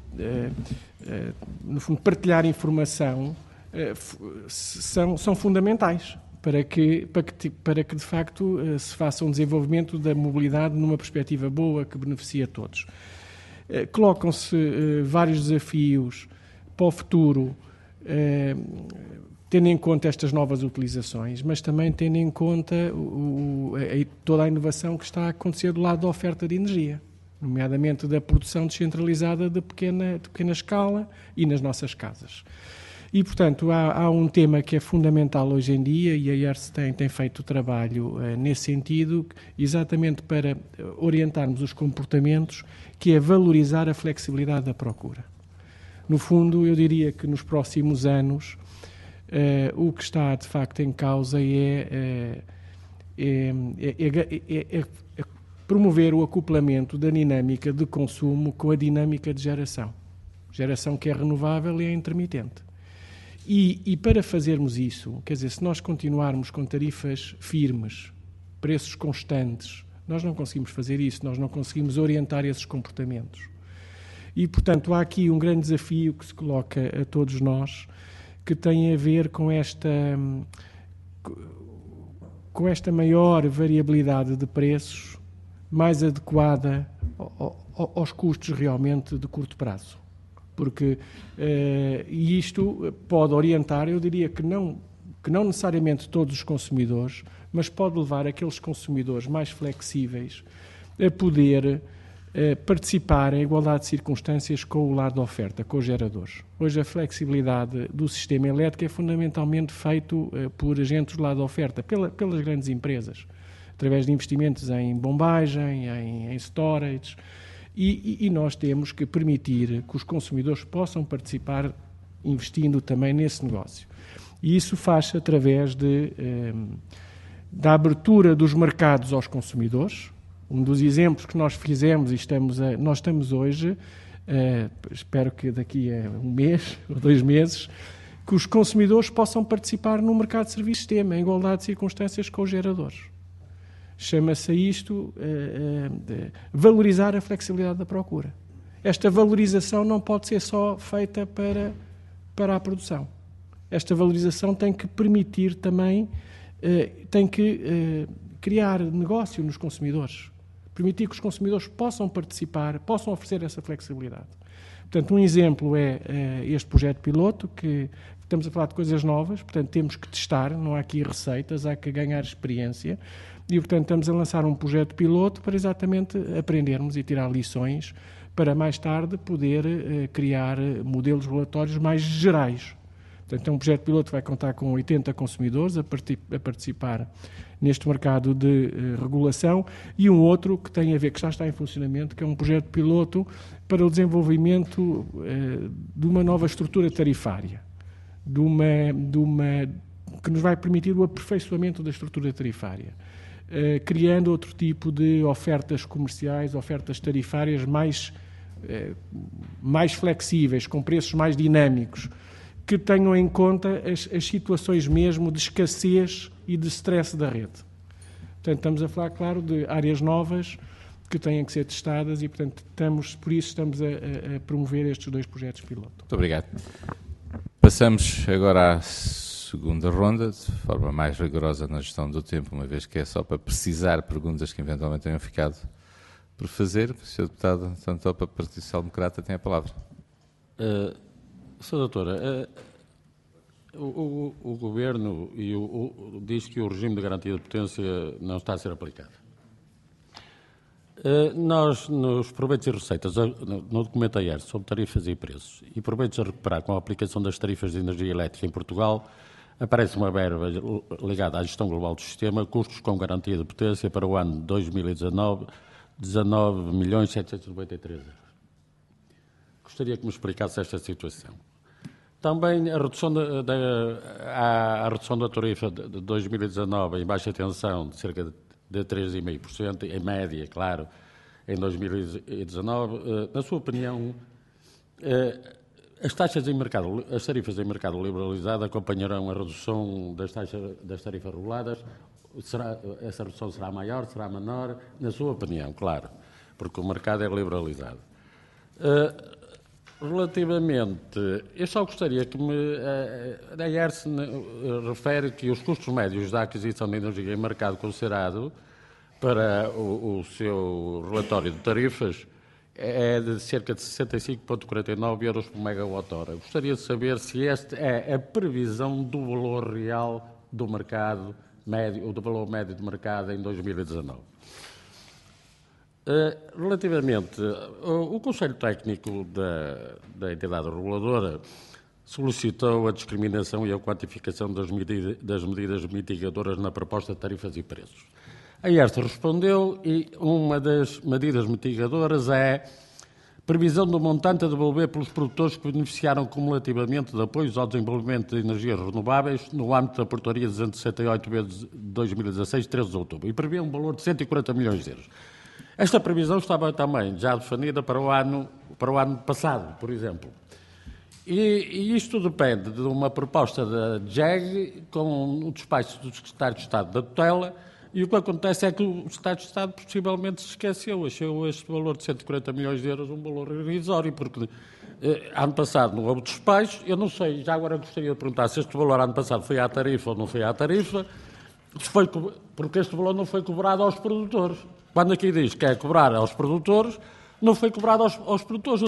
no fundo, partilhar informação são fundamentais para que, de facto, se faça um desenvolvimento da mobilidade numa perspectiva boa que beneficie a todos. Colocam-se vários desafios para o futuro, tendo em conta estas novas utilizações, mas também tendo em conta toda a inovação que está a acontecer do lado da oferta de energia, nomeadamente da produção descentralizada de pequena escala e nas nossas casas. E, portanto, há um tema que é fundamental hoje em dia, e a IERS tem feito trabalho nesse sentido, exatamente para orientarmos os comportamentos, que é valorizar a flexibilidade da procura. No fundo, eu diria que nos próximos anos, o que está de facto em causa é promover o acoplamento da dinâmica de consumo com a dinâmica de geração. Geração que é renovável e é intermitente. E para fazermos isso, quer dizer, se nós continuarmos com tarifas firmes, preços constantes, nós não conseguimos fazer isso, nós não conseguimos orientar esses comportamentos. E, portanto, há aqui um grande desafio que se coloca a todos nós, que tem a ver com esta maior variabilidade de preços, mais adequada aos custos realmente de curto prazo. Porque e isto pode orientar, eu diria que não necessariamente todos os consumidores, mas pode levar aqueles consumidores mais flexíveis a poder participar em igualdade de circunstâncias com o lado da oferta, com os geradores. Hoje a flexibilidade do sistema elétrico é fundamentalmente feito por agentes do lado da oferta, pelas grandes empresas, através de investimentos em bombagem, em storage. E nós temos que permitir que os consumidores possam participar investindo também nesse negócio. E isso faz-se através da abertura dos mercados aos consumidores. Um dos exemplos que nós fizemos e nós estamos hoje, espero que daqui a um mês ou 2 meses, que os consumidores possam participar no mercado de serviço sistema, em igualdade de circunstâncias com os geradores. Chama-se isto valorizar a flexibilidade da procura. Esta valorização não pode ser só feita para a produção. Esta valorização tem que permitir também, tem que criar negócio nos consumidores. Permitir que os consumidores possam participar, possam oferecer essa flexibilidade. Portanto, um exemplo é este projeto piloto, que estamos a falar de coisas novas, portanto, temos que testar, não há aqui receitas, há que ganhar experiência. E, portanto, estamos a lançar um projeto piloto para exatamente aprendermos e tirar lições para mais tarde poder criar modelos regulatórios mais gerais. Portanto, é um projeto piloto que vai contar com 80 consumidores a participar neste mercado de regulação e um outro que tem a ver, que já está em funcionamento, que é um projeto piloto para o desenvolvimento de uma nova estrutura tarifária, que nos vai permitir o aperfeiçoamento da estrutura tarifária, criando outro tipo de ofertas comerciais, ofertas tarifárias mais flexíveis, com preços mais dinâmicos, que tenham em conta as situações mesmo de escassez e de stress da rede. Portanto, estamos a falar, claro, de áreas novas que têm que ser testadas e, portanto, por isso estamos a promover estes 2 projetos piloto. Muito obrigado. Passamos agora à segunda ronda, de forma mais rigorosa na gestão do tempo, uma vez que é só para precisar perguntas que eventualmente tenham ficado por fazer. O Sr. Deputado António Topa, Partido Social Democrata, tem a palavra. Sra. Doutora, o Governo diz que o regime de garantia de potência não está a ser aplicado. Nós, nos proveitos e receitas, no documento AER sobre tarifas e preços, e proveitos a recuperar com a aplicação das tarifas de energia elétrica em Portugal, aparece uma verba ligada à gestão global do sistema, custos com garantia de potência para o ano 2019, 19.793 euros. Gostaria que me explicasse esta situação. Também a redução da tarifa de 2019 em baixa tensão de cerca de 3,5%, em média, claro, em 2019. Na sua opinião, as tarifas em mercado liberalizado acompanharão a redução das tarifas reguladas? Essa redução será maior, será menor? Na sua opinião, claro, porque o mercado é liberalizado. Relativamente, eu só gostaria que a IERS refere que os custos médios da aquisição de energia em mercado considerado para o seu relatório de tarifas é de cerca de 65,49 euros por megawatt-hora. Gostaria de saber se esta é a previsão do valor real do mercado médio, ou do valor médio de mercado em 2019. Relativamente, o Conselho Técnico da entidade reguladora solicitou a discriminação e a quantificação das medidas mitigadoras na proposta de tarifas e preços. A ERSE respondeu e uma das medidas mitigadoras é previsão do montante a devolver pelos produtores que beneficiaram cumulativamente de apoios ao desenvolvimento de energias renováveis no âmbito da Portaria 268/2016, 13 de outubro, e prevê um valor de 140 milhões de euros. Esta previsão estava também já definida para o ano passado, por exemplo. E isto depende de uma proposta da GEG com o despacho do Secretário de Estado da tutela, e o que acontece é que o Secretário de Estado possivelmente se esqueceu, achou este valor de 140 milhões de euros um valor irrisório, porque ano passado não houve despacho. Eu não sei, já agora gostaria de perguntar se este valor ano passado foi à tarifa ou não foi à tarifa, porque este valor não foi cobrado aos produtores. Quando aqui diz que é cobrar aos produtores, não foi cobrado aos produtores,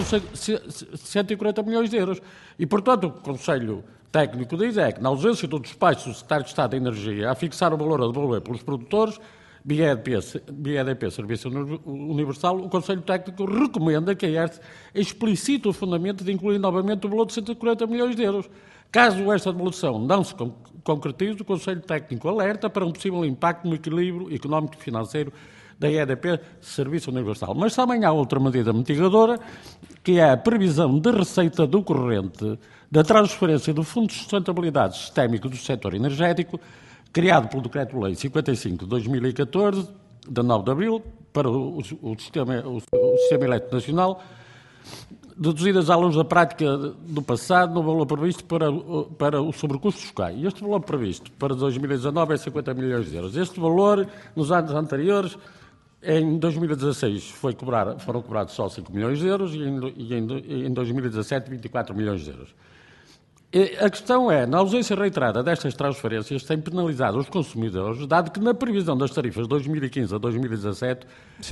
140 milhões de euros. E, portanto, o Conselho Técnico diz é que, na ausência do despacho do Secretário de Estado da Energia a fixar o valor a devolver pelos produtores, via EDP Serviço Universal, o Conselho Técnico recomenda que a ERSE explicite o fundamento de incluir novamente o valor de 140 milhões de euros. Caso esta devolução não se concretize, o Conselho Técnico alerta para um possível impacto no equilíbrio económico e financeiro da EDP Serviço Universal. Mas também há outra medida mitigadora, que é a previsão de receita decorrente da transferência do Fundo de Sustentabilidade Sistémico do Setor Energético, criado pelo Decreto-Lei 55 de 2014, de 9 de abril, para o Sistema Elétrico Nacional, deduzidas à luz da prática do passado no valor previsto para o sobrecusto fiscal. E este valor previsto para 2019 é 50 milhões de euros. Este valor, nos anos anteriores, em 2016 foram cobrados só 5 milhões de euros e em 2017 24 milhões de euros. E a questão é, na ausência reiterada destas transferências, tem penalizado os consumidores, dado que na previsão das tarifas de 2015 a 2017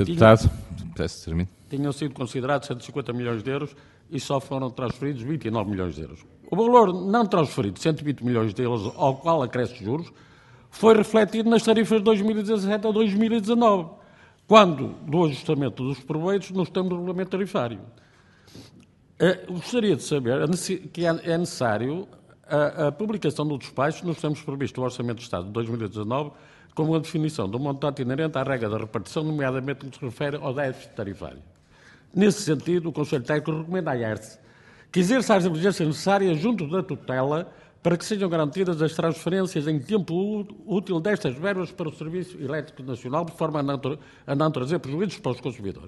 tinham sido considerados 150 milhões de euros e só foram transferidos 29 milhões de euros. O valor não transferido, 120 milhões de euros, ao qual acresce juros, foi refletido nas tarifas de 2017 a 2019, quando do ajustamento dos proveitos nos termos do regulamento tarifário. Gostaria de saber que é necessário a publicação do despacho nos termos previstos do Orçamento do Estado de 2019, como a definição do montante inerente à regra da repartição, nomeadamente no que se refere ao déficit tarifário. Nesse sentido, o Conselho Técnico recomenda à ERSE que exerça as diligências necessárias junto da tutela para que sejam garantidas as transferências em tempo útil destas verbas para o Serviço Elétrico Nacional, de forma a não trazer prejuízos para os consumidores.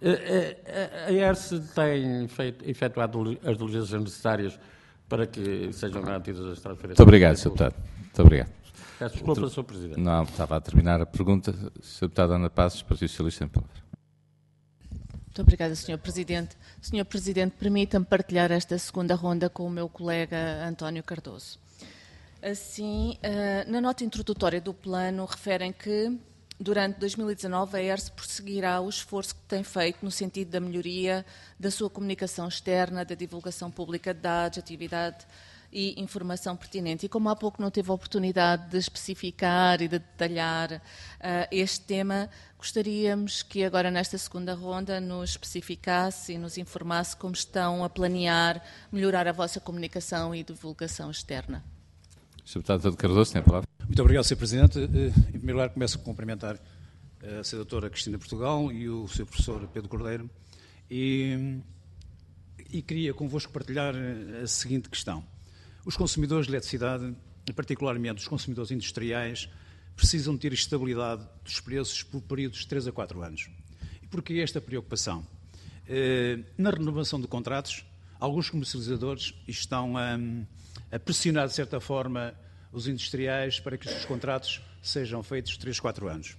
A ERSE tem efetuado as diligências necessárias para que sejam garantidas as transferências. Muito obrigado, Sr. Deputado. Muito obrigado. Peço desculpa, Sr. Presidente. Não, estava a terminar a pergunta. Sr. Deputado Ana Passos, Partido Socialista, em palavra. Muito obrigada, Sr. Presidente. Sr. Presidente, permita-me partilhar esta segunda ronda com o meu colega António Cardoso. Assim, na nota introdutória do plano, referem que durante 2019, a ERSE prosseguirá o esforço que tem feito no sentido da melhoria da sua comunicação externa, da divulgação pública de dados, atividade e informação pertinente. E como há pouco não teve a oportunidade de especificar e de detalhar este tema, gostaríamos que agora nesta segunda ronda nos especificasse e nos informasse como estão a planear melhorar a vossa comunicação e divulgação externa. Sr. Deputado António Cardoso, tem a palavra. Muito obrigado, Sr. Presidente. Em primeiro lugar, começo a cumprimentar a Sra. Doutora Cristina Portugal e o Sr. Professor Pedro Cordeiro e queria convosco partilhar a seguinte questão. Os consumidores de eletricidade, particularmente os consumidores industriais, precisam de ter estabilidade dos preços por períodos de 3 a 4 anos. E porquê esta preocupação? Na renovação de contratos, alguns comercializadores estão a pressionar, de certa forma, os industriais para que os contratos sejam feitos 3, 4 anos.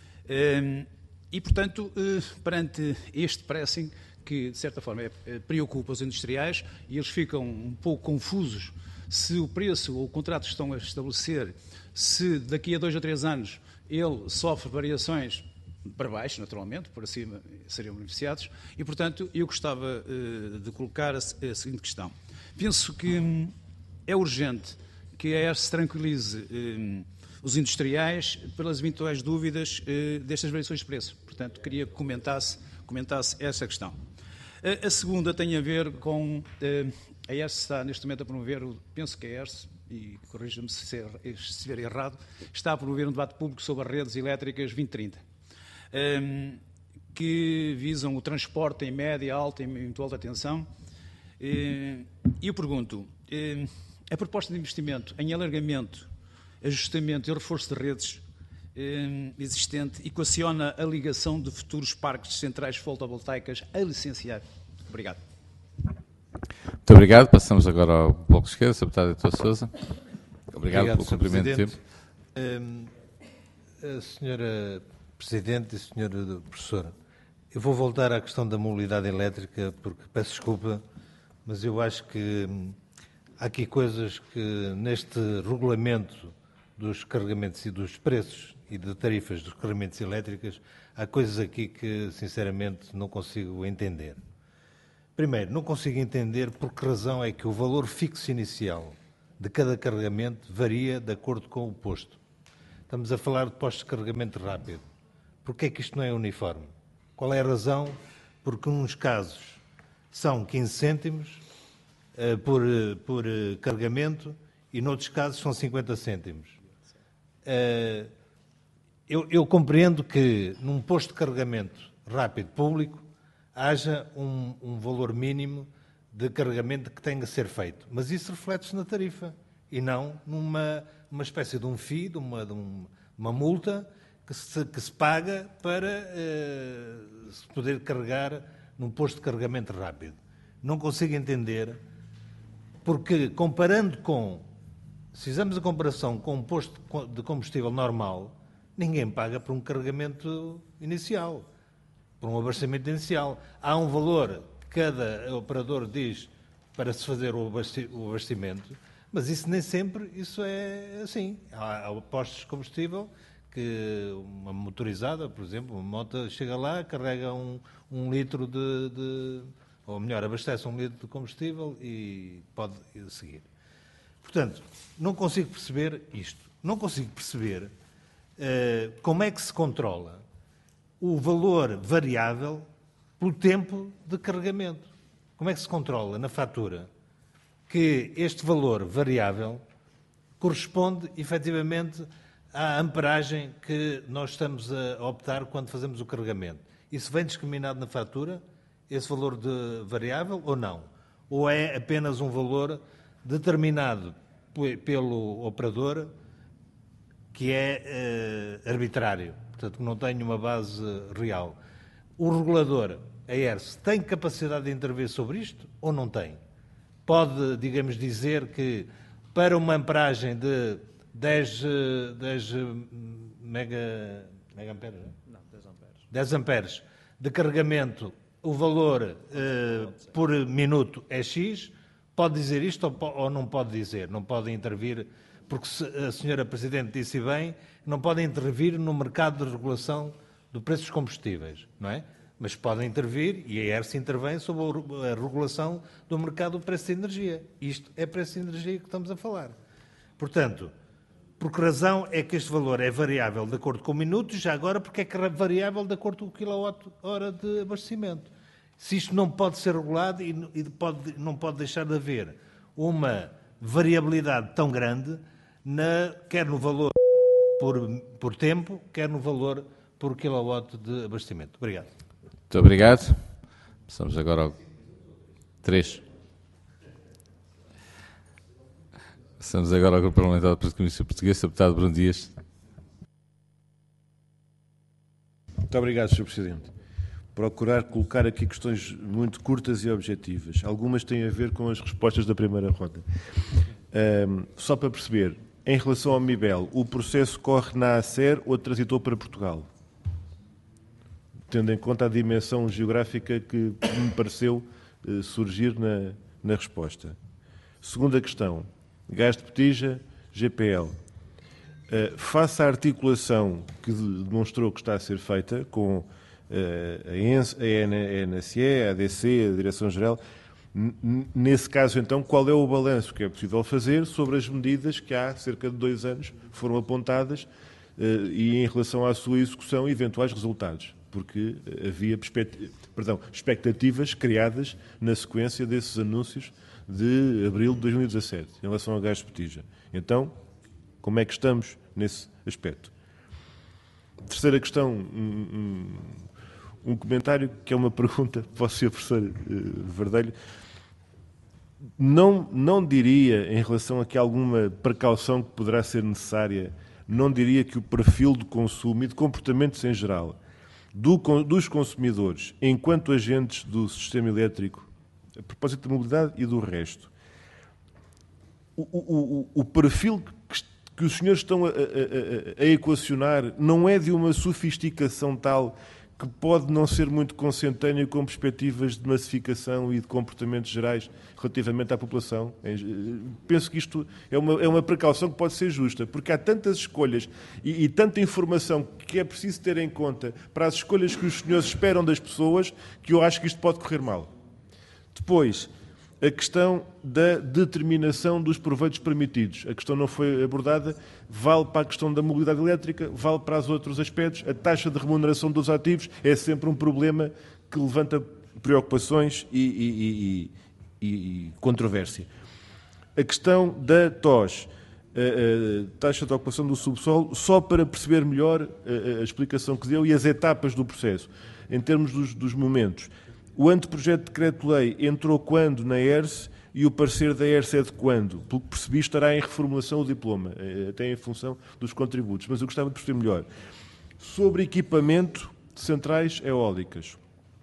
E, portanto, perante este pressing, que, de certa forma, preocupa os industriais, e eles ficam um pouco confusos se o preço ou o contrato que estão a estabelecer, se daqui a 2 ou 3 anos ele sofre variações para baixo, naturalmente, por acima seriam beneficiados, e, portanto, eu gostava de colocar a seguinte questão. Penso que é urgente que a ERSE tranquilize os industriais pelas eventuais dúvidas destas variações de preço. Portanto, queria que comentasse essa questão. A segunda tem a ver com A ERSE está neste momento a promover, penso que a ERSE, e corrija-me se estiver errado, está a promover um debate público sobre as redes elétricas 2030, que visam o transporte em média, alta e muito alta tensão. E eu pergunto, a proposta de investimento em alargamento, ajustamento e reforço de redes existente equaciona a ligação de futuros parques de centrais fotovoltaicas a licenciar? Obrigado. Muito obrigado. Passamos agora ao Bloco de Esquerda, Sr. Deputado Heitor Sousa. Obrigado pelo cumprimento de tempo. A Senhora Presidente e Senhora Professora, eu vou voltar à questão da mobilidade elétrica, porque peço desculpa, mas eu acho que há aqui coisas que neste regulamento dos carregamentos e dos preços e de tarifas dos carregamentos elétricos, há coisas aqui que, sinceramente, não consigo entender. Primeiro, não consigo entender por que razão é que o valor fixo inicial de cada carregamento varia de acordo com o posto. Estamos a falar de postos de carregamento rápido. Porquê é que isto não é uniforme? Qual é a razão? Porque, nos casos, são 15 cêntimos por carregamento e, noutros casos, são 50 cêntimos. Eu compreendo que, num posto de carregamento rápido público, haja um valor mínimo de carregamento que tenha que ser feito. Mas isso reflete-se na tarifa e não numa espécie de um FII, de uma multa que se paga para se poder carregar num posto de carregamento rápido. Não consigo entender, porque comparando com, se fizermos a comparação com um posto de combustível normal, ninguém paga por um carregamento inicial, por um abastecimento inicial. Há um valor que cada operador diz para se fazer o abastecimento, mas isso nem sempre isso é assim. Há postos de combustível que uma motorizada, por exemplo, uma moto chega lá, carrega um litro ou melhor, abastece 1 litro de combustível e pode seguir. Portanto, não consigo perceber isto. Não consigo perceber como é que se controla o valor variável pelo tempo de carregamento. Como é que se controla na fatura que este valor variável corresponde efetivamente à amperagem que nós estamos a optar quando fazemos o carregamento? Isso vem discriminado na fatura, esse valor de variável, ou não? Ou é apenas um valor determinado pelo operador que é arbitrário, portanto, que não tem uma base real? O regulador, a ERSE, tem capacidade de intervir sobre isto ou não tem? Pode, digamos, dizer que para uma amperagem de 10 megaamperes, não, 10 amperes de carregamento, o valor por minuto é X, pode dizer isto ou não pode dizer? Não pode intervir, porque a senhora Presidente disse bem, não pode intervir no mercado de regulação do preço dos combustíveis, não é? Mas podem intervir, e a ERSE intervém sobre a regulação do mercado do preço de energia. Isto é preço de energia que estamos a falar. Portanto, por que razão é que este valor é variável de acordo com o minuto, já agora porque é que é variável de acordo com o quilowatt-hora de abastecimento? Se isto não pode ser regulado e não pode deixar de haver uma variabilidade tão grande, quer no valor por tempo, quer no valor por quilowatt de abastecimento. Obrigado. Muito obrigado. Passamos agora ao 3. Passamos agora ao Grupo Parlamentar do Partido Comunista Português, Sr. Deputado Bruno Dias. Muito obrigado, Sr. Presidente. Procurar colocar aqui questões muito curtas e objetivas. Algumas têm a ver com as respostas da primeira ronda. Só para perceber, em relação ao MIBEL, o processo corre na ACER ou transitou para Portugal? Tendo em conta a dimensão geográfica que me pareceu surgir na resposta. Segunda questão, gás de botija, GPL. Face à articulação que demonstrou que está a ser feita com a ENSE, a ADC, a Direção-Geral, nesse caso, então, qual é o balanço que é possível fazer sobre as medidas que há cerca de 2 anos foram apontadas e, em relação à sua execução, eventuais resultados? Porque havia expectativas criadas na sequência desses anúncios de abril de 2017, em relação ao gás de botija. Então, como é que estamos nesse aspecto? Terceira questão, um comentário que é uma pergunta para o Sr. Professor Verdelho. Não diria, em relação a que alguma precaução que poderá ser necessária, não diria que o perfil de consumo e de comportamentos em geral dos consumidores, enquanto agentes do sistema elétrico, a propósito da mobilidade e do resto, o perfil que os senhores estão a equacionar não é de uma sofisticação tal que pode não ser muito consentâneo com perspectivas de massificação e de comportamentos gerais relativamente à população. Penso que isto é uma precaução que pode ser justa, porque há tantas escolhas e tanta informação que é preciso ter em conta para as escolhas que os senhores esperam das pessoas, que eu acho que isto pode correr mal. Depois, a questão da determinação dos proveitos permitidos. A questão não foi abordada, vale para a questão da mobilidade elétrica, vale para os outros aspectos. A taxa de remuneração dos ativos é sempre um problema que levanta preocupações e controvérsia. A questão da TOS, a taxa de ocupação do subsolo, só para perceber melhor a explicação que deu e as etapas do processo, em termos dos momentos. O anteprojeto de decreto-lei entrou quando na ERSE e o parecer da ERSE é de quando? Pelo que percebi, estará em reformulação o diploma, até em função dos contributos. Mas eu gostava de perceber melhor. Sobre equipamento de centrais eólicas.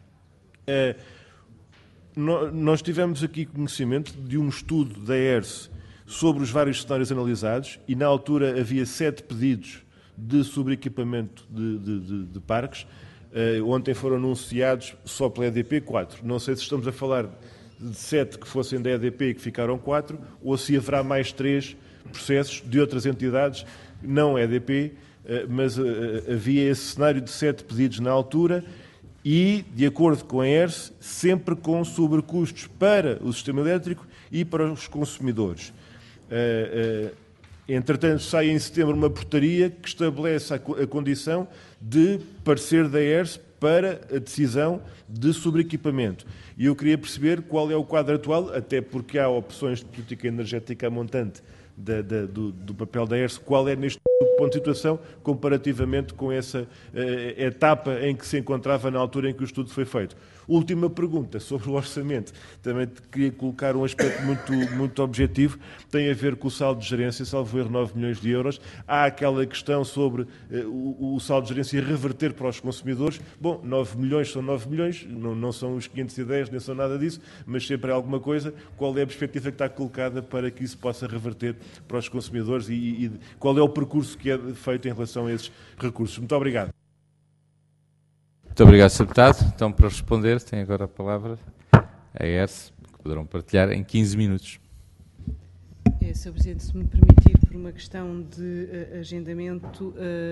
Nós tivemos aqui conhecimento de um estudo da ERSE sobre os vários cenários analisados e, na altura, havia 7 pedidos de sobreequipamento de parques. Ontem foram anunciados só pela EDP 4. Não sei se estamos a falar de 7 que fossem da EDP e que ficaram 4, ou se haverá mais 3 processos de outras entidades, não EDP, mas havia esse cenário de 7 pedidos na altura e, de acordo com a ERSE, sempre com sobrecustos para o sistema elétrico e para os consumidores. Entretanto, sai em setembro uma portaria que estabelece a condição de parecer da ERSE para a decisão de sobreequipamento. E eu queria perceber qual é o quadro atual, até porque há opções de política energética montante do papel da ERSE, qual é neste ponto de situação comparativamente com essa etapa em que se encontrava na altura em que o estudo foi feito. Última pergunta sobre o orçamento. Também queria colocar um aspecto muito objetivo. Tem a ver com o saldo de gerência, salvo erro, 9 milhões de euros. Há aquela questão sobre o saldo de gerência reverter para os consumidores. Bom, 9 milhões são 9 milhões, não são os 510, nem são nada disso, mas sempre é alguma coisa. Qual é a perspectiva que está colocada para que isso possa reverter para os consumidores e qual é o percurso que é feito em relação a esses recursos? Muito obrigado. Muito obrigado, Sr. Deputado. Então, para responder, tem agora a palavra a ERSE, que poderão partilhar em 15 minutos. Sr. Presidente, se me permitir, por uma questão de agendamento,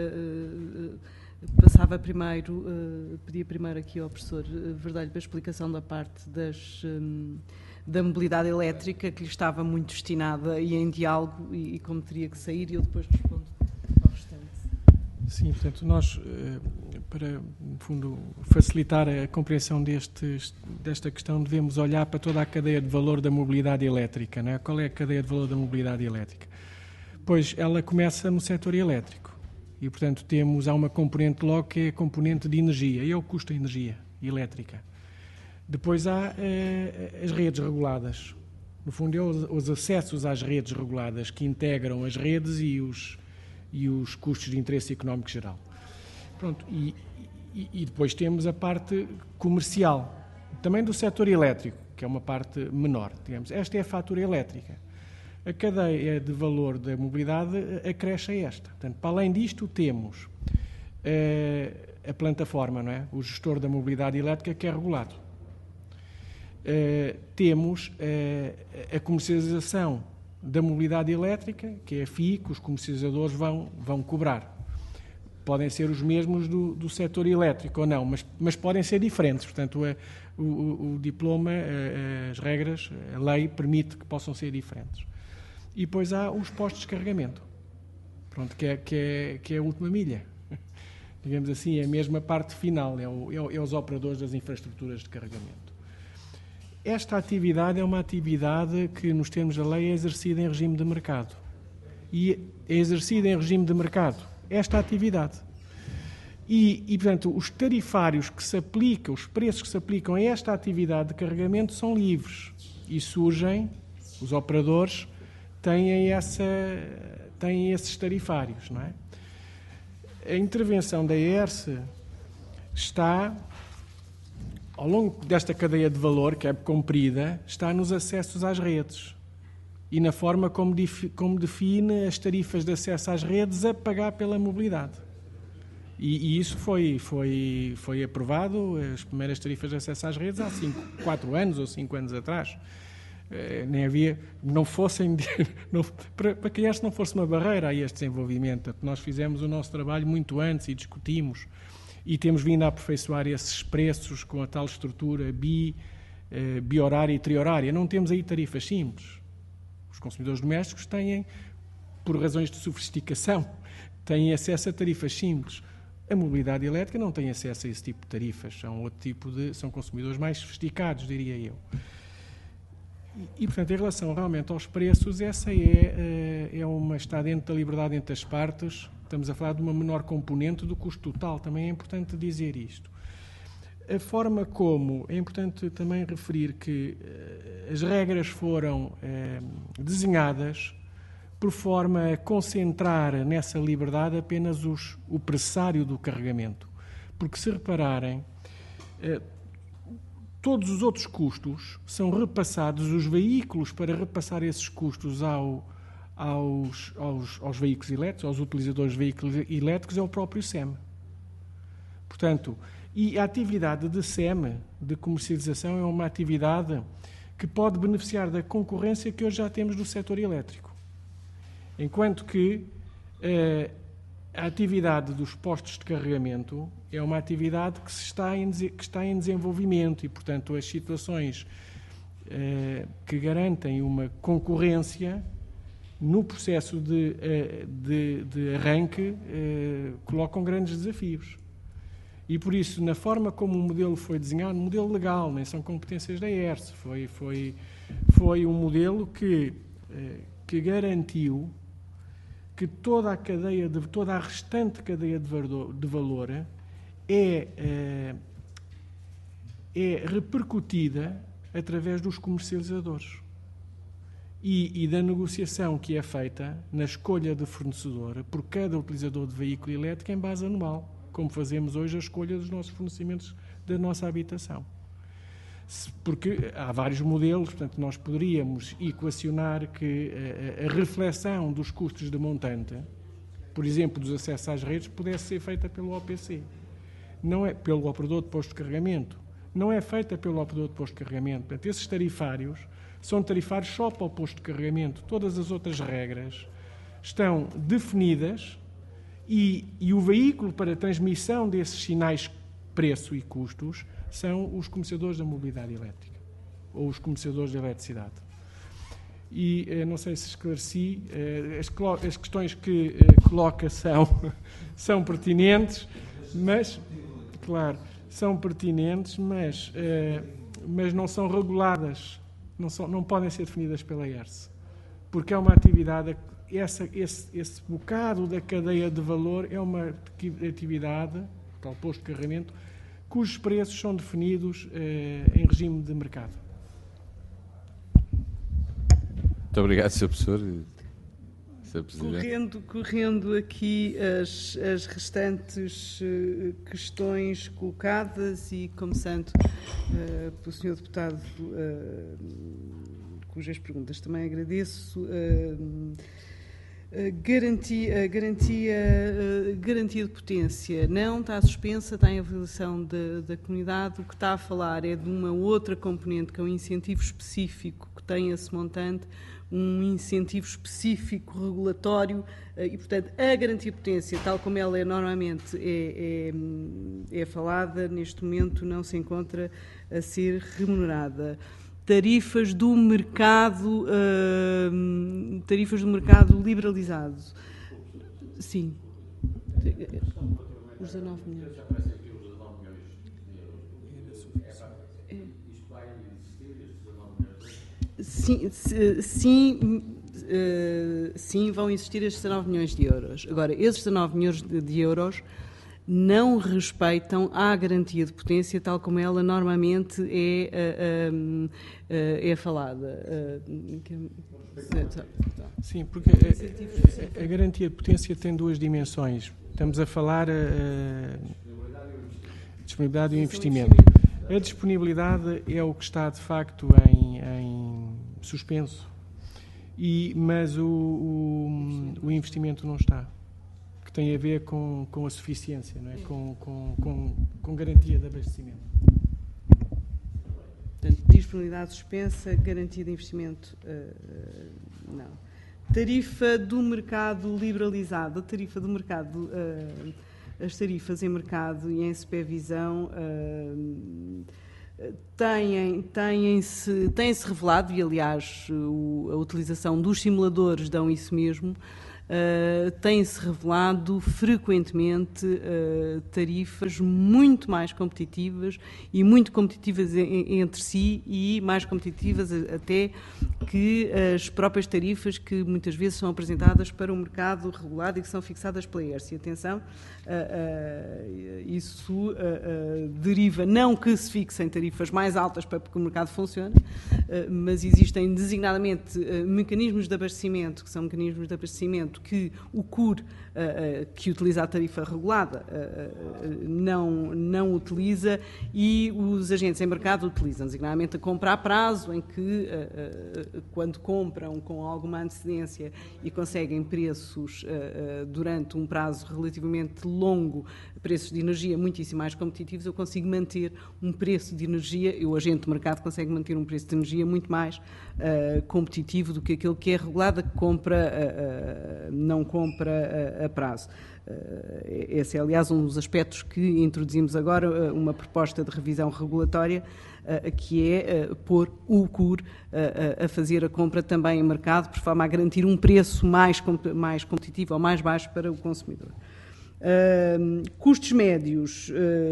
pedia primeiro aqui ao professor Verdelho para a explicação da parte da mobilidade elétrica, que lhe estava muito destinada e em diálogo, e como teria que sair, e eu depois respondo ao restante. Sim, portanto, nós, para, no fundo, facilitar a compreensão desta questão, devemos olhar para toda a cadeia de valor da mobilidade elétrica, não é? Qual é a cadeia de valor da mobilidade elétrica? Pois, ela começa no setor elétrico e, portanto, há uma componente logo que é a componente de energia, e é o custo da energia elétrica. Depois há as redes reguladas. No fundo, é os acessos às redes reguladas que integram as redes e os custos de interesse económico geral. Pronto, e depois temos a parte comercial, também do setor elétrico, que é uma parte menor, digamos. Esta é a fatura elétrica. A cadeia de valor da mobilidade acresce a esta. Portanto, para além disto, temos a plataforma, não é? O gestor da mobilidade elétrica, que é regulado. Temos a comercialização da mobilidade elétrica, que é a FII, que os comercializadores vão cobrar. Podem ser os mesmos do setor elétrico ou não, mas podem ser diferentes. Portanto, o diploma, as regras, a lei permite que possam ser diferentes. E depois há os postos de carregamento, pronto, que é a última milha. Digamos assim, é a mesma parte final, é os operadores das infraestruturas de carregamento. esta atividade é uma atividade que, nos termos da lei, é exercida em regime de mercado. E é exercida em regime de mercado esta atividade. E, portanto, os tarifários que se aplicam, os preços que se aplicam a esta atividade de carregamento são livres. E surgem, os operadores têm esses tarifários, não é? A intervenção da ERSE está, ao longo desta cadeia de valor, que é comprida, está nos acessos às redes e na forma como define as tarifas de acesso às redes a pagar pela mobilidade. E isso foi aprovado, as primeiras tarifas de acesso às redes, há 4 anos ou 5 anos atrás. Nem havia, para que esta não fosse uma barreira a este desenvolvimento. Nós fizemos o nosso trabalho muito antes e discutimos, e temos vindo a aperfeiçoar esses preços com a tal estrutura bi-horária e tri-horária. Não temos aí tarifas simples. Os consumidores domésticos têm, por razões de sofisticação, têm acesso a tarifas simples. A mobilidade elétrica não tem acesso a esse tipo de tarifas, são consumidores mais sofisticados, diria eu. E, portanto, em relação realmente aos preços, essa está dentro da liberdade entre as partes. Estamos a falar de uma menor componente do custo total, também é importante dizer isto. A forma como, é importante também referir que as regras foram desenhadas por forma a concentrar nessa liberdade apenas o pressário do carregamento. Porque, se repararem, todos os outros custos são repassados, os veículos para repassar esses custos aos veículos elétricos, aos utilizadores de veículos elétricos, é o próprio SEM. Portanto, e a atividade de SEM, de comercialização, é uma atividade que pode beneficiar da concorrência que hoje já temos no setor elétrico. Enquanto que a atividade dos postos de carregamento é uma atividade que está em desenvolvimento e, portanto, as situações que garantem uma concorrência no processo de arranque colocam grandes desafios. E, por isso, na forma como o modelo foi desenhado, um modelo legal, nem são competências da ERSE, foi um modelo que garantiu que toda a restante cadeia de valor é repercutida através dos comercializadores e da negociação que é feita na escolha de fornecedor por cada utilizador de veículo elétrico em base anual, como fazemos hoje a escolha dos nossos fornecimentos da nossa habitação. Porque há vários modelos, portanto, nós poderíamos equacionar que a reflexão dos custos de montante, por exemplo, dos acessos às redes, pudesse ser feita pelo OPC. Não é pelo operador de posto de carregamento. Não é feita pelo operador de posto de carregamento. Portanto, esses tarifários são tarifários só para o posto de carregamento. Todas as outras regras estão definidas e o veículo para a transmissão desses sinais preço e custos são os comerciadores da mobilidade elétrica ou os comerciadores de eletricidade. E não sei se esclareci, as questões que coloca são pertinentes, mas, claro, são pertinentes, mas não são reguladas, não podem ser definidas pela ERSE, porque é uma atividade, esse bocado da cadeia de valor é uma atividade, tal posto de carregamento, cujos preços são definidos em regime de mercado. Muito obrigado, Sr. Professor. Sr. Presidente. Correndo aqui as restantes questões colocadas e começando pelo Sr. Deputado, cujas perguntas também agradeço. Garantia de potência não está suspensa, está em avaliação da comunidade. O que está a falar é de uma outra componente, que é um incentivo específico que tem esse montante, um incentivo específico regulatório e, portanto, a garantia de potência, tal como ela normalmente é falada, neste momento não se encontra a ser remunerada. Tarifas do mercado liberalizado. Sim. Os 19 milhões. Sim, vão existir estes 19 milhões de euros. Agora, esses 19 milhões de euros não respeitam a garantia de potência tal como ela normalmente é falada. Sim, porque a garantia de potência tem duas dimensões. Estamos a falar disponibilidade e o investimento. A disponibilidade é o que está, de facto, em suspenso, mas o investimento não está, que tem a ver com a suficiência, não é? com garantia de abastecimento. Portanto, disponibilidade suspensa, garantia de investimento, não. Tarifa do mercado liberalizado. A tarifa do mercado, as tarifas em mercado e em supervisão têm-se revelado, e aliás a utilização dos simuladores dão isso mesmo, têm-se revelado frequentemente tarifas muito mais competitivas e muito competitivas entre si e mais competitivas até que as próprias tarifas que muitas vezes são apresentadas para o mercado regulado e que são fixadas pela ERSE. E atenção, isso deriva não que se fixem tarifas mais altas para que o mercado funcione, mas existem designadamente mecanismos de abastecimento, que são mecanismos de abastecimento que o CUR, que utiliza a tarifa regulada, não utiliza, e os agentes em mercado utilizam, designadamente a compra a prazo, em que, quando compram com alguma antecedência e conseguem preços durante um prazo relativamente longo, preços de energia muitíssimo mais competitivos, eu consigo manter um preço de energia, o agente de mercado consegue manter um preço de energia muito mais competitivo do que aquele que é regulado, que não compra a prazo. Esse é, aliás, um dos aspectos que introduzimos agora, uma proposta de revisão regulatória, que é pôr o CUR a fazer a compra também em mercado, por forma a garantir um preço mais competitivo ou mais baixo para o consumidor. Custos médios.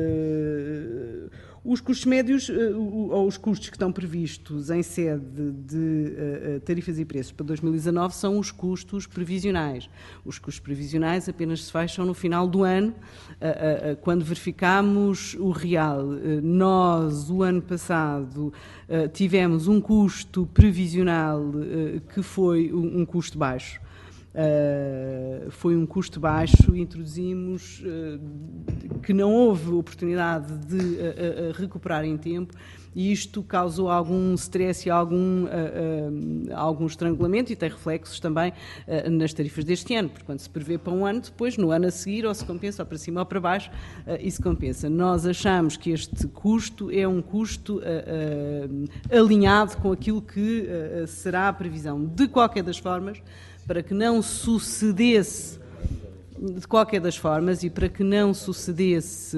Os custos médios, ou os custos que estão previstos em sede de tarifas e preços para 2019, são os custos previsionais. Os custos previsionais apenas se fecham no final do ano, quando verificamos o real. Nós, o ano passado, tivemos um custo previsional que foi um custo baixo. Foi um custo baixo, introduzimos que não houve oportunidade de recuperar em tempo, e isto causou algum stress e algum estrangulamento, e tem reflexos também nas tarifas deste ano, porque quando se prevê para um ano, depois no ano a seguir ou se compensa, ou para cima ou para baixo, isso compensa. Nós achamos que este custo é um custo alinhado com aquilo que será a previsão. De qualquer das formas, para que não sucedesse, de qualquer das formas, e para que não sucedesse,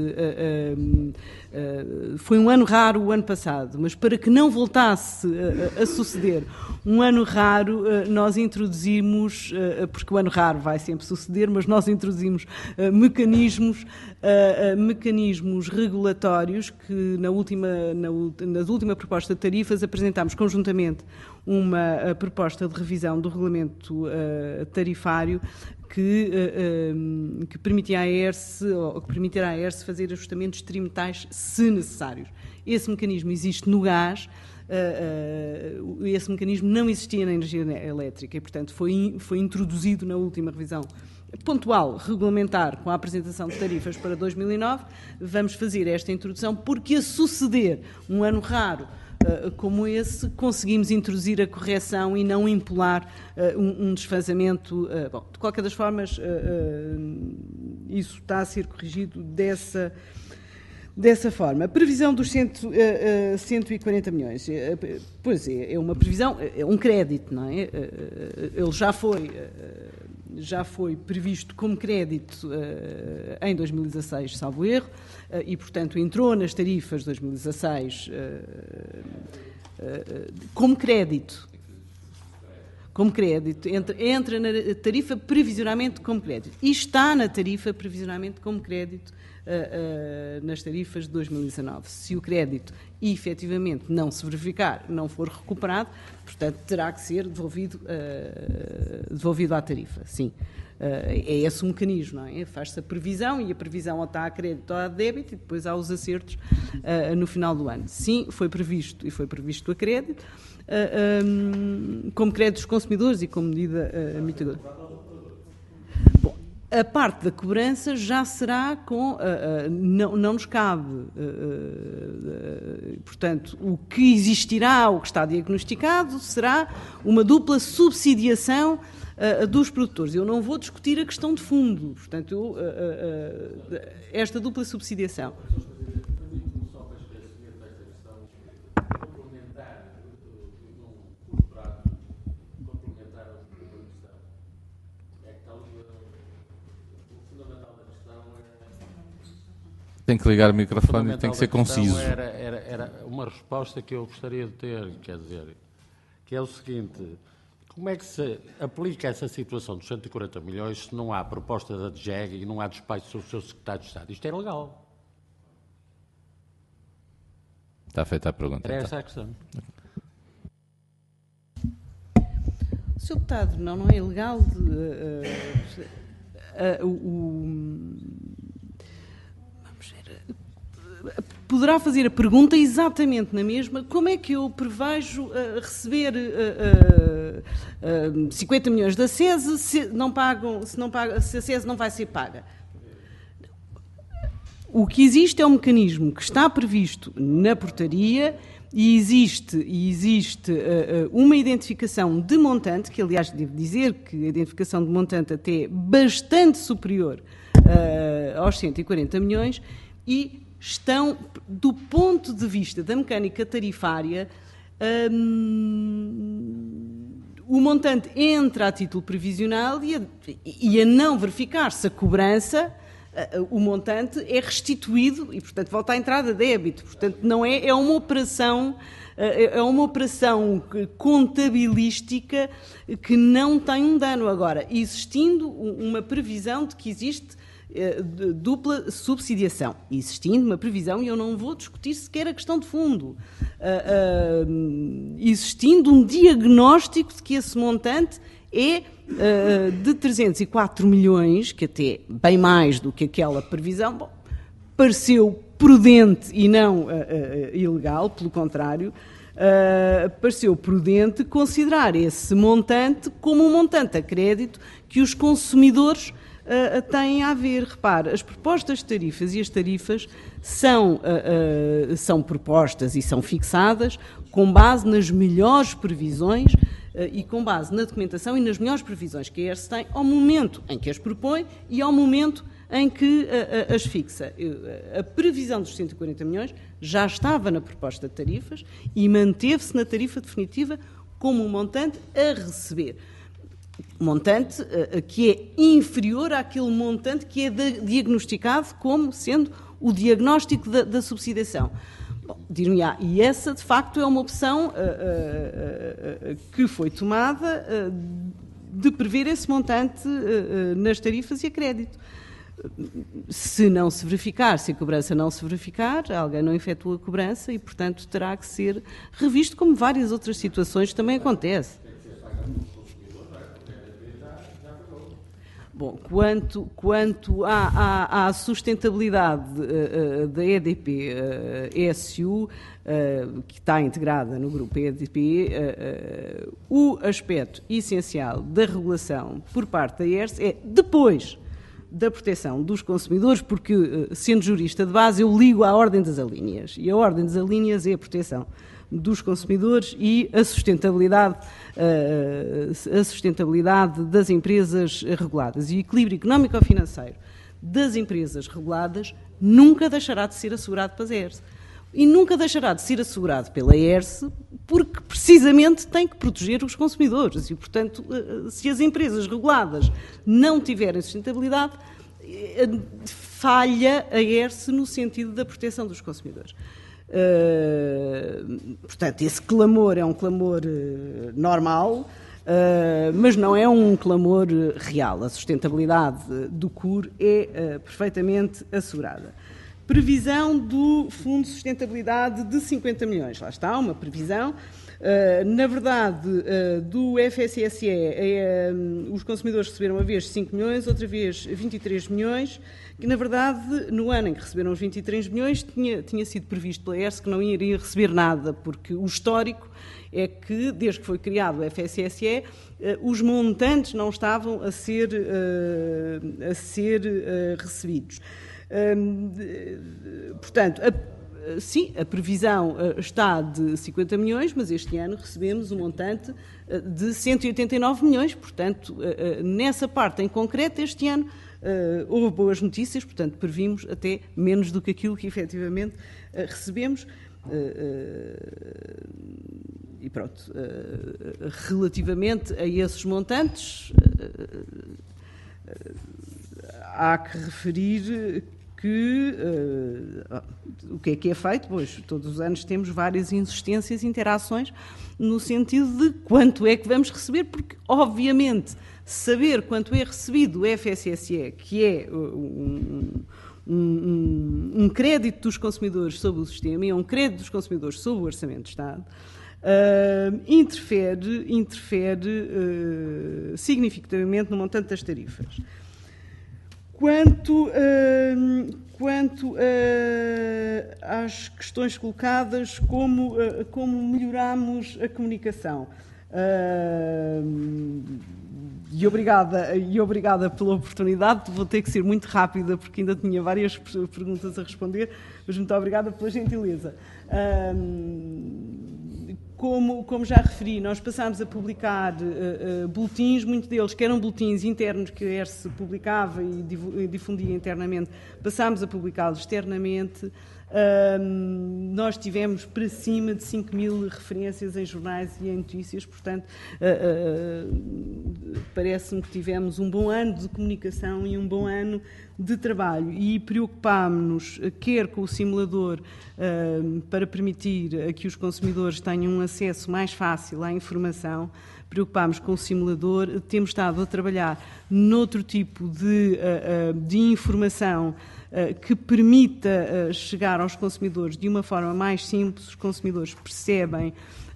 foi um ano raro o ano passado, mas para que não voltasse a suceder um ano raro, nós introduzimos, porque o ano raro vai sempre suceder, mas nós introduzimos mecanismos regulatórios que na última proposta de tarifas apresentámos conjuntamente uma proposta de revisão do regulamento tarifário que permitirá à ERSE fazer ajustamentos trimestrais se necessários. Esse mecanismo existe no gás, esse mecanismo não existia na energia elétrica e, portanto, foi introduzido na última revisão pontual, regulamentar, com a apresentação de tarifas para 2009. Vamos fazer esta introdução porque, a suceder um ano raro como esse, conseguimos introduzir a correção e não impular um desfazamento. Bom, de qualquer das formas, isso está a ser corrigido dessa forma. A previsão dos 140 milhões, pois é uma previsão, é um crédito, não é? Ele já foi previsto como crédito em 2016, salvo erro, e, portanto, entrou nas tarifas de 2016 como crédito. Como crédito, entra na tarifa previsionamento como crédito. E está na tarifa previsionamento como crédito nas tarifas de 2019. Se o crédito e efetivamente não se verificar, não for recuperado, portanto terá que ser devolvido à tarifa, sim. É esse o mecanismo, não é? Faz-se a previsão e a previsão ou está a crédito ou a débito e depois há os acertos no final do ano. Sim, foi previsto a crédito, como crédito dos consumidores e como medida mitigadora. Bom, a parte da cobrança já será com... não nos cabe. Portanto, o que existirá, o que está diagnosticado, será uma dupla subsidiação dos produtores. Eu não vou discutir a questão de fundo. Portanto, esta dupla subsidiação. Tem que ligar o microfone e tem que ser conciso. Era uma resposta que eu gostaria de ter, quer dizer, que é o seguinte: como é que se aplica essa situação dos 140 milhões se não há proposta da DGEG e não há despacho sobre o seu secretário de Estado? Isto é legal. Está feita a pergunta. Era essa a questão. Sr. Deputado, não é ilegal. Poderá fazer a pergunta exatamente na mesma: como é que eu prevejo receber 50 milhões da SES se a SES não vai ser paga? O que existe é um mecanismo que está previsto na portaria e existe uma identificação de montante, que aliás devo dizer que a identificação de montante até é bastante superior aos 140 milhões e estão, do ponto de vista da mecânica tarifária, o montante entra a título previsional e a não verificar-se a cobrança, o montante é restituído e, portanto, volta à entrada de débito. Portanto, não é uma operação contabilística que não tem um dano. Agora, existindo uma previsão de que existe dupla subsidiação, existindo uma previsão, e eu não vou discutir sequer a questão de fundo, existindo um diagnóstico de que esse montante é de 304 milhões, que até bem mais do que aquela previsão, bom, pareceu prudente e não ilegal, pelo contrário, pareceu prudente considerar esse montante como um montante a crédito que os consumidores têm a ver. Repare, as propostas de tarifas e as tarifas são propostas e são fixadas com base nas melhores previsões e com base na documentação e nas melhores previsões que a ERSE tem ao momento em que as propõe e ao momento em que as fixa. A previsão dos 140 milhões já estava na proposta de tarifas e manteve-se na tarifa definitiva como um montante a receber. Montante que é inferior àquele montante que é diagnosticado como sendo o diagnóstico da subsidiação. Bom, dir-me-á, e essa de facto é uma opção que foi tomada de prever esse montante nas tarifas e a crédito. Se não se verificar, se a cobrança não se verificar, alguém não efetua a cobrança e, portanto, terá que ser revisto, como várias outras situações também acontece. Bom, quanto à sustentabilidade da EDP ESU, que está integrada no grupo EDP, o aspecto essencial da regulação por parte da ERSE é depois da proteção dos consumidores, porque, sendo jurista de base, eu ligo à ordem das alíneas, e a ordem das alíneas é a proteção dos consumidores e a sustentabilidade das empresas reguladas. E o equilíbrio económico-financeiro das empresas reguladas nunca deixará de ser assegurado pela ERSE. E nunca deixará de ser assegurado pela ERSE porque, precisamente, tem que proteger os consumidores. E, portanto, se as empresas reguladas não tiverem sustentabilidade, falha a ERSE no sentido da proteção dos consumidores. Portanto, esse clamor é um clamor normal, mas não é um clamor real. A sustentabilidade do CUR é perfeitamente assegurada. Previsão do Fundo de Sustentabilidade de 50 milhões. Lá está, uma previsão. Na verdade, do FSSE, os consumidores receberam uma vez 5 milhões, outra vez 23 milhões, que na verdade, no ano em que receberam os 23 milhões, tinha sido previsto pela ERSE que não iria receber nada, porque o histórico é que, desde que foi criado o FSSE, os montantes não estavam a ser recebidos. Portanto, sim, a previsão está de 50 milhões, mas este ano recebemos um montante de 189 milhões. Portanto, nessa parte em concreto, este ano houve boas notícias, portanto, previmos até menos do que aquilo que efetivamente recebemos. E pronto, relativamente a esses montantes, há que referir que o que é feito? Pois, todos os anos temos várias insistências e interações no sentido de quanto é que vamos receber, porque, obviamente, saber quanto é recebido o FSSE, que é um crédito dos consumidores sobre o sistema, e é um crédito dos consumidores sobre o Orçamento de Estado, interfere significativamente no montante das tarifas. Quanto às questões colocadas, como melhoramos a comunicação. E obrigada pela oportunidade. Vou ter que ser muito rápida, porque ainda tinha várias perguntas a responder, mas muito obrigada pela gentileza. Como já referi, nós passámos a publicar boletins, muitos deles que eram boletins internos que a ERSE publicava e difundia internamente, passámos a publicá-los externamente. Nós tivemos para cima de 5.000 referências em jornais e em notícias, portanto, parece-me que tivemos um bom ano de comunicação e um bom ano de trabalho, e preocupámos-nos, quer com o simulador, para permitir a que os consumidores tenham um acesso mais fácil à informação, preocupámos com o simulador, temos estado a trabalhar noutro tipo de informação que permita chegar aos consumidores de uma forma mais simples. Os consumidores percebem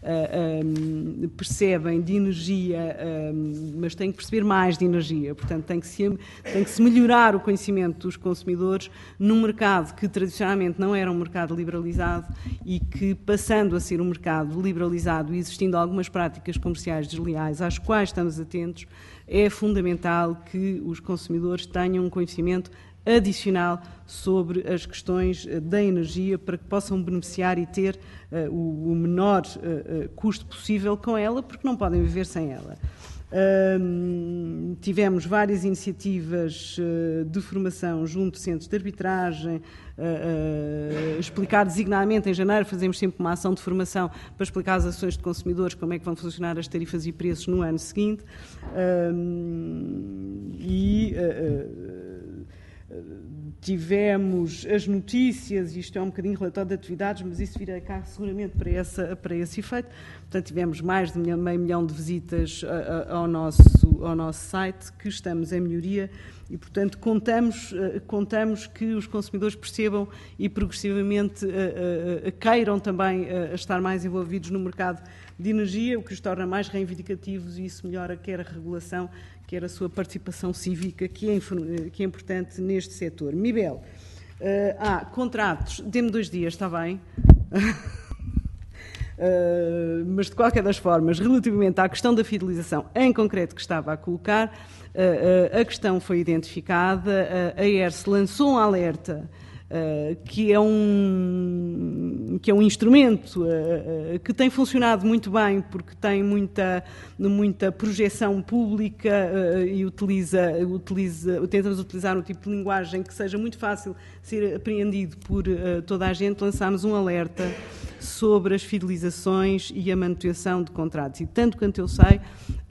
de energia, mas têm que perceber mais de energia. Portanto, tem que se melhorar o conhecimento dos consumidores num mercado que tradicionalmente não era um mercado liberalizado e que, passando a ser um mercado liberalizado e existindo algumas práticas comerciais desleais às quais estamos atentos, é fundamental que os consumidores tenham um conhecimento adicional sobre as questões da energia para que possam beneficiar e ter o menor custo possível com ela, porque não podem viver sem ela. Tivemos várias iniciativas de formação junto de centros de arbitragem, explicar designadamente, em janeiro fazemos sempre uma ação de formação para explicar às ações de consumidores como é que vão funcionar as tarifas e preços no ano seguinte, tivemos as notícias, isto é um bocadinho relatório de atividades, mas isso virá cá seguramente para esse efeito. Portanto, tivemos mais de meio milhão de visitas ao nosso site, que estamos em melhoria, e, portanto, contamos que os consumidores percebam e progressivamente queiram também estar mais envolvidos no mercado de energia, o que os torna mais reivindicativos, e isso melhora quer a regulação, quer a sua participação cívica, que é importante neste setor. Mibel, contratos, dê-me 2 dias, está bem? Mas, de qualquer das formas, relativamente à questão da fidelização, em concreto, que estava a colocar, a questão foi identificada, a ERSE lançou um alerta, que é um instrumento que tem funcionado muito bem, porque tem muita projeção pública e tentamos utilizar um tipo de linguagem que seja muito fácil ser apreendido por toda a gente. Lançámos um alerta sobre as fidelizações e a manutenção de contratos, e tanto quanto eu sei,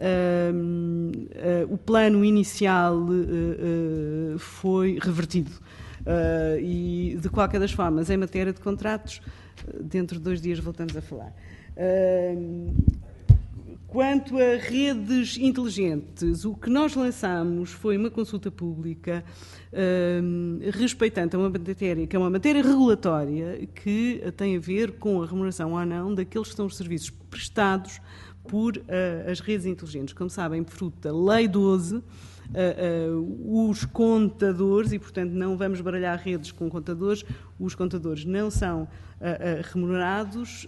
o plano inicial foi revertido. E, de qualquer das formas, em matéria de contratos, dentro de 2 dias voltamos a falar. Quanto a redes inteligentes, o que nós lançamos foi uma consulta pública respeitando uma matéria que é uma matéria regulatória que tem a ver com a remuneração ou não daqueles que são os serviços prestados por as redes inteligentes. Como sabem, fruto da Lei 12, os contadores, e portanto não vamos baralhar redes com contadores, os contadores não são remunerados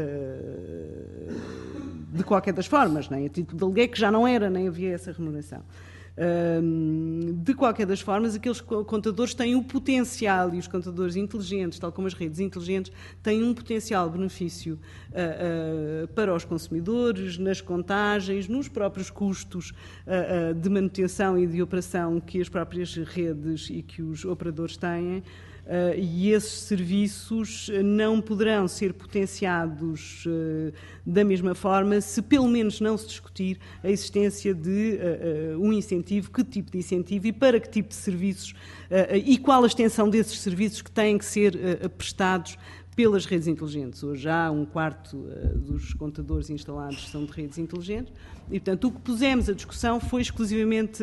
de qualquer das formas, nem a título de aluguer, que já não era, nem havia essa remuneração. De qualquer das formas, aqueles contadores têm o potencial, e os contadores inteligentes, tal como as redes inteligentes, têm um potencial benefício para os consumidores, nas contagens, nos próprios custos de manutenção e de operação que as próprias redes e que os operadores têm. E esses serviços não poderão ser potenciados da mesma forma se pelo menos não se discutir a existência de um incentivo, que tipo de incentivo e para que tipo de serviços e qual a extensão desses serviços que têm que ser prestados pelas redes inteligentes. Hoje já um quarto dos contadores instalados são de redes inteligentes e, portanto, o que pusemos à discussão foi exclusivamente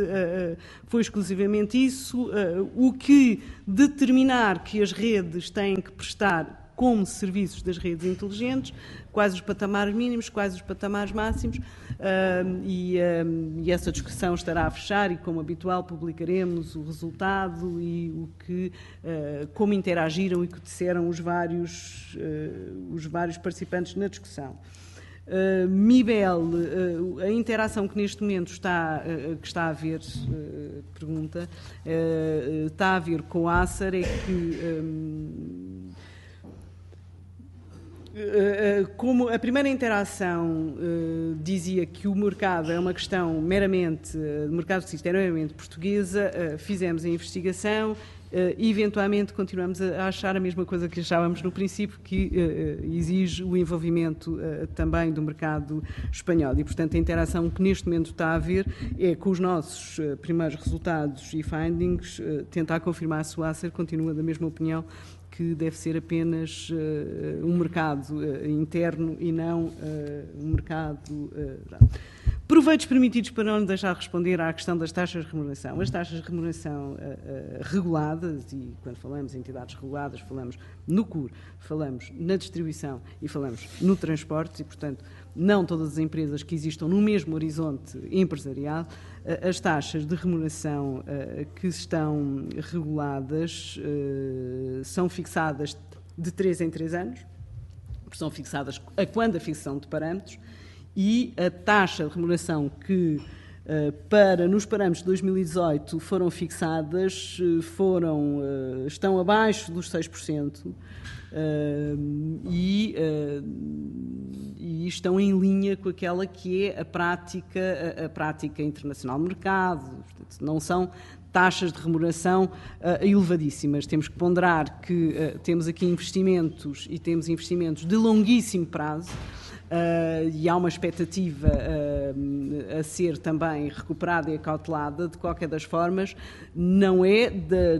isso, o que determinar que as redes têm que prestar como serviços das redes inteligentes, quais os patamares mínimos, quais os patamares máximos, e essa discussão estará a fechar e, como habitual, publicaremos o resultado e como interagiram e o que disseram os vários participantes na discussão. Mibel, a interação que neste momento está a haver, pergunta, está a haver com a Acer é que como a primeira interação dizia que o mercado é uma questão meramente, o mercado de meramente portuguesa, fizemos a investigação, eventualmente continuamos a achar a mesma coisa que achávamos no princípio, que exige o envolvimento também do mercado espanhol. E, portanto, a interação que neste momento está a haver é com os nossos primeiros resultados e findings, tentar confirmar se o Acer continua da mesma opinião, que deve ser apenas um mercado interno e não um mercado... Proveitos permitidos para não deixar responder à questão das taxas de remuneração. As taxas de remuneração reguladas, e quando falamos em entidades reguladas, falamos no CUR, falamos na distribuição e falamos no transporte, e, portanto, não todas as empresas que existam no mesmo horizonte empresarial, as taxas de remuneração que estão reguladas são fixadas de 3 em 3 anos, são fixadas a quando a fixação de parâmetros, e a taxa de remuneração que nos parâmetros de 2018 foram fixadas estão abaixo dos 6%, e estão em linha com aquela que é a prática internacional do mercado. Portanto, não são taxas de remuneração elevadíssimas. Temos que ponderar que temos aqui investimentos e temos investimentos de longuíssimo prazo, e há uma expectativa a ser também recuperada e acautelada. De qualquer das formas, não é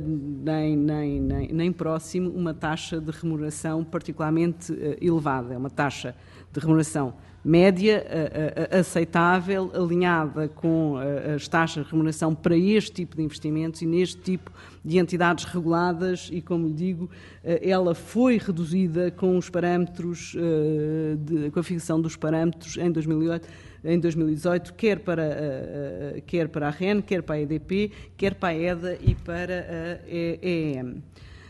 nem próximo uma taxa de remuneração particularmente elevada. É uma taxa de remuneração média, aceitável, alinhada com as taxas de remuneração para este tipo de investimentos e neste tipo de entidades reguladas, e, como lhe digo, ela foi reduzida com os parâmetros, com a fixação dos parâmetros em 2018, quer para a REN, quer para a EDP, quer para a EDA e para a EEM.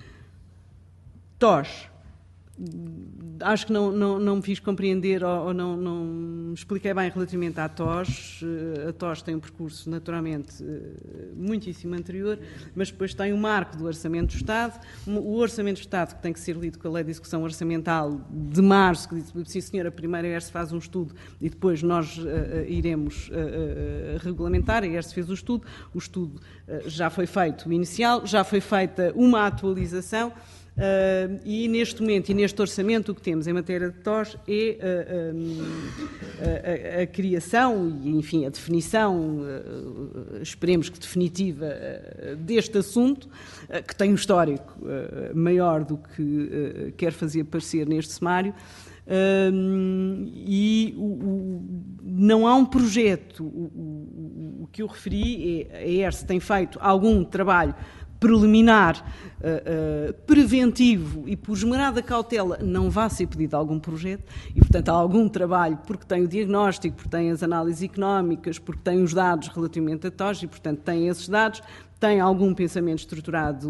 TOS. Acho que não me fiz compreender ou não expliquei bem relativamente à TOS. A TOS tem um percurso, naturalmente, muitíssimo anterior, mas depois tem o marco do Orçamento do Estado. O Orçamento do Estado, que tem que ser lido com a Lei de Execução Orçamental de março, que diz, sim senhora, primeiro a ERSE faz um estudo e depois nós iremos regulamentar. A ERSE fez o estudo já foi feito o inicial, já foi feita uma atualização. E neste momento e neste orçamento o que temos em matéria de TOS é a criação e, enfim, a definição, esperemos que definitiva, deste assunto, que tem um histórico maior do que quer fazer parecer neste sumário. E não há um projeto. O que eu referi é a ERSE tem feito algum trabalho preliminar, preventivo, e por esmerada cautela não vai ser pedido algum projeto, e portanto há algum trabalho porque tem o diagnóstico, porque tem as análises económicas, porque tem os dados relativamente a TOS e portanto tem esses dados, tem algum pensamento estruturado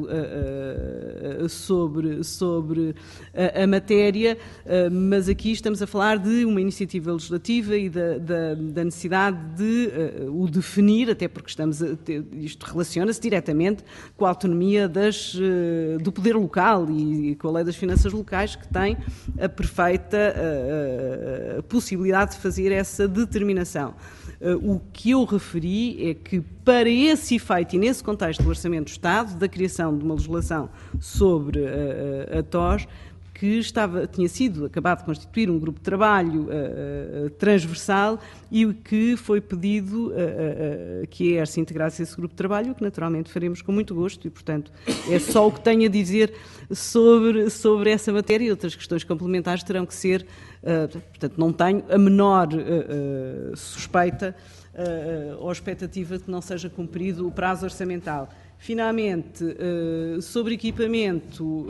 sobre a matéria, mas aqui estamos a falar de uma iniciativa legislativa e da necessidade de o definir, até porque isto relaciona-se diretamente com a autonomia do poder local e com a lei das finanças locais, que tem a perfeita possibilidade de fazer essa determinação. O que eu referi é que, para esse efeito e nesse contexto do Orçamento do Estado, da criação de uma legislação sobre a TOS, que tinha sido acabado de constituir um grupo de trabalho transversal e que foi pedido que a ERSE integrasse esse grupo de trabalho, o que naturalmente faremos com muito gosto e, portanto, é só o que tenho a dizer sobre essa matéria, e outras questões complementares terão que ser, portanto, não tenho a menor suspeita ou expectativa de que não seja cumprido o prazo orçamental. Finalmente, sobre equipamento,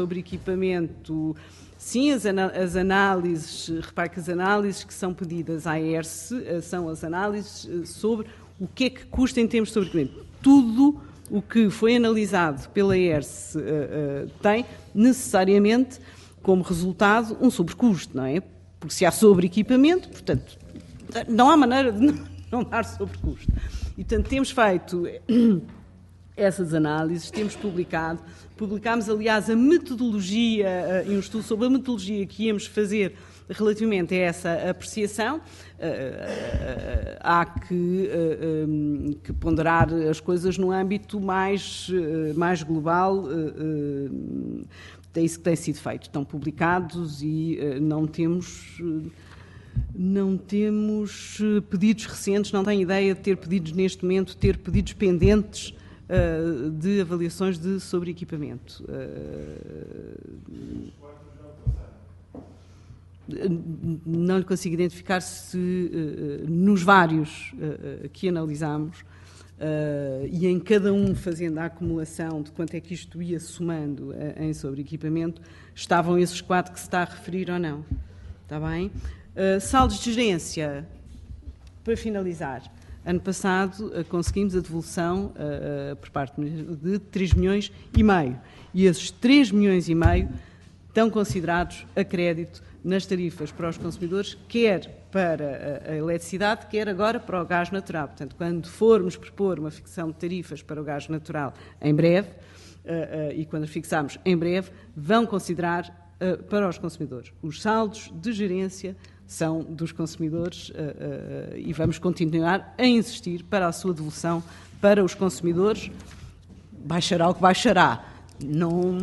sim, as análises, repare que as análises que são pedidas à ERSE são as análises sobre o que é que custa em termos de sobreequipamento. Tudo o que foi analisado pela ERSE tem necessariamente como resultado um sobrecusto, não é? Porque se há sobreequipamento, portanto, não há maneira de não dar sobrecusto. E, portanto, temos feito essas análises, temos publicámos, aliás, a metodologia, um estudo sobre a metodologia que íamos fazer relativamente a essa apreciação. Há que ponderar as coisas num âmbito mais global. É isso que tem sido feito. Estão publicados e não temos pedidos recentes, não tenho ideia de ter pedidos neste momento, ter pedidos pendentes de avaliações de sobreequipamento. Não lhe consigo identificar se nos vários que analisámos e em cada um fazendo a acumulação de quanto é que isto ia somando em sobreequipamento, estavam esses 4 que se está a referir ou não. Está bem? Saldos de gerência, para finalizar. Ano passado conseguimos a devolução por parte de 3,5 milhões. E esses 3,5 milhões estão considerados a crédito nas tarifas para os consumidores, quer para a eletricidade, quer agora para o gás natural. Portanto, quando formos propor uma fixação de tarifas para o gás natural em breve, e quando as fixarmos em breve, vão considerar para os consumidores. Os saldos de gerência são dos consumidores e vamos continuar a insistir para a sua devolução para os consumidores. Baixará o que baixará. Não...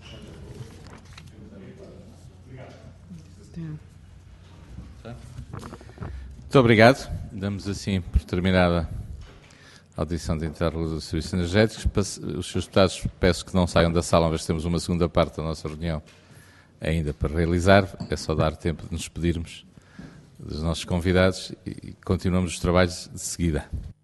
Muito obrigado. Damos assim por terminada a audição de interrogador dos serviços energéticos. Os seus deputados, peço que não saiam da sala, uma vez que temos uma segunda parte da nossa reunião ainda para realizar. É só dar tempo de nos despedirmos dos nossos convidados e continuamos os trabalhos de seguida.